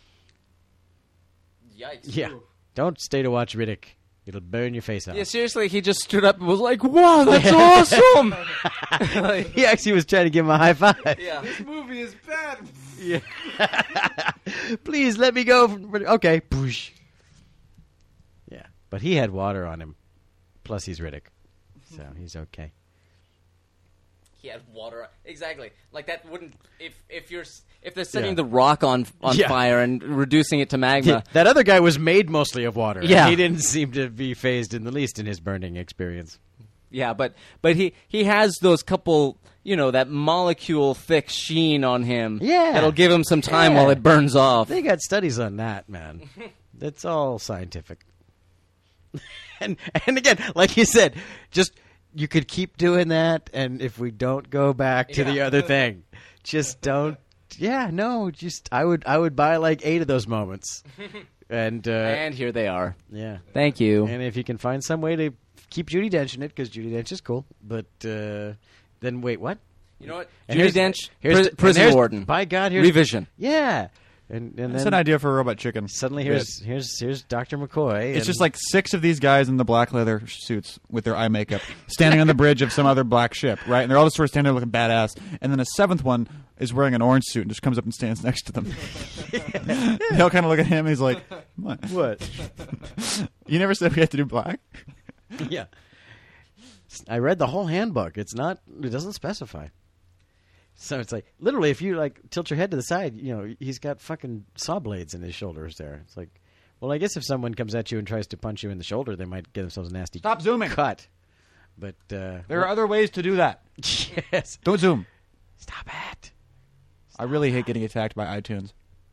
Yikes. Yeah. Don't stay to watch Riddick. It'll burn your face out. Yeah, seriously, he just stood up and was like, wow, that's awesome! Like, He actually was trying to give him a high five. yeah. This movie is bad. Yeah. Please let me go. From, okay. Boosh. Yeah. But he had water on him. Plus he's Riddick. So he's okay. He had water. Exactly. Like that wouldn't if if you're s- if they're setting Yeah. the rock on on Yeah. fire and reducing it to magma. That other guy was made mostly of water. and Yeah. he didn't seem to be phased in the least in his burning experience. Yeah, but but he he has those couple, you know, that molecule thick sheen on him. Yeah. That'll give him some time Yeah. while it burns off. They got studies on that, man. That's all scientific. and and again, like you said, just you could keep doing that, and if we don't go back to the Yeah. other thing, just don't. Yeah, no, just I would I would buy like eight of those moments, and uh, And here they are. yeah, Thank you. and if you can find some way to keep Judi Dench in it, because Judi Dench is cool, but uh, then wait, what? You know what? And Judi here's- Dench, here's pri- the- and prison there's- warden. By God, here's Revision. Yeah, and and That's then an idea for a robot chicken. suddenly here's here's here's Doctor McCoy. It's and- just like six of these guys in the black leather suits with their eye makeup standing on the bridge of some other black ship, right? And they're all just sort of standing there looking badass. And then a seventh one is wearing an orange suit and just comes up and stands next to them. They all kind of look at him and he's like, what? what? You never said we had to do black? Yeah. I read the whole handbook. It's not. It doesn't specify. So it's like literally, if you like tilt your head to the side, you know, he's got fucking saw blades in his shoulders. There, it's like, well, I guess if someone comes at you and tries to punch you in the shoulder, they might get themselves a nasty Stop zooming. cut. But uh, There are other ways to do that. yes, Don't zoom. stop it. I really hate getting attacked by iTunes.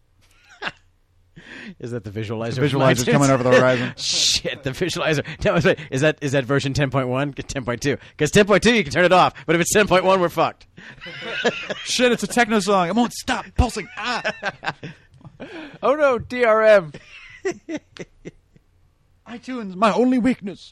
Is that the visualizer? The from visualizer's iTunes? coming over the horizon. Shit, the visualizer. No, wait, is that is that version ten point one? ten point two. Because ten point two you can turn it off, but if it's ten point one, we're fucked. Shit, it's a techno song. It won't stop pulsing. Ah. Oh no, D R M. iTunes, my only weakness.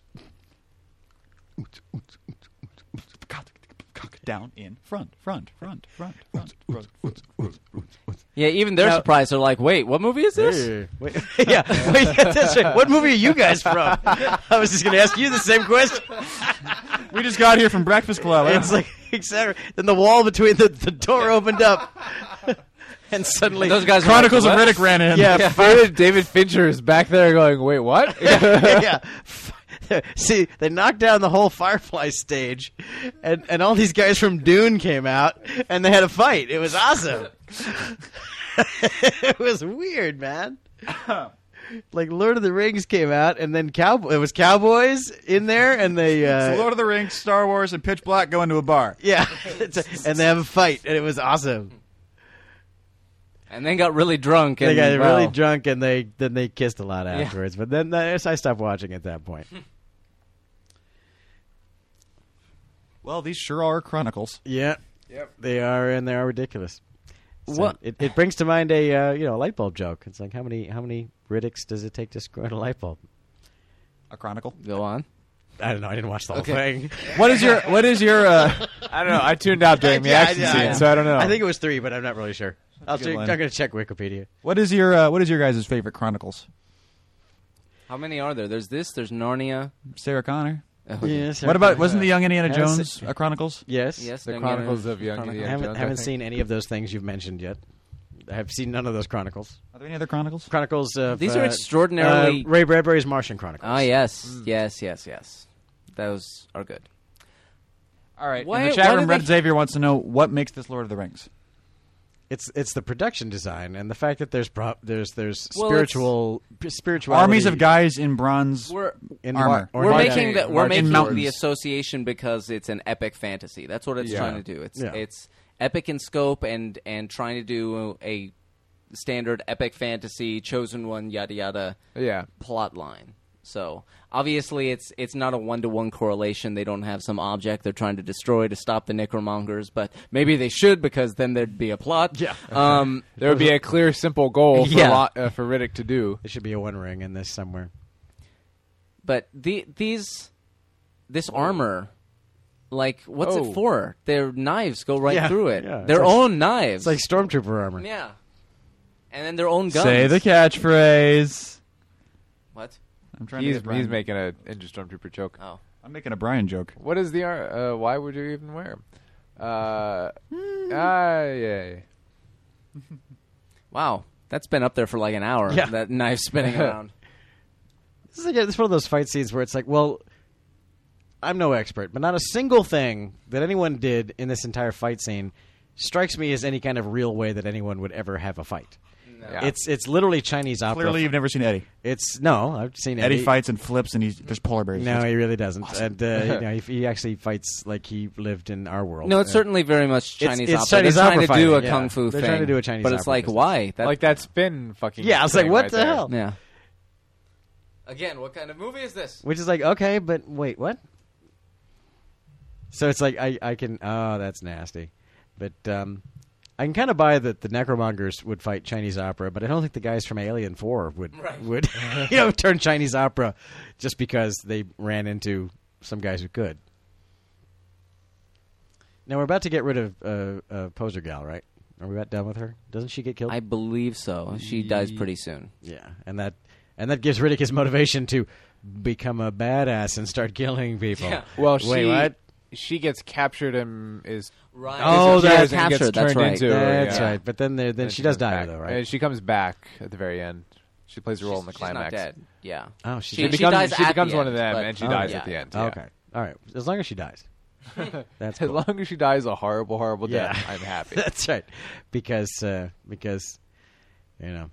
Down, in, front, front, front, front, front, front, front, front. Yeah, even they're Now- surprised. They're like, wait, what movie is this? Wait, yeah, wait, that's right. What movie are you guys from? I was just going to ask you the same question. We just got here from Breakfast Club. It's like, exactly. Then the wall between the, the door opened up, and suddenly Those guys are Chronicles like, of what? Riddick ran in. Yeah, David, David Fincher is back there going, wait, what? yeah. See, they knocked down the whole Firefly stage, and, and all these guys from Dune came out, and they had a fight. It was awesome. It was weird, man. like Lord of the Rings came out, and then cowboy it was cowboys in there, and they uh, So Lord of the Rings, Star Wars, and Pitch Black go into a bar. yeah, it's a- and they have a fight, and it was awesome. And then got really drunk. And, They got well, really drunk, and they then they kissed a lot afterwards. But then I I stopped watching at that point. Well, these sure are chronicles. Yeah, Yep. they are, and they are ridiculous. So What- it, it brings to mind a uh, you know a light bulb joke. It's like how many how many Riddicks does it take to screw out a light bulb? A chronicle. Go on. I don't know. I didn't watch the whole Okay. thing. What is your What is your? Uh, I don't know. I tuned out during the Yeah, action yeah, scene, yeah. so I don't know. I think it was three, but I'm not really sure. I'll Good check, line. I'm going to check Wikipedia. what is your uh, What is your guys' favorite chronicles? How many are there? There's this. There's Narnia. Sarah Connor. Oh, Yes. What about wasn't the Young Indiana Haven't Jones seen- uh, Chronicles? Yes. Yes. The Narnia. Chronicles of Young Chronicle. I Indiana haven't, Jones, I haven't think. seen any of those things you've mentioned yet. I have seen none of those Chronicles. Are there any other Chronicles? Chronicles of These uh, are extraordinarily- uh, Ray Bradbury's Martian Chronicles. Ah, yes, yes, yes, yes. Those are good. All right. Why- In the chat why room, do Red they- Xavier wants to know what makes this Lord of the Rings. It's it's the production design and the fact that there's pro- there's there's Well, spiritual spirituality. Armies of guys in bronze We're in armor. or we're marching- making the we're marching making mountains. the association because it's an epic fantasy. That's what it's Yeah. trying to do. It's Yeah. it's epic in scope and and trying to do a standard epic fantasy chosen one yada yada Yeah. plot line. So obviously it's it's not a one to one correlation. They don't have some object they're trying to destroy to stop the necromongers, but maybe they should because then there'd be a plot. Yeah. Um, There would be a clear, simple goal for, Yeah. Lo- uh, for Riddick to do. There should be a one ring in this somewhere. but the these this armor, like what's Oh. it for? Their knives go right Yeah, through it. yeah. It's Their like- own knives. It's like stormtrooper armor. yeah, and then their own guns. Say the catchphrase. What? I'm trying He's to get Brian. he's making a Ninja Stormtrooper joke. Oh, I'm making a Brian joke. What is the ar- uh, why would you even wear him? Uh, ah, yeah. wow, that's been up there for like an hour. Yeah. That knife spinning around. This is, like, it's one of those fight scenes where it's like, well, I'm no expert, but not a single thing that anyone did in this entire fight scene strikes me as any kind of real way that anyone would ever have a fight. Yeah. It's it's literally Chinese opera. Clearly, you've never seen Eddie. It's no, I've seen Eddie, Eddie, fights and flips, and he's there's polar bears. No, It's- he really doesn't. And uh, you know, he, he actually fights like he lived in our world. No, it's Uh, certainly very much It's- Chinese it's opera. Chinese They're trying opera to do a fighting, yeah. kung fu They're thing. trying to do a Chinese but it's opera like, business. why? That, Like that spin fucking. Yeah, I was like, thing what right the there. hell? Yeah. Again, what kind of movie is this? Which is like, okay, but wait, what? So it's like I, I can oh that's nasty, but um, I can kind of buy that the necromongers would fight Chinese opera, but I don't think the guys from Alien Four would Right. would you know turn Chinese opera just because they ran into some guys who could. Now we're about to get rid of uh, uh, Poser Gal, right? Are we about done with her? Doesn't she get killed? I believe so. She dies pretty soon. Yeah, and that and that gives Riddick his motivation to become a badass and start killing people. Yeah. Well, Wait, she what? she gets captured and is Right. Oh, disappears that's and gets captured, that's turned right. into- That's yeah. right. But then there, then And she does comes die back. though, right? And she comes back at the very end. She plays a role in the She's climax. not dead. Yeah. oh, she, She, She- does. becomes, dies she at becomes the one end, of them, but- and she Oh, dies yeah. at the end. Yeah. Okay, all right. As long as she dies, that's As cool. long as she dies a horrible, horrible death, Yeah. I'm happy. That's right, because uh, because you know,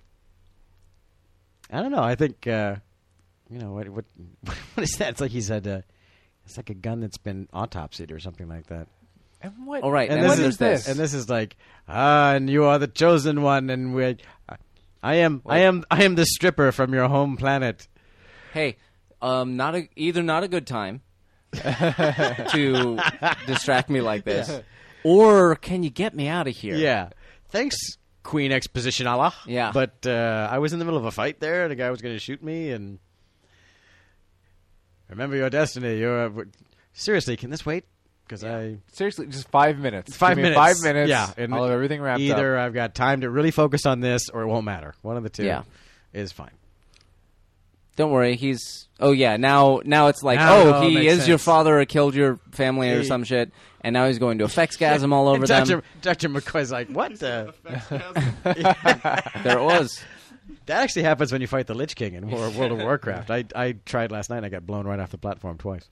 I don't know. I think uh, you know what what what is that? It's like he said. Uh, it's like a gun that's been autopsied or something like that. And what? All right. And And, this then is there's this. And this is like, ah, and you are the chosen one, and we, I am, I am, I am the stripper from your home planet. Hey, um, not a, either not a good time to distract me like this, or can you get me out of here? Yeah. Thanks, Queen Exposition Allah. Yeah. But uh, I was in the middle of a fight there, and a guy was going to shoot me, and remember your destiny. You're uh, seriously. Can this wait? Because I Seriously, just five minutes. five Give me minutes. Five minutes. Yeah. And I'll have everything wrapped either up. I've got time to really focus on this, or it won't matter. One of the two. Yeah. Is fine. Don't worry. He's. Oh yeah. Now, now it's like, Now it oh, all he makes is your sense. father or killed your family or He- some shit, and now he's going to effectsgasm all over And Doctor them. Doctor McCoy's like, what? The? There it was. That actually happens when you fight the Lich King in War- World of Warcraft. I I tried last night, and I got blown right off the platform twice.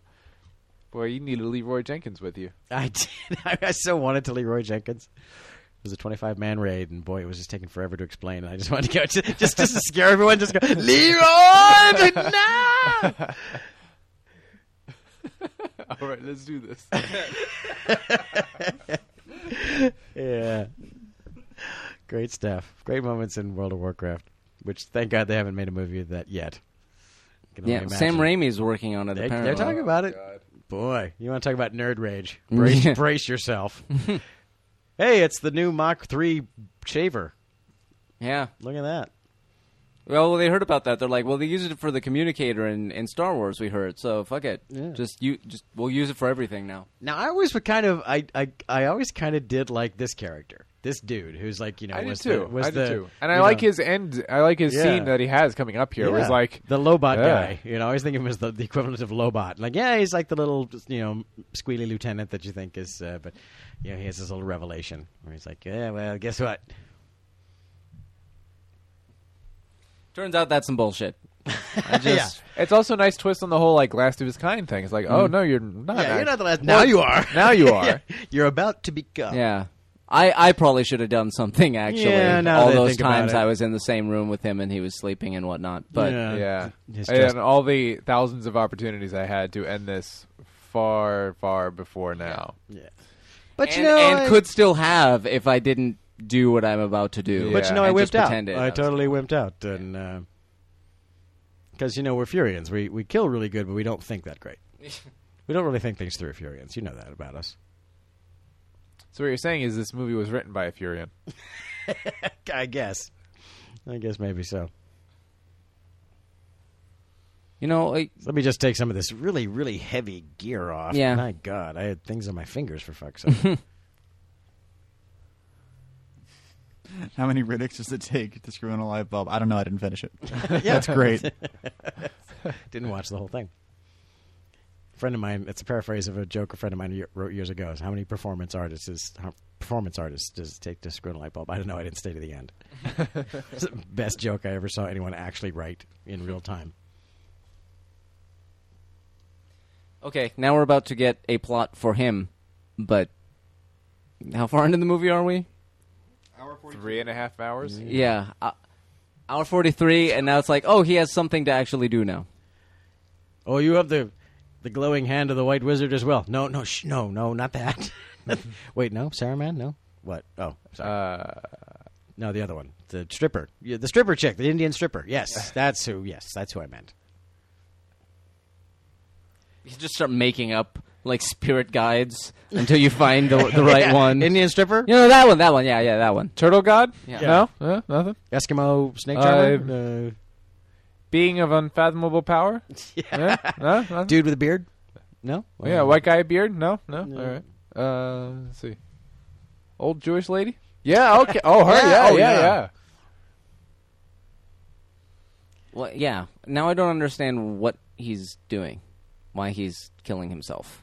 Boy, you need a Leroy Jenkins with you. I did. I so wanted to Leroy Jenkins. It was a twenty-five man raid, and boy, it was just taking forever to explain. And I just wanted to go just just, just to scare everyone. Just go, Leroy, no! All right, let's do this. Yeah, great stuff. Great moments in World of Warcraft. Which, thank God, they haven't made a movie of that yet. Can only Yeah, imagine. Sam Raimi's working on it. They, apparently. they're talking about it. God. Boy, you want to talk about nerd rage? Brace, brace yourself. Hey, it's the new Mach three shaver. Yeah. Look at that. Well, they heard about that. They're like, well, they used it for the communicator in, in Star Wars. We heard, so fuck it. Yeah. Just you, just we'll use it for everything now. Now, I always would kind of, I, I, I always kind of did like this character, this dude who's like, you know, I did was too. the, was I the, did too. And you I like know, his end. I like his Yeah. scene that he has coming up here. It was yeah, like the Lobot yeah. guy. You know, I always think of him as the, the equivalent of Lobot. Like, yeah, he's like the little, you know, squealy lieutenant that you think is, uh, but you know, he has this little revelation where he's like, yeah, well, guess what? Turns out that's some bullshit. I just, It's also a nice twist on the whole like last of his kind thing. It's like, oh no, you're not. Yeah, you're not the last. Well, Now you are. Now you are. Yeah, you're about to become. yeah. I, I probably should have done something, actually. Yeah, now all that I those think about times it. I was in the same room with him and he was sleeping and whatnot. But Yeah. Yeah, His and just- all the thousands of opportunities I had to end this far, far before now. Yeah. But and, you know, and I, could still have if I didn't do what I'm about to do. Yeah. but you know, I and wimped just out. pretended I was- totally wimped out, and because you know we're Furians, we we kill really good, but we don't think that great. We don't really think things through, Furians. You know that about us. So what you're saying is this movie was written by a Furian. I guess. I guess maybe so. You know, like, Let me just take some of this really, really heavy gear off. Yeah. My God, I had things on my fingers for fuck's sake. How many Riddicks does it take to screw in a light bulb? I don't know. I didn't finish it. That's great. Didn't watch the whole thing. A friend of mine, it's a paraphrase of a joke a friend of mine ye- wrote years ago. Is how many performance artists is how, performance artists does it take to screw in a light bulb? I don't know. I didn't stay to the end. It's the best joke I ever saw anyone actually write in real time. okay, now we're about to get a plot for him, but how far into the movie are we? Three and a half hours. Yeah, uh, hour forty-three, and now it's like, oh, he has something to actually do now. Oh, you have the the glowing hand of the White Wizard as well. No, no, sh- no, no, not that. Wait, no, Saruman, no. What? Oh, sorry. Uh, No, the other one, the stripper, yeah, the stripper chick, the Indian stripper. Yes, that's who. Yes, that's who I meant. You just start making up like spirit guides until you find the the right Yeah. one. Indian stripper, You know that one, that one, yeah, yeah, that one. Turtle God? Yeah. No, uh, nothing. Eskimo snake Uh, charmer, uh, Being of unfathomable power? Yeah. No, nothing? dude with a beard. No, Oh, yeah, white guy beard? No, no. No. All right. Uh, let's see. Old Jewish lady? Yeah. Okay. Oh, her. Yeah, Yeah. oh, yeah. yeah. Yeah. Well, yeah. Now I don't understand what he's doing, why he's killing himself.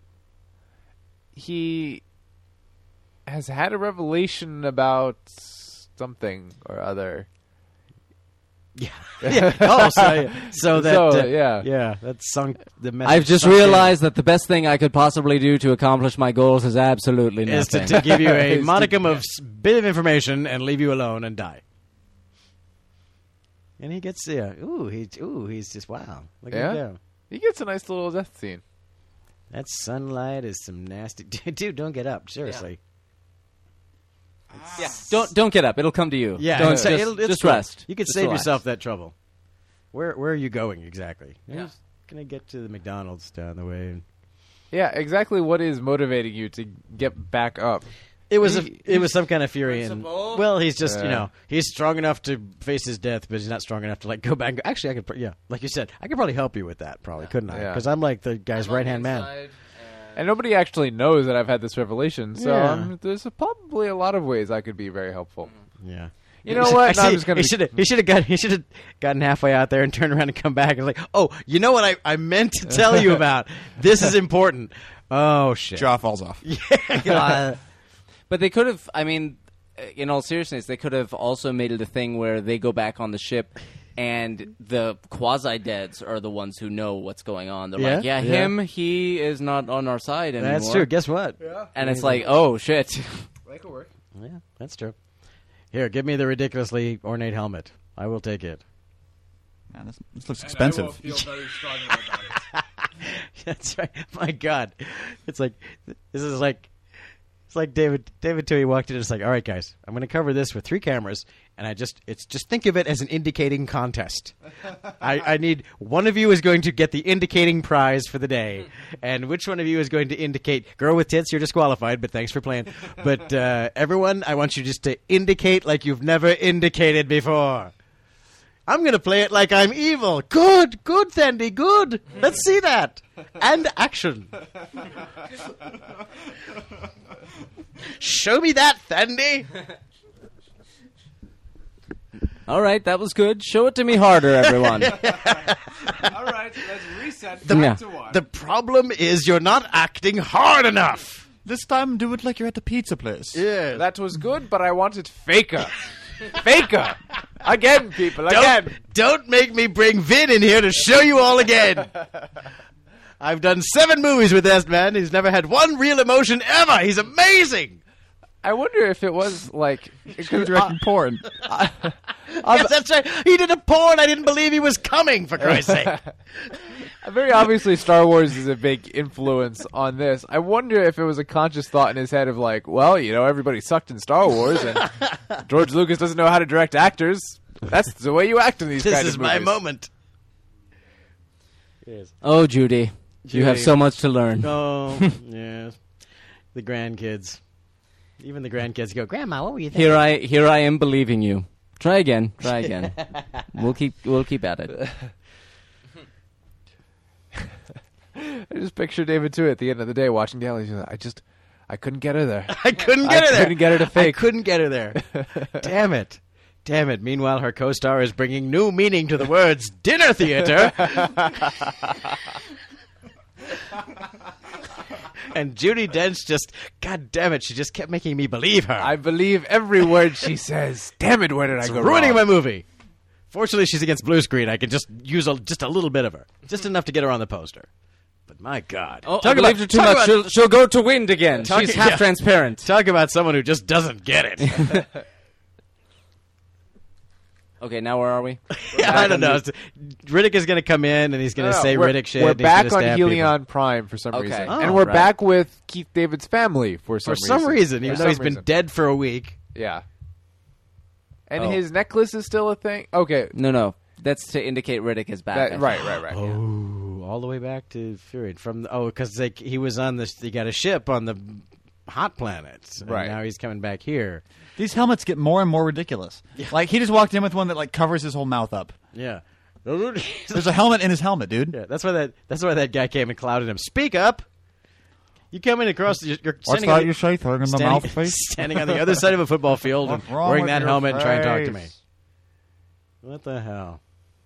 He has had a revelation about something or other. Yeah. yeah. Oh, so, so that So, uh, yeah. yeah, that sunk the. message I've just sunk in. realized that the best thing I could possibly do to accomplish my goals is absolutely is to, nothing. to give you a Is to- modicum of s- bit of information and leave you alone and die. And he gets yeah. Ooh, he ooh, he's just wow. Look Yeah? at him. He gets a nice little death scene. That sunlight is some nasty. Dude, don't get up. Seriously. Yeah, don't don't get up. It'll come to you. Yeah, don't, it's- just, it'll- it's just cool. rest. You could Just save relax. yourself that trouble. Where where are you going exactly? Yeah. Just gonna get to the McDonald's down the way. Yeah. Exactly. What is motivating you to get back up? It was a, He- it was some kind of Furian. Principle? Well, he's just you Yeah. know he's strong enough to face his death, but he's not strong enough to like go back. And go, Actually, I could pr- yeah, like you said, I could probably help you with that. Probably couldn't I? Yeah. Because I'm like the guy's right hand man. And nobody actually knows that I've had this revelation, so Yeah. um, there's a, probably a lot of ways I could be very helpful. Yeah. You know what? No, I'm Actually, just gonna he be- should have he should have got he should have gotten halfway out there and turned around and come back and was like, oh, you know what I, I meant to tell you about? This is important. Oh shit. Jaw falls off. Yeah. But they could have. I mean, in all seriousness, they could have also made it a thing where they go back on the ship, and the quasi-deads are the ones who know what's going on. They're Yeah, like, yeah, yeah. him, he is not on our side anymore. That's true. Guess what? And it's like, oh shit. That could work. Yeah. That's true. Here, give me the ridiculously ornate helmet. I will take it. Man, this, this looks And expensive. I will feel very strongly about it. That's right. My God, it's like this is like it's like David David Toohey walked in and it's like, all right, guys, I'm going to cover this with three cameras, and I just it's just think of it as an indicating contest. I, I need one of you is going to get the indicating prize for the day, and which one of you is going to indicate? Girl with tits, you're disqualified, but thanks for playing. But uh, everyone, I want you just to indicate like you've never indicated before. I'm going to play it like I'm evil. Good, good, Thandy, good. Let's see that. And action. Show me that, Thandy. All right, that was good. Show it to me harder, everyone. All right, let's reset The- back Yeah. to one. The problem is you're not acting hard enough. This time, do it like you're at the pizza place. Yeah. That was good, but I wanted faker. Faker. Again, people, again. Don't, don't make me bring Vin in here to show you all again. I've done seven movies with this man. He's never had one real emotion ever. He's amazing. I wonder if it was like... He was directing porn. Yes, that's right. He did a porn. I didn't believe he was coming, for Christ's sake. Very obviously, Star Wars is a big influence on this. I wonder if it was a conscious thought in his head of like, well, you know, everybody sucked in Star Wars, and George Lucas doesn't know how to direct actors. That's the way you act in these This kind is of my movies. moment. Yes. Oh, Judy, you have Judy. so much to learn. Oh, yes. The grandkids. Even the grandkids go, Grandma, what were you thinking? Here I, here I am believing you. Try again. Try again. we'll keep, we'll keep at it. I just picture David too at the end of the day watching Daly. He's like, I just, I couldn't get her there. I couldn't get I her there. couldn't get her to fake. I couldn't get her there. Damn it. Damn it. Meanwhile, her co-star is bringing new meaning to the words dinner theater. And Judi Dench just, God damn it, she just kept making me believe her. I believe every word she says. Damn it, where did I It's go ruining wrong? my movie. Fortunately, she's against blue screen. I can just use a, just a little bit of her. Just enough to get her on the poster. But my God. Oh, Talk I believed about- her too talk much. about- She'll, she'll go to wind again. Talk- She's half yeah. transparent. Talk about someone who just doesn't get it. Okay, now where are we? Yeah, I don't know. Riddick is going to come in and he's going to No, no, say we're, Riddick shit. We're and he's back gonna on stab Helion Prime for some Okay. reason. Oh, and we're right. back with Keith David's family for some people. For reason. some reason, even For though he's some been reason. dead for a week. Yeah. And Oh. his necklace is still a thing? Okay. No, no. That's to indicate Riddick is back. I That, think. right, right, right. yeah. Oh, all the way back to Fury. From the, oh, because like he was on this. He got a ship on the hot planet. And Right. now he's coming back here. These helmets get more and more ridiculous. Like, he just walked in with one that, like, covers his whole mouth up. Yeah. There's a helmet in his helmet, dude. Yeah, that's why that. That's why that guy came and clouded him. Speak up. You come in across. You're you're What's standing that on, you say? Throwing in the standing, mouth face? standing on the other side of a football field and What's wrong wearing with that your helmet and trying to talk to me. face? What the hell?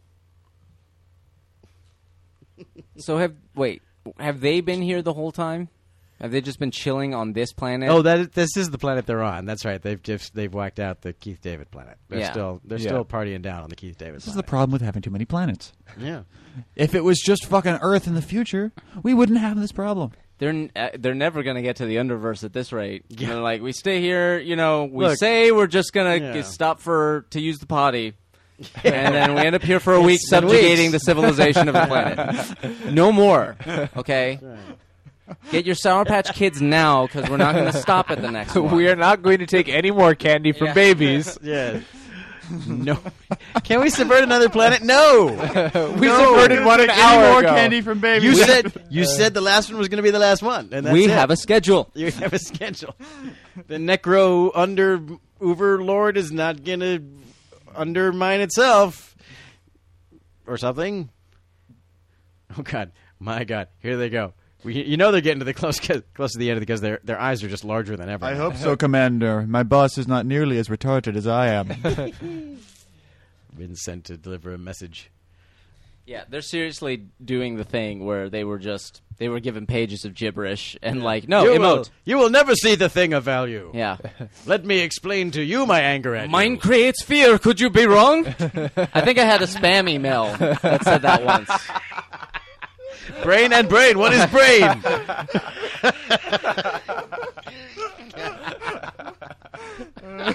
So have wait, have they been here the whole time? Have they just been chilling on this planet? Oh, that is, this is the planet they're on. That's right. They've just they've whacked out the Keith David planet. They're Yeah. still they're Yeah. still partying down on the Keith David This is planet. the problem with having too many planets. Yeah. If it was just fucking Earth in the future, we wouldn't have this problem. they're n- uh, they're never gonna get to the Underverse at this rate. You know, like we stay here. You know, we Look. say we're just gonna Yeah. g- stop for to use the potty. And then we end up here for a week It's been subjugating weeks. the civilization of the planet. No more. Okay? Get your Sour Patch Kids now because we're not going to stop at the next one. We are not going to take any more candy from Yeah. babies. Yeah. No. Can we subvert another planet? No. We No. subverted one an hour more ago. candy from babies. You said you said the last one was going to be the last one, and that's we it. have a schedule. You have a schedule. The Necro under Overlord is not going to undermine itself or something. Oh God, my God! Here they go. We, you know they're getting to the close close to the end because their their eyes are just larger than ever. I hope so, Commander. My boss is not nearly as retarded as I am. Been sent to deliver a message. Yeah, they're seriously doing the thing where they were just they were given pages of gibberish and like no you emote. will, you will never see the thing of value. Yeah. Let me explain to you my anger at Mine you. creates fear. Could you be wrong? I think I had a spam email that said that once. Brain and brain. What is brain?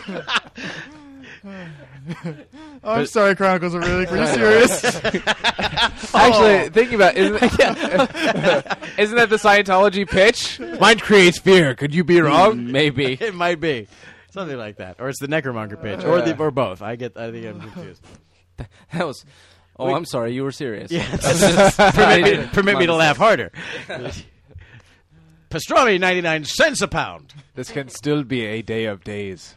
Oh, I'm sorry, Chronicles of Riddick. Were you serious? Actually, thinking about it, isn't, isn't that the Scientology pitch? Mind creates fear. Could you be wrong? Maybe. It might be something like that, or it's the Necromonger pitch, or the, or both. I get. I think I'm confused. That was. Oh, I'm sorry. You were serious. Yeah, permit me, permit me to laugh harder. Pastrami, ninety-nine cents a pound. This can still be a day of days.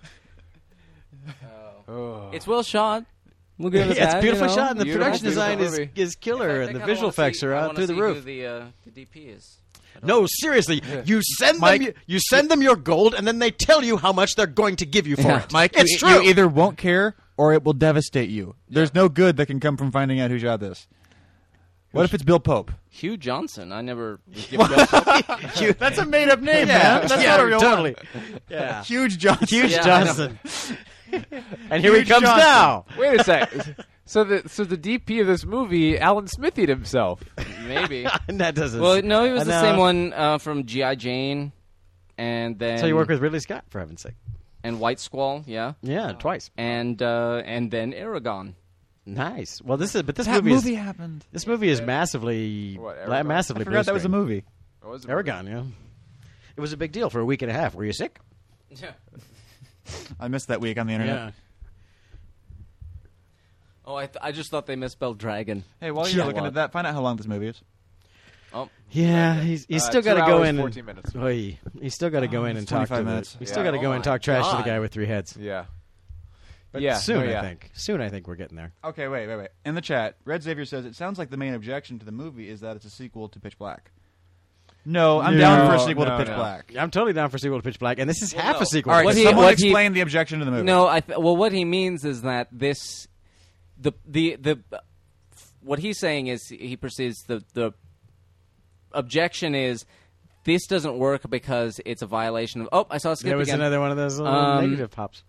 Oh. It's well shot. Look at Yeah, it's that, beautifully you know? shot, and the Beautiful, production design is, beautiful is killer, I and think the I visual wanna effects see- are I out wanna through the see roof. Who the, uh, the D P is. I don't No, know. seriously, you send Mike- them you send them your gold, and then they tell you how much they're going to give you for Yeah. it. Mike, it's you, true. you either won't care or it will devastate you. There's no good that can come from finding out who shot this. What if it's Bill Pope? Hugh Johnson. I never. Was given that. You- That's a made-up name, yeah, man. That's yeah, not a real totally. one. Yeah, Huge Johnson. Huge Yeah, I Johnson. And here he Huge comes Johnson. now. Wait a sec. So the so the D P of this movie, Alan Smithied himself. Maybe. That doesn't. Well, no, he was I the know. same one uh, from G I. Jane, and then So you work with Ridley Scott, for heaven's sake. and White Squall, yeah, Yeah, twice. and uh, and then Aragon. Nice. Well, this is but this That movie, movie is happened. this movie is massively What, la- Aragon? massively. I forgot that was a blue movie. What was the screen. Aragon, yeah. It was a big deal for a week and a half. Were you sick? Yeah. I missed that week on the internet. Oh, I, th- I just thought they misspelled dragon. Hey, while Yeah. you're looking at that, find out how long this movie is. Oh, Yeah, he's he's Uh, still got to two go hours, in. fourteen and, minutes. Oy, he's still got to go Oh, in it's and talk to twenty-five the, minutes. He's Yeah. still got to go Oh in and my talk trash to the God. guy with three heads. Yeah. But yeah. soon no, yeah. I think. Soon I think we're getting there. Okay, wait, wait, wait. In the chat, Red Xavier says it sounds like the main objection to the movie is that it's a sequel to Pitch Black. No, I'm No, down for a sequel no, to Pitch no. Black. I'm totally down for sequel to Pitch Black, and this is Well, half no. a sequel. All right, What he- someone what he- explain the objection to the movie. no, I th- well, what he means is that this, the the the, what he's saying is he perceives the the objection is this doesn't work because it's a violation of. Oh, I saw a skip there was again. another one of those little Um, negative pops.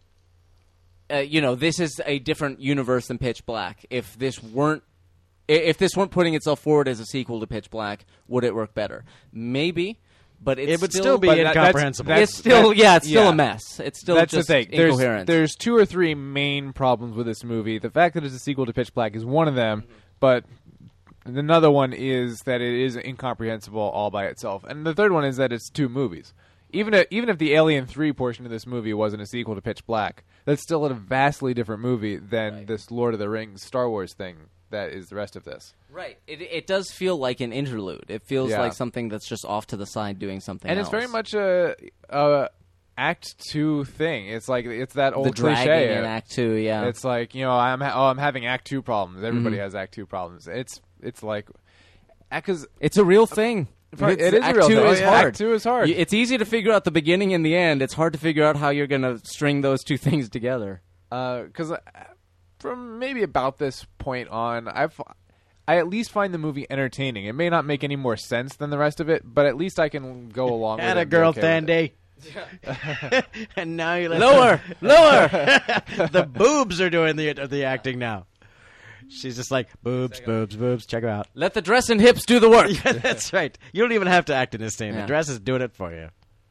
uh, you know, this is a different universe than Pitch Black. If this weren't, i- if this weren't putting itself forward as a sequel to Pitch Black, would it work better? Maybe, but it's It would still, still be but that- that's- incomprehensible. that's- it's still, that- yeah, it's still yeah. a mess. It's still That's just the thing. There's, incoherent. there's two or three main problems with this movie. The fact that it's a sequel to Pitch Black is one of them, but another one is that it is incomprehensible all by itself. And the third one is that it's two movies. Even if, even if the Alien three portion of this movie wasn't a sequel to Pitch Black, that's still a vastly different movie than Right. this Lord of the Rings Star Wars thing that is the rest of this. Right. It it does feel like an interlude. It feels Yeah. like something that's just off to the side doing something And else. it's very much a, a Act Two thing. It's like it's that old the dragging cliche. in Act Two, yeah. It's like, you know, I'm ha- oh I'm having Act Two problems. Everybody Mhm. has Act Two problems. It's it's like because It's a real thing. Right, It's- it is a Act real two thing. is Oh, yeah. hard. Act two is hard. You- It's easy to figure out the beginning and the end. It's hard to figure out how you're going to string those two things together. because uh, from maybe about this point on, I've I at least find the movie entertaining. It may not make any more sense than the rest of it, but at least I can go along with it. Had a and be girl, okay with it. Thandi. And now you let Lower, lower. the boobs are doing the the acting now. She's just like boobs, boobs, boobs. Check her out. Let the dress and hips do the work. Yeah, that's right. You don't even have to act in this scene. Yeah. The dress is doing it for you.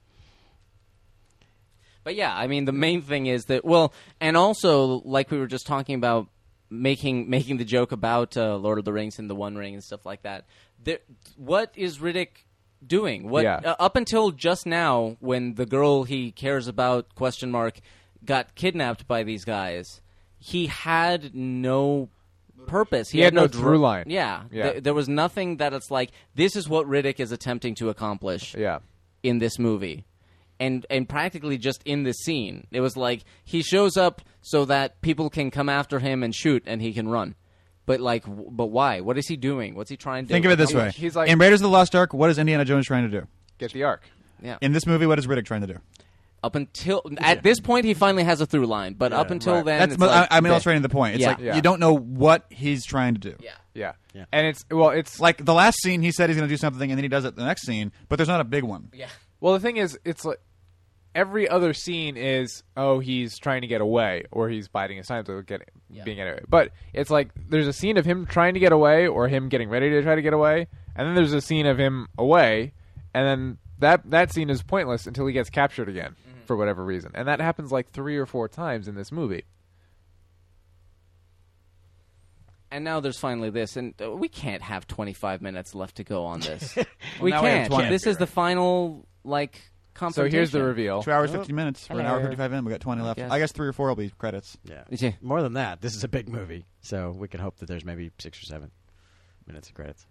But yeah, I mean, the main thing is that, well, and also, like we were just talking about, making making the joke about uh, Lord of the Rings and the One Ring and stuff like that. There, what is Riddick doing? What Yeah. uh, up until just now, when the girl he cares about question mark got kidnapped by these guys, he had no purpose. He, He had no dr- through line. Yeah, Yeah. Th- there was nothing that it's like. This is what Riddick is attempting to accomplish Yeah. in this movie. And and practically just in this scene. It was like he shows up so that people can come after him and shoot and he can run. But like w- but why? What is he doing? What's he trying to do? Think of it this He- way. he's like- in Raiders of the Lost Ark, what is Indiana Jones trying to do? Get the arc. Yeah. In this movie, what is Riddick trying to do? Up until at this point he finally has a through line, but up until right. then That's it's mo- like, I, I'm okay. illustrating the point. It's Yeah. like Yeah. you don't know what he's trying to do. Yeah. Yeah. Yeah. And it's well, it's Like the last scene, he said he's going to do something, and then he does it the next scene, but there's not a big one. Yeah. well. The thing is, it's like every other scene is oh he's trying to get away or he's biding his time to get Yeah. being away. But it's like there's a scene of him trying to get away or him getting ready to try to get away, and then there's a scene of him away, and then that that scene is pointless until he gets captured again. for whatever reason, and that happens like three or four times in this movie. And now there's finally this, and uh, we can't have twenty-five minutes left to go on this. Well, we now we have can't. twenty. This is the final, like, So confrontation. here's the reveal. Two hours, fifty minutes. We're an hour Hello. fifty-five in. We got twenty left. Yes. I guess three or four will be credits. Yeah. Yeah. More than that, this is a big movie, so we can hope that there's maybe six or seven minutes of credits.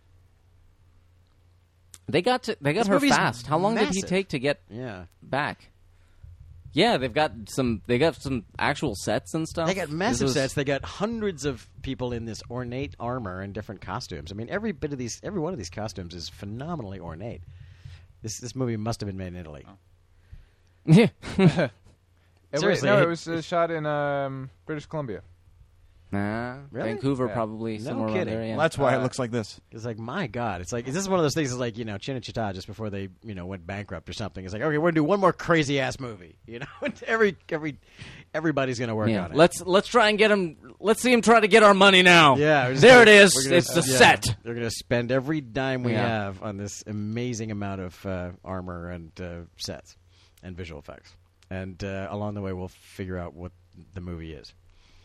They got to, they got This her movie's fast. How long did he massive. take to get Yeah. back? Yeah, they've got some. They got some actual sets and stuff. They got This massive was- sets. They got hundreds of people in this ornate armor and different costumes. I mean, every bit of these, every one of these costumes is phenomenally ornate. This this movie must have been made in Italy. Yeah. It was, Seriously, no, it- it was uh, shot in um, British Columbia. Nah, Really? Vancouver Yeah. probably No somewhere around kidding. there. Yeah. Well, that's why Uh, it looks like this. It's like, my God, it's like, this is one of those things. It's like, you know, Cinecittà just before they, you know, went bankrupt or something. It's like, okay, we're gonna do one more crazy ass movie. You know, every every everybody's gonna work Yeah. on it. Let's let's try and get him. Let's see him try to get our money now. Yeah, we're just there gonna- it is. we're gonna- It's the yeah, set. They're going to spend every dime we Yeah. have on this amazing amount of uh, armor and uh, sets and visual effects, and uh, along the way we'll figure out what the movie is.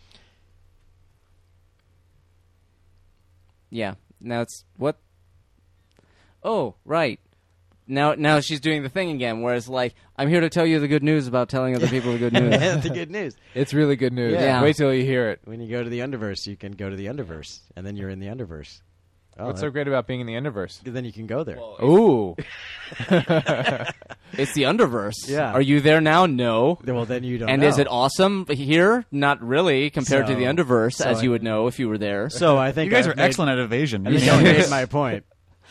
Yeah. Now it's what? Oh, right. Now, now she's doing the thing again, where it's like, I'm here to tell you the good news about telling other people the good news. That's the good news. It's really good news. Yeah. Wait till you hear it. When you go to the Underverse, you can go to the Underverse, and then you're in the Underverse. Oh, What's that- so great about being in the Underverse? then you can go there. Ooh. It's the Underverse. Yeah. Are you there now? No. Well, then you don't And know. is it awesome here? Not really, compared to So- the Underverse, so as I- you would know if you were there. So I think You guys I've are made- excellent at evasion. I You think know I this. made my point.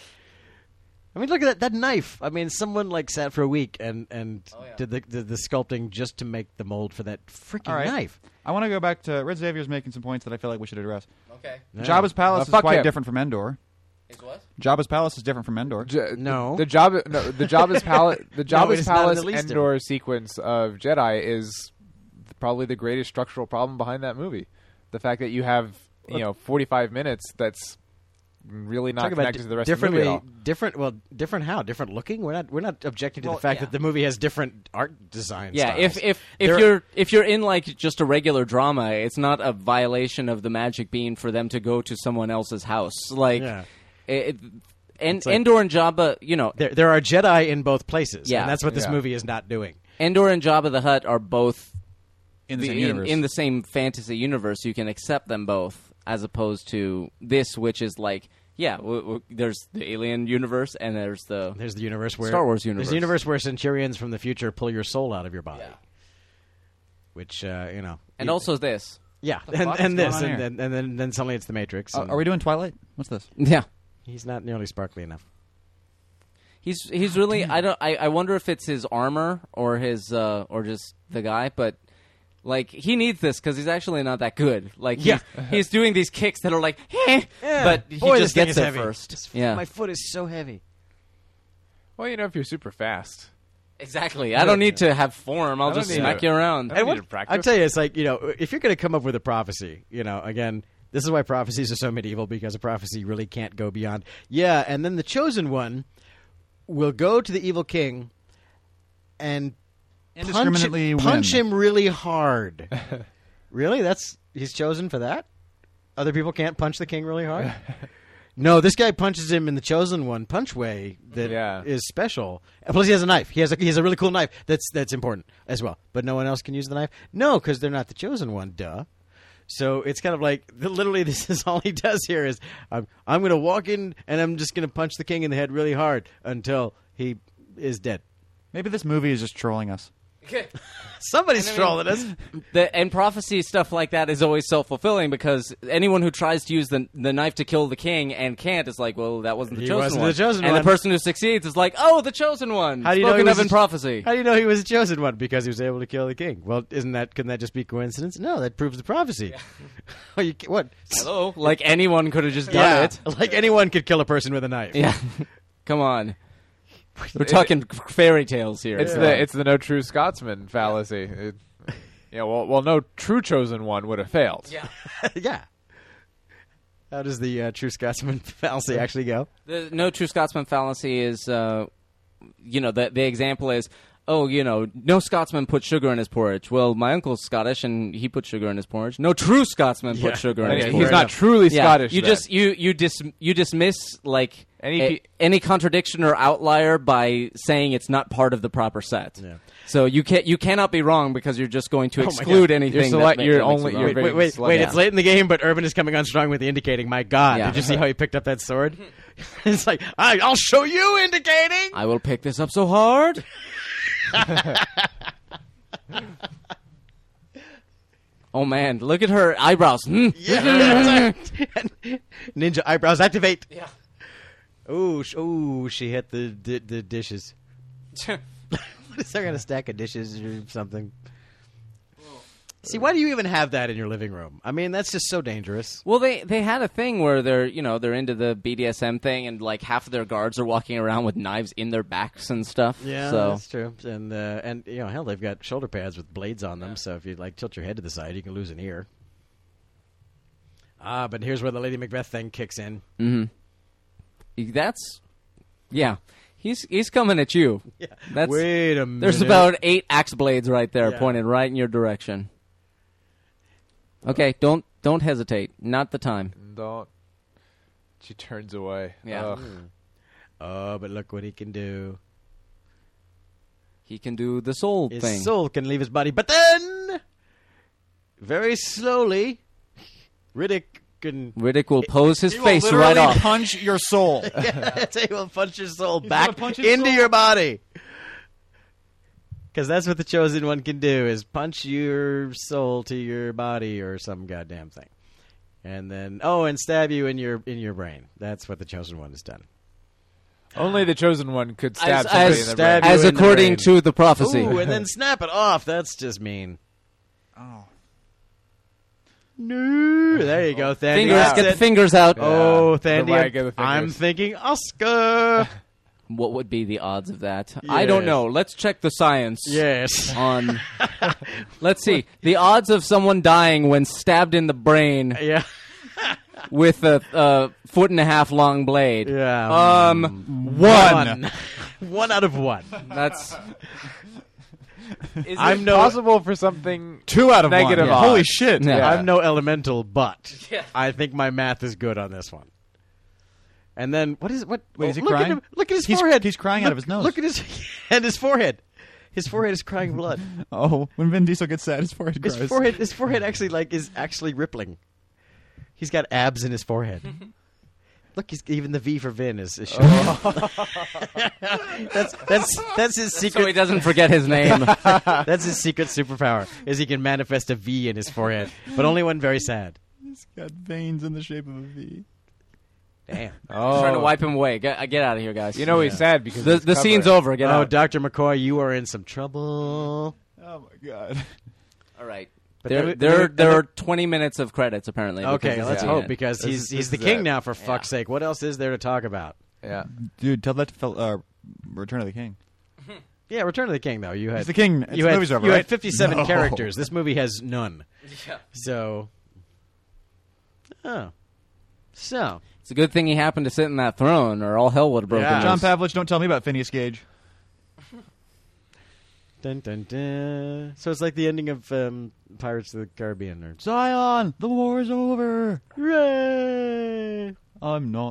I mean, look at that that knife. I mean, someone like sat for a week and and did the, did the sculpting just to make the mold for that freaking All right. knife. I want to go back to Red Xavier's making some points that I feel like we should address. Okay. Yeah. Jabba's palace Uh, is fuck quite him. different from Endor. Is what? Jabba's palace is different from Endor. J- No. the job, no, the Jabba's palace, the No, Jabba's it's not in palace the least Endor sequence of Jedi is probably the greatest structural problem behind that movie. The fact that you have you know forty-five minutes that's really not Talk about connected di- to the rest of the differently, movie at all. different. Well, different how? Different looking? We're not. We're not objecting to Well, the fact yeah. that the movie has different art design. Yeah, styles. if if if There- you're if you're in like just a regular drama, it's not a violation of the magic bean for them to go to someone else's house. Like, Yeah. it, and like- Endor and Jabba, you know, there there are Jedi in both places. Yeah. and that's what this Yeah. movie is not doing. Endor and Jabba the Hutt are both In the same in, universe. in the same fantasy universe. You can accept them both, as opposed to this, which is like, yeah, w- w- there's the alien universe and there's the There's the universe where Star Wars There's universe. the universe where Centurions from the future pull your soul out of your body. Yeah. Which uh, you know, and you- also this. yeah, the and, fuck and is this, going on and, here? then and then then suddenly it's the Matrix. Uh, and are we doing Twilight? What's this? Yeah. He's not nearly sparkly enough. He's he's really I don't I, I wonder if it's his armor or his uh, or just the guy, but like he needs this because he's actually not that good. Like Yeah. he's, he's doing these kicks that are like, eh, but he Boy, just this thing gets is there heavy. first. This- Yeah, my foot is so heavy. Well, you know, if you're super fast, exactly. I don't need to have form. I'll I don't just need smack to- you around. I don't And need what, to practice. I'll tell you, it's like, you know, if you're going to come up with a prophecy, you know, again, this is why prophecies are so medieval, because a prophecy really can't go beyond. Yeah, and then the chosen one will go to the evil king and punch, Indiscriminately him, punch win. him really hard. Really? That's he's chosen for that? Other people can't punch the king really hard? No, this guy punches him in the chosen one punch way that is Yeah. special. And plus, he has a knife. He has a he has a really cool knife that's that's important as well. But no one else can use the knife. No, because they're not the chosen one. Duh. So it's kind of like literally, this is all he does here is I'm I'm going to walk in and I'm just going to punch the king in the head really hard until he is dead. Maybe this movie is just trolling us. Somebody's trolling us. The, and prophecy stuff like that is always self-fulfilling because anyone who tries to use the the knife to kill the king and can't is like, well, that wasn't the He chosen wasn't one. the chosen and one. the person who succeeds is like, oh, the chosen one. How do you know Spoken he was of in a- prophecy. How do you know he was the chosen one? Because he was able to kill the king. Well, isn't that couldn't that just be coincidence? No, that proves the prophecy. Oh, you, ca- what? Hello, like anyone could have just done Yeah, it. like anyone could kill a person with a knife. Yeah, come on. We're talking fairy tales here. it's so. the it's the no true Scotsman fallacy. It, yeah, well, well, no true chosen one would have failed. Yeah. yeah. How does the uh, true Scotsman fallacy actually go? The no true Scotsman fallacy is, uh, you know, the the example is, oh, you know, no Scotsman put sugar in his porridge. Well, my uncle's Scottish, and he put sugar in his porridge. No true Scotsman Yeah. put sugar in Yeah, his he's porridge. not truly Yeah, Scottish. You then. just you you dis you dismiss like Any a- pe- any contradiction or outlier by saying it's not part of the proper set. Yeah. So you can you cannot be wrong because you're just going to Oh my exclude God. anything. You're that select- ma- you're that makes only- you you're wrong. very- Wait, wait, select- wait! Yeah. It's late in the game, but Urban is coming on strong with the indicating. My God, Yeah. did you see how he picked up that sword? It's like, I, I'll show you indicating. I will pick this up so hard. Oh man, look at her eyebrows. Hmm. Yeah. Ninja eyebrows activate. Yeah. Ooh, sh- ooh, she hit the the, the dishes. What is there got a stack of dishes or something? See, why do you even have that in your living room? I mean, that's just so dangerous. Well, they they had a thing where they're you know they're into the B D S M thing, and like half of their guards are walking around with knives in their backs and stuff. Yeah, so that's true. And uh, and you know, hell, they've got shoulder pads with blades on them. So if you like tilt your head to the side, you can lose an ear. Ah, but here's where the Lady Macbeth thing kicks in. mm-hmm. That's yeah. He's he's coming at you. Yeah. That's Wait a minute. there's about eight axe blades right there Yeah. pointed right in your direction. Okay, don't don't hesitate. Not the time. Don't. She turns away. Yeah. Ugh. Oh, but look what he can do. He can do the soul His thing. soul can leave his body, but then, very slowly, Riddick can. Riddick will pose his He will face literally right off. punch your soul. he will punch your soul He's back gonna punch his into soul. your body. Because that's what the Chosen One can do, is punch your soul to your body or some goddamn thing. And then, oh, and stab you in your in your brain. That's what the Chosen One has done. Only the chosen one could stab As- somebody as- in the stab brain. you As in the according brain. to the prophecy. Ooh, and then snap it off. That's just mean. Oh. No. There you go, Thandy. Fingers, That's get the it. fingers out. Oh, The Thandy, wag of the I'm fingers. thinking Oscar. What would be the odds of that? I don't Yes. know. Let's check the science. Yes. On, let's see the odds of someone dying when stabbed in the brain Yeah. with a, a foot and a half long blade. Yeah. Um, one. One out of one. That's. Is I'm it- no Possible for something Two out of negative one. odds. Holy shit. Yeah. Yeah. I'm no elemental, but Yeah. I think my math is good on this one. And then what is what? Wait, is he look crying? At him, look at his He's- forehead. he's crying Look- out of his nose. Look at his and his forehead. His forehead is crying blood. Oh, when Vin Diesel gets sad, his forehead His cries. forehead. His forehead actually like is actually rippling. He's got abs in his forehead. Look, he's, even the V for Vin is, is showing. that's that's that's his so he secret. doesn't forget his name. That's his secret superpower. Is he can manifest a V in his forehead, but only when very sad. He's got veins in the shape of a V. Damn. Oh. Trying to wipe him away. Get, get out of here, guys. You know Yeah. he's sad because the he's the covering. scene's over. Get Oh, out. Doctor McCoy, you are in some trouble. Oh my god. All right. But There, then- there, then- there then- are twenty minutes of credits apparently. Okay, because let's it's hope the because This he's is- he's this the is king it. now. For fuck's sake, what else is there to talk about? Yeah. Dude, tell that to Fel- uh, Return of the King. Yeah, Return of the King though. You had He's the king. It's You the had, movie's over, you right? had fifty-seven No. characters. This movie has none. Yeah. So, oh, so It's a good thing he happened to sit in that throne, or all hell would have broken Yeah. John loose. Pavlich, don't tell me about Phineas Gage. dun dun dun. So it's like the ending of um, Pirates of the Caribbean. Or Zion, the war is over. hooray! I'm not.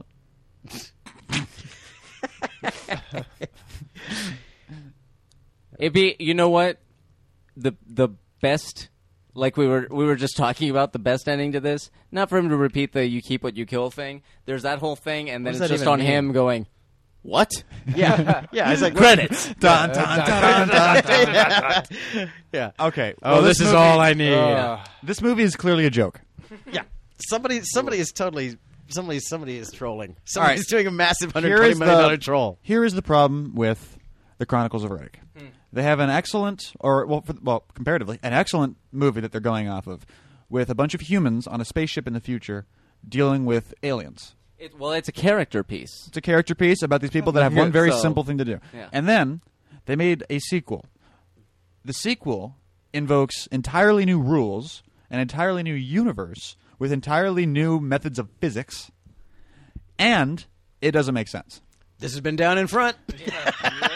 It'd be, you know what, the the best, like we were we were just talking about the best ending to this. Not for him to repeat the "you keep what you kill" thing. There's that whole thing, and then What it's does just that on even him mean? going, "What?" Yeah, yeah. It's like Credits. Dun, dun, dun, dun, dun. yeah. Okay. Oh, well, this, is movie- all I need. Uh, This movie is clearly a joke. Yeah. Somebody, somebody is totally. Somebody, somebody is trolling. Somebody's right. doing a massive hundred Here twenty is million the- dollar troll. Here is the problem with the Chronicles of Riddick. They have an excellent, or well, for, well, comparatively, an excellent movie that they're going off of, with a bunch of humans on a spaceship in the future dealing with aliens. It, well, it's a character piece. It's a character piece about these people that have one very So- simple thing to do. Yeah. And then they made a sequel. The sequel invokes entirely new rules, an entirely new universe with entirely new methods of physics, and it doesn't make sense. This has been Down in Front.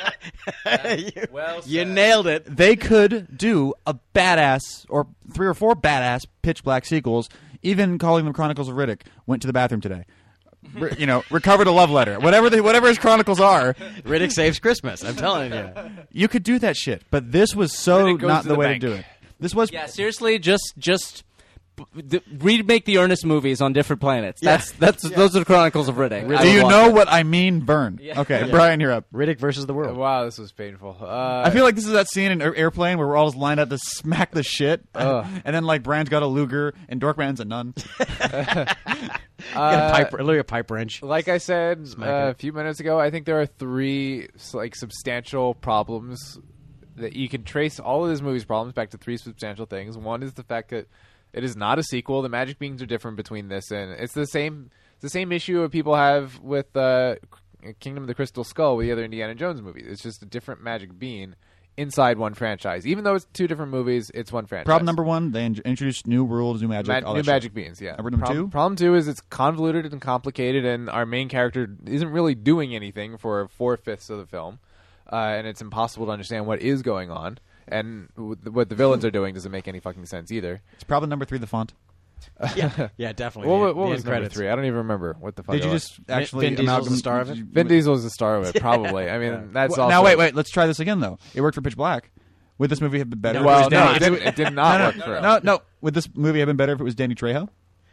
Well You said. nailed it. They could do a badass or three or four badass Pitch Black sequels. Even calling them Chronicles of Riddick. Went to the bathroom today. Re- you know, recovered a love letter. Whatever they, whatever his chronicles are, Riddick saves Christmas. I'm telling you. you could do that shit. But this was so Riddick goes not to the, the way bank. to do it. This was Yeah, seriously, just just the, remake the Ernest movies on different planets. That's that's those are the Chronicles of Riddick. I Do would you watch know it. what I mean, Vern? Okay, Brian, you're up. Riddick versus the world. Wow, this was painful. Uh, I feel like this is that scene in Air- Airplane where we're all just lined up to smack the shit, Ugh. and then like Brian's got a Luger and Dorkman's a nun. Got a uh, pipe, literally a pipe wrench. Like I said Smack uh, it. a few minutes ago, I think there are three s- like substantial problems that you can trace all of this movie's problems back to three substantial things. One is the fact that it is not a sequel. The magic beans are different between this and it's the same. It's the same issue that people have with uh, Kingdom of the Crystal Skull with the other Indiana Jones movies. It's just a different magic bean inside one franchise. Even though it's two different movies, it's one franchise. Problem number one: they in- introduced new rules, new magic, Ma- all new that shit. magic beans, yeah. Number number problem, two? Problem two is it's convoluted and complicated, and our main character isn't really doing anything for four fifths of the film, uh, and it's impossible to understand what is going on. And w- what the villains are doing doesn't make any fucking sense either. It's problem number three: the font. Yeah, yeah, definitely. What, The- what the was end number credits. three? I don't even remember what the fuck. Did it you was. just actually Vin Diesel's amalgam- the star of it? Vin Diesel is the star of it, probably. I mean, Yeah. that's Well, also now wait, wait. Let's try this again though. It worked for Pitch Black. Would this movie have been better? if it was Well, no, Danny- it, didn't, it did not no, work no, for him. no, no. Would this movie have been better if it was Danny Trejo?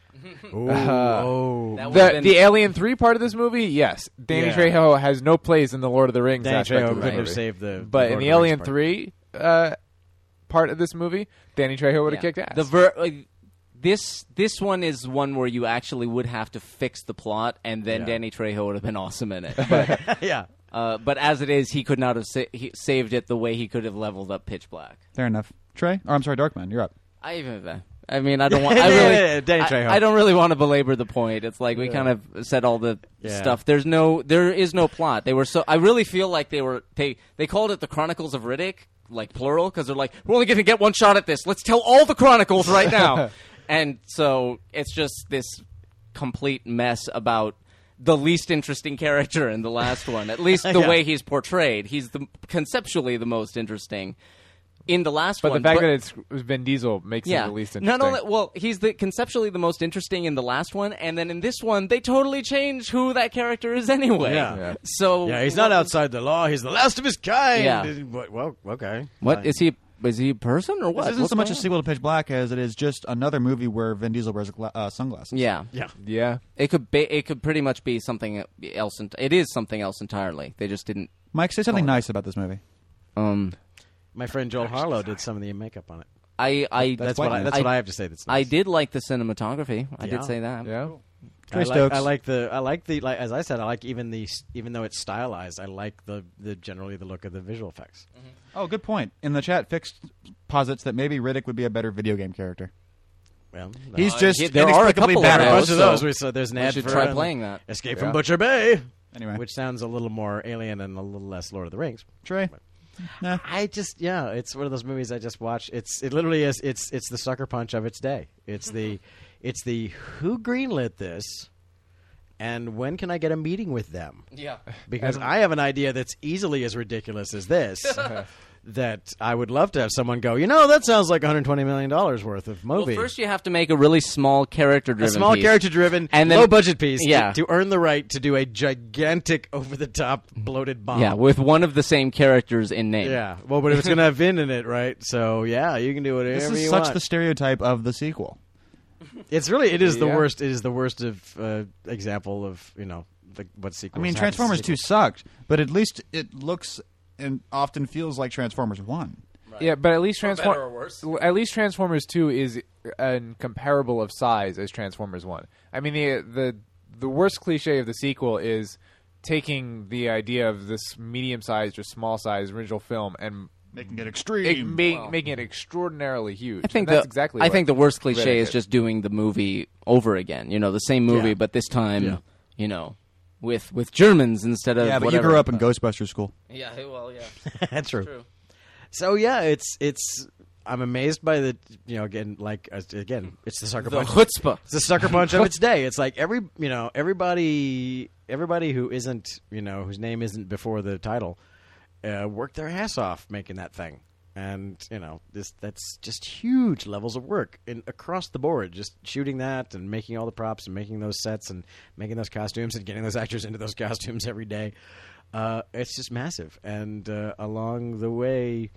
Ooh, Uh, oh. That would've The, been- the Alien three part of this movie, yes. Danny Yeah. Trejo has no place in the Lord of the Rings Danny aspect Trejo of the couldn't movie. have saved the. But the in Lord the of Rings Alien part. three uh, part of this movie, Danny Trejo would have Yeah. kicked ass. The ver- uh, this this one is one where you actually would have to fix the plot, and then Yeah. Danny Trejo would have been awesome in it. But, yeah. uh, but as it is, he could not have sa- he saved it the way he could have leveled up Pitch Black. Fair enough. Trey? Or I'm sorry, Darkman. You're up. I even. I mean, I don't want. I really. Danny I, Trejo. I don't really want to belabor the point. It's like we Yeah. kind of said all the Yeah. stuff. There's no. There is no plot. They were so. I really feel like they were. They they called it the Chronicles of Riddick, like plural, because they're like, we're only going to get one shot at this. Let's tell all the Chronicles right now. And so it's just this complete mess about the least interesting character in the last one. At least the Yeah. way he's portrayed. He's the conceptually the most interesting in the last but one. the fact that it's Vin Diesel makes yeah, it the least interesting. not only well, he's the conceptually the most interesting in the last one, and then in this one they totally change who that character is anyway. Yeah. Yeah. So Yeah, he's not outside the law. He's the last of his kind. Yeah. Well, okay. What Fine. is he? Is he a person or what? This isn't What's so much a going on? sequel to Pitch Black as it is just another movie where Vin Diesel wears gla- uh, sunglasses. Yeah, Yeah. Yeah. it could be. It could pretty much be something else. ent- It is something else entirely. They just didn't. Mike, say something nice about this movie. Um, My friend Joel Harlow did some of the makeup on it. I. I. That's, quite what I, nice. that's I- what I have to say. That's I nice. did like the cinematography. I Yeah. did say that. Yeah. Trey I like, Stokes. I like the I like the like as I said I like even the even though it's stylized I like the the generally the look of the visual effects. Oh, good point. In the chat, Fixed posits that maybe Riddick would be a better video game character. Well, He's Uh, just he- there are a inexplicably couple of a badass. bunch those, of those. so We saw there's an we ad should for try uh, playing that. Escape Yeah. from Butcher Bay, Anyway, which sounds a little more alien and a little less Lord of the Rings. Trey? Nah. I just yeah, it's one of those movies I just watch. It's it literally is it's it's the sucker punch of its day. It's the it's the who greenlit this, and when can I get a meeting with them? Yeah. Because I have an idea that's easily as ridiculous as this. That I would love to have someone go, you know, that sounds like one hundred twenty million dollars worth of movie. Well, first you have to make a really small character-driven, a small piece. character-driven, And then- low-budget piece, to- Yeah. to, earn the right to do a gigantic, over-the-top, bloated bomb. Yeah, with one of the same characters in name. yeah. Well, but if it's going to have Vin in it, right? So yeah, you can do whatever This you is such want. the stereotype of the sequel. It's really it is the Yeah. worst. It is the worst of uh, example of you know the, what sequels. I mean, have as Transformers two sequels. sucked, but at least it looks and often feels like Transformers one. Yeah, but at least better or Transformers. worse. At least Transformers Two is uh, comparable of size as Transformers One. I mean, the the the worst cliche of the sequel is taking the idea of this medium-sized or small-sized original film and Making it it, extreme. ma- making it extraordinarily huge. I think and that's the, exactly. I what think the worst cliche Riddick is just doing the movie over again. You know, the same movie, Yeah. but this time, Yeah. you know, with with Germans instead of yeah, but whatever. you grew up in Ghostbusters school. Yeah, well, yeah, That's true. true. So yeah, it's it's. I'm amazed by the you know again like uh, again it's the sucker The punch. chutzpah. It's the sucker punch of its day. It's like every you know everybody everybody who isn't you know whose name isn't before the title uh, worked their ass off making that thing. And, you know, this that's just huge levels of work in, across the board, just shooting that and making all the props and making those sets and making those costumes and getting those actors into those costumes every day. Uh, it's just massive. And uh, along the way,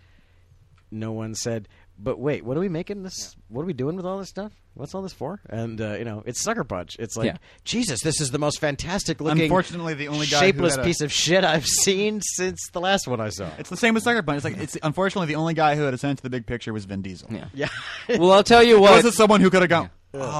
no one said, but wait, what are we making this? Yeah. What are we doing with all this stuff? What's all this for? And, uh, you know, it's Sucker Punch. It's like, yeah. Jesus, this is the most fantastic looking, unfortunately, the only guy shapeless who had a, piece of shit I've seen since the last one I saw. It's the same with Sucker Punch. It's like, it's unfortunately the only guy who had a sense of the big picture was Vin Diesel. Yeah. Yeah. Well, I'll tell you There what. wasn't someone who could have gone,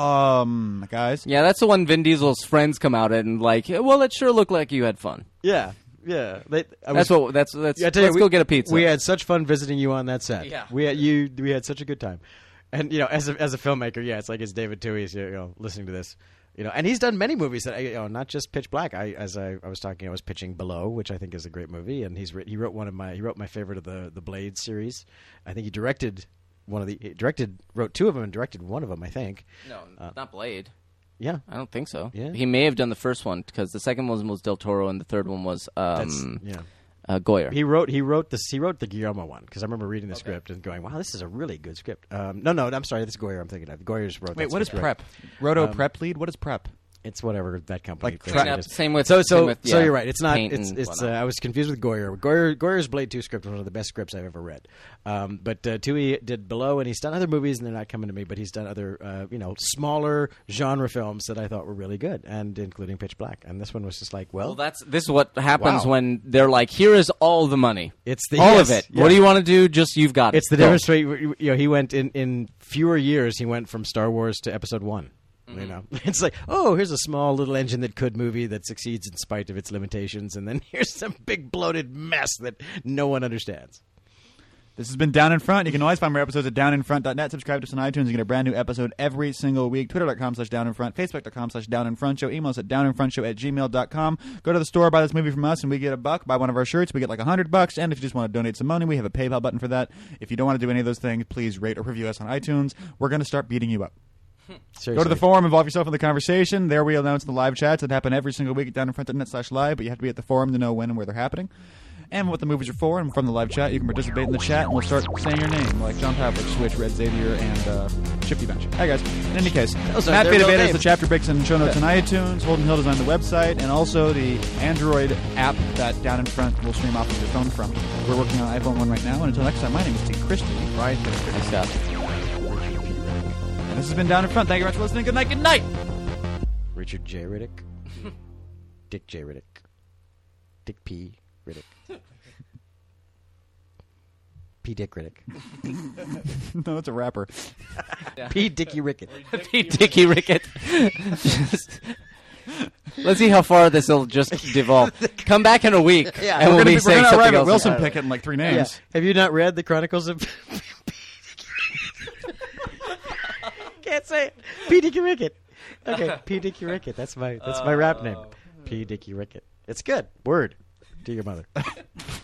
um, guys. Yeah, that's the one Vin Diesel's friends come out and like, well, it sure looked like you had fun. Yeah. Yeah, they, I that's was, what. That's that's. Yeah, I tell let's you, go we, get a pizza. We had such fun visiting you on that set. Yeah. we had you. We had such a good time, and you know, as a as a filmmaker, yeah, it's like it's David Twohy's, you know, listening to this, you know, and he's done many movies that, you know, not just Pitch Black. I as I, I was talking, I was pitching Below, which I think is a great movie, and he's he wrote one of my he wrote my favorite of the the Blade series. I think he directed one of the he directed wrote two of them and directed one of them. I think. No, uh, not Blade. Yeah, I don't think so. Yeah. He may have done the first one because the second one was Del Toro and the third one was that's um, yeah. uh, Goyer. He wrote he wrote this he wrote the Guillermo one because I remember reading the okay. script and going, wow, this is a really good script. Um, no, no, I'm sorry, this is Goyer. I'm thinking of Goyer's wrote. Wait, that what is script. Prep? Roto Um, Prep Lead? What is Prep? It's whatever that company. Like thinks tra- it Yeah, is. same with So so same with, so yeah, you're right. It's not. paint It's and it's. Uh, whatnot. I was confused with Goyer. Goyer Goyer's Blade two script was one of the best scripts I've ever read. Um, but uh, Twohy did Below, and he's done other movies, and they're not coming to me. But he's done other, uh, you know, smaller genre films that I thought were really good, and including Pitch Black. And this one was just like, well, Well, that's this is what happens Wow. when they're like, here is all the money. It's the all yes, of it. yeah. What do you want to do? Just you've got it. It's the Go. difference. Between, you know, he went in in fewer years. He went from Star Wars to Episode One. You know, it's like, oh, here's a small little engine that could movie that succeeds in spite of its limitations, and then here's some big bloated mess that no one understands. This has been Down in Front. You can always find more episodes at down in front dot net. Subscribe to us on iTunes. You get a brand new episode every single week. Twitter.com slash down in front. Facebook.com slash down in front show. Email us at downinfrontshow at gmail dot com. Go to the store, buy this movie from us, and we get a buck. Buy one of our shirts, we get like a hundred bucks. And if you just want to donate some money, we have a PayPal button for that. If you don't want to do any of those things, please rate or review us on iTunes. We're going to start beating you up. Seriously. Go to the forum, involve yourself in the conversation. There we announce the live chats that happen every single week at downinfront dot net slash live, but you have to be at the forum to know when and where they're happening. And what the movies are for, and from the live chat, you can participate in the chat, and we'll start saying your name, like John Pavlik, Switch, Red Xavier, and uh, Shifty Bench. Hi, guys. In any case, Those are Matt their Beta real Beta is names. the chapter breaks and show notes on iTunes. Holden Hill design the website, and also the Android app that Down in Front will stream off of your phone from. We're working on iPhone one right now, and until next time, my name is T. Christie. Right. Nice stuff. And this has been Down in Front. Thank you very much for listening. Good night. Good night. Richard J. Riddick, Dick J. Riddick, Dick P. Riddick, P. Dick Riddick, No, it's a rapper. P. Dicky Rickett. Pete Dicky Rickett. Just- let's see how far this will just devolve. Come back in a week, Yeah. and We're we'll We're be going to saying arrive something at else. Wilson entirely. Pickett in like three Yeah. names. Have you not read the Chronicles of? Can't say it. P. Dicky Rickett. Okay, P. Dicky Rickett. That's my that's my rap name. P. Dicky Rickett. It's good. Word to your mother.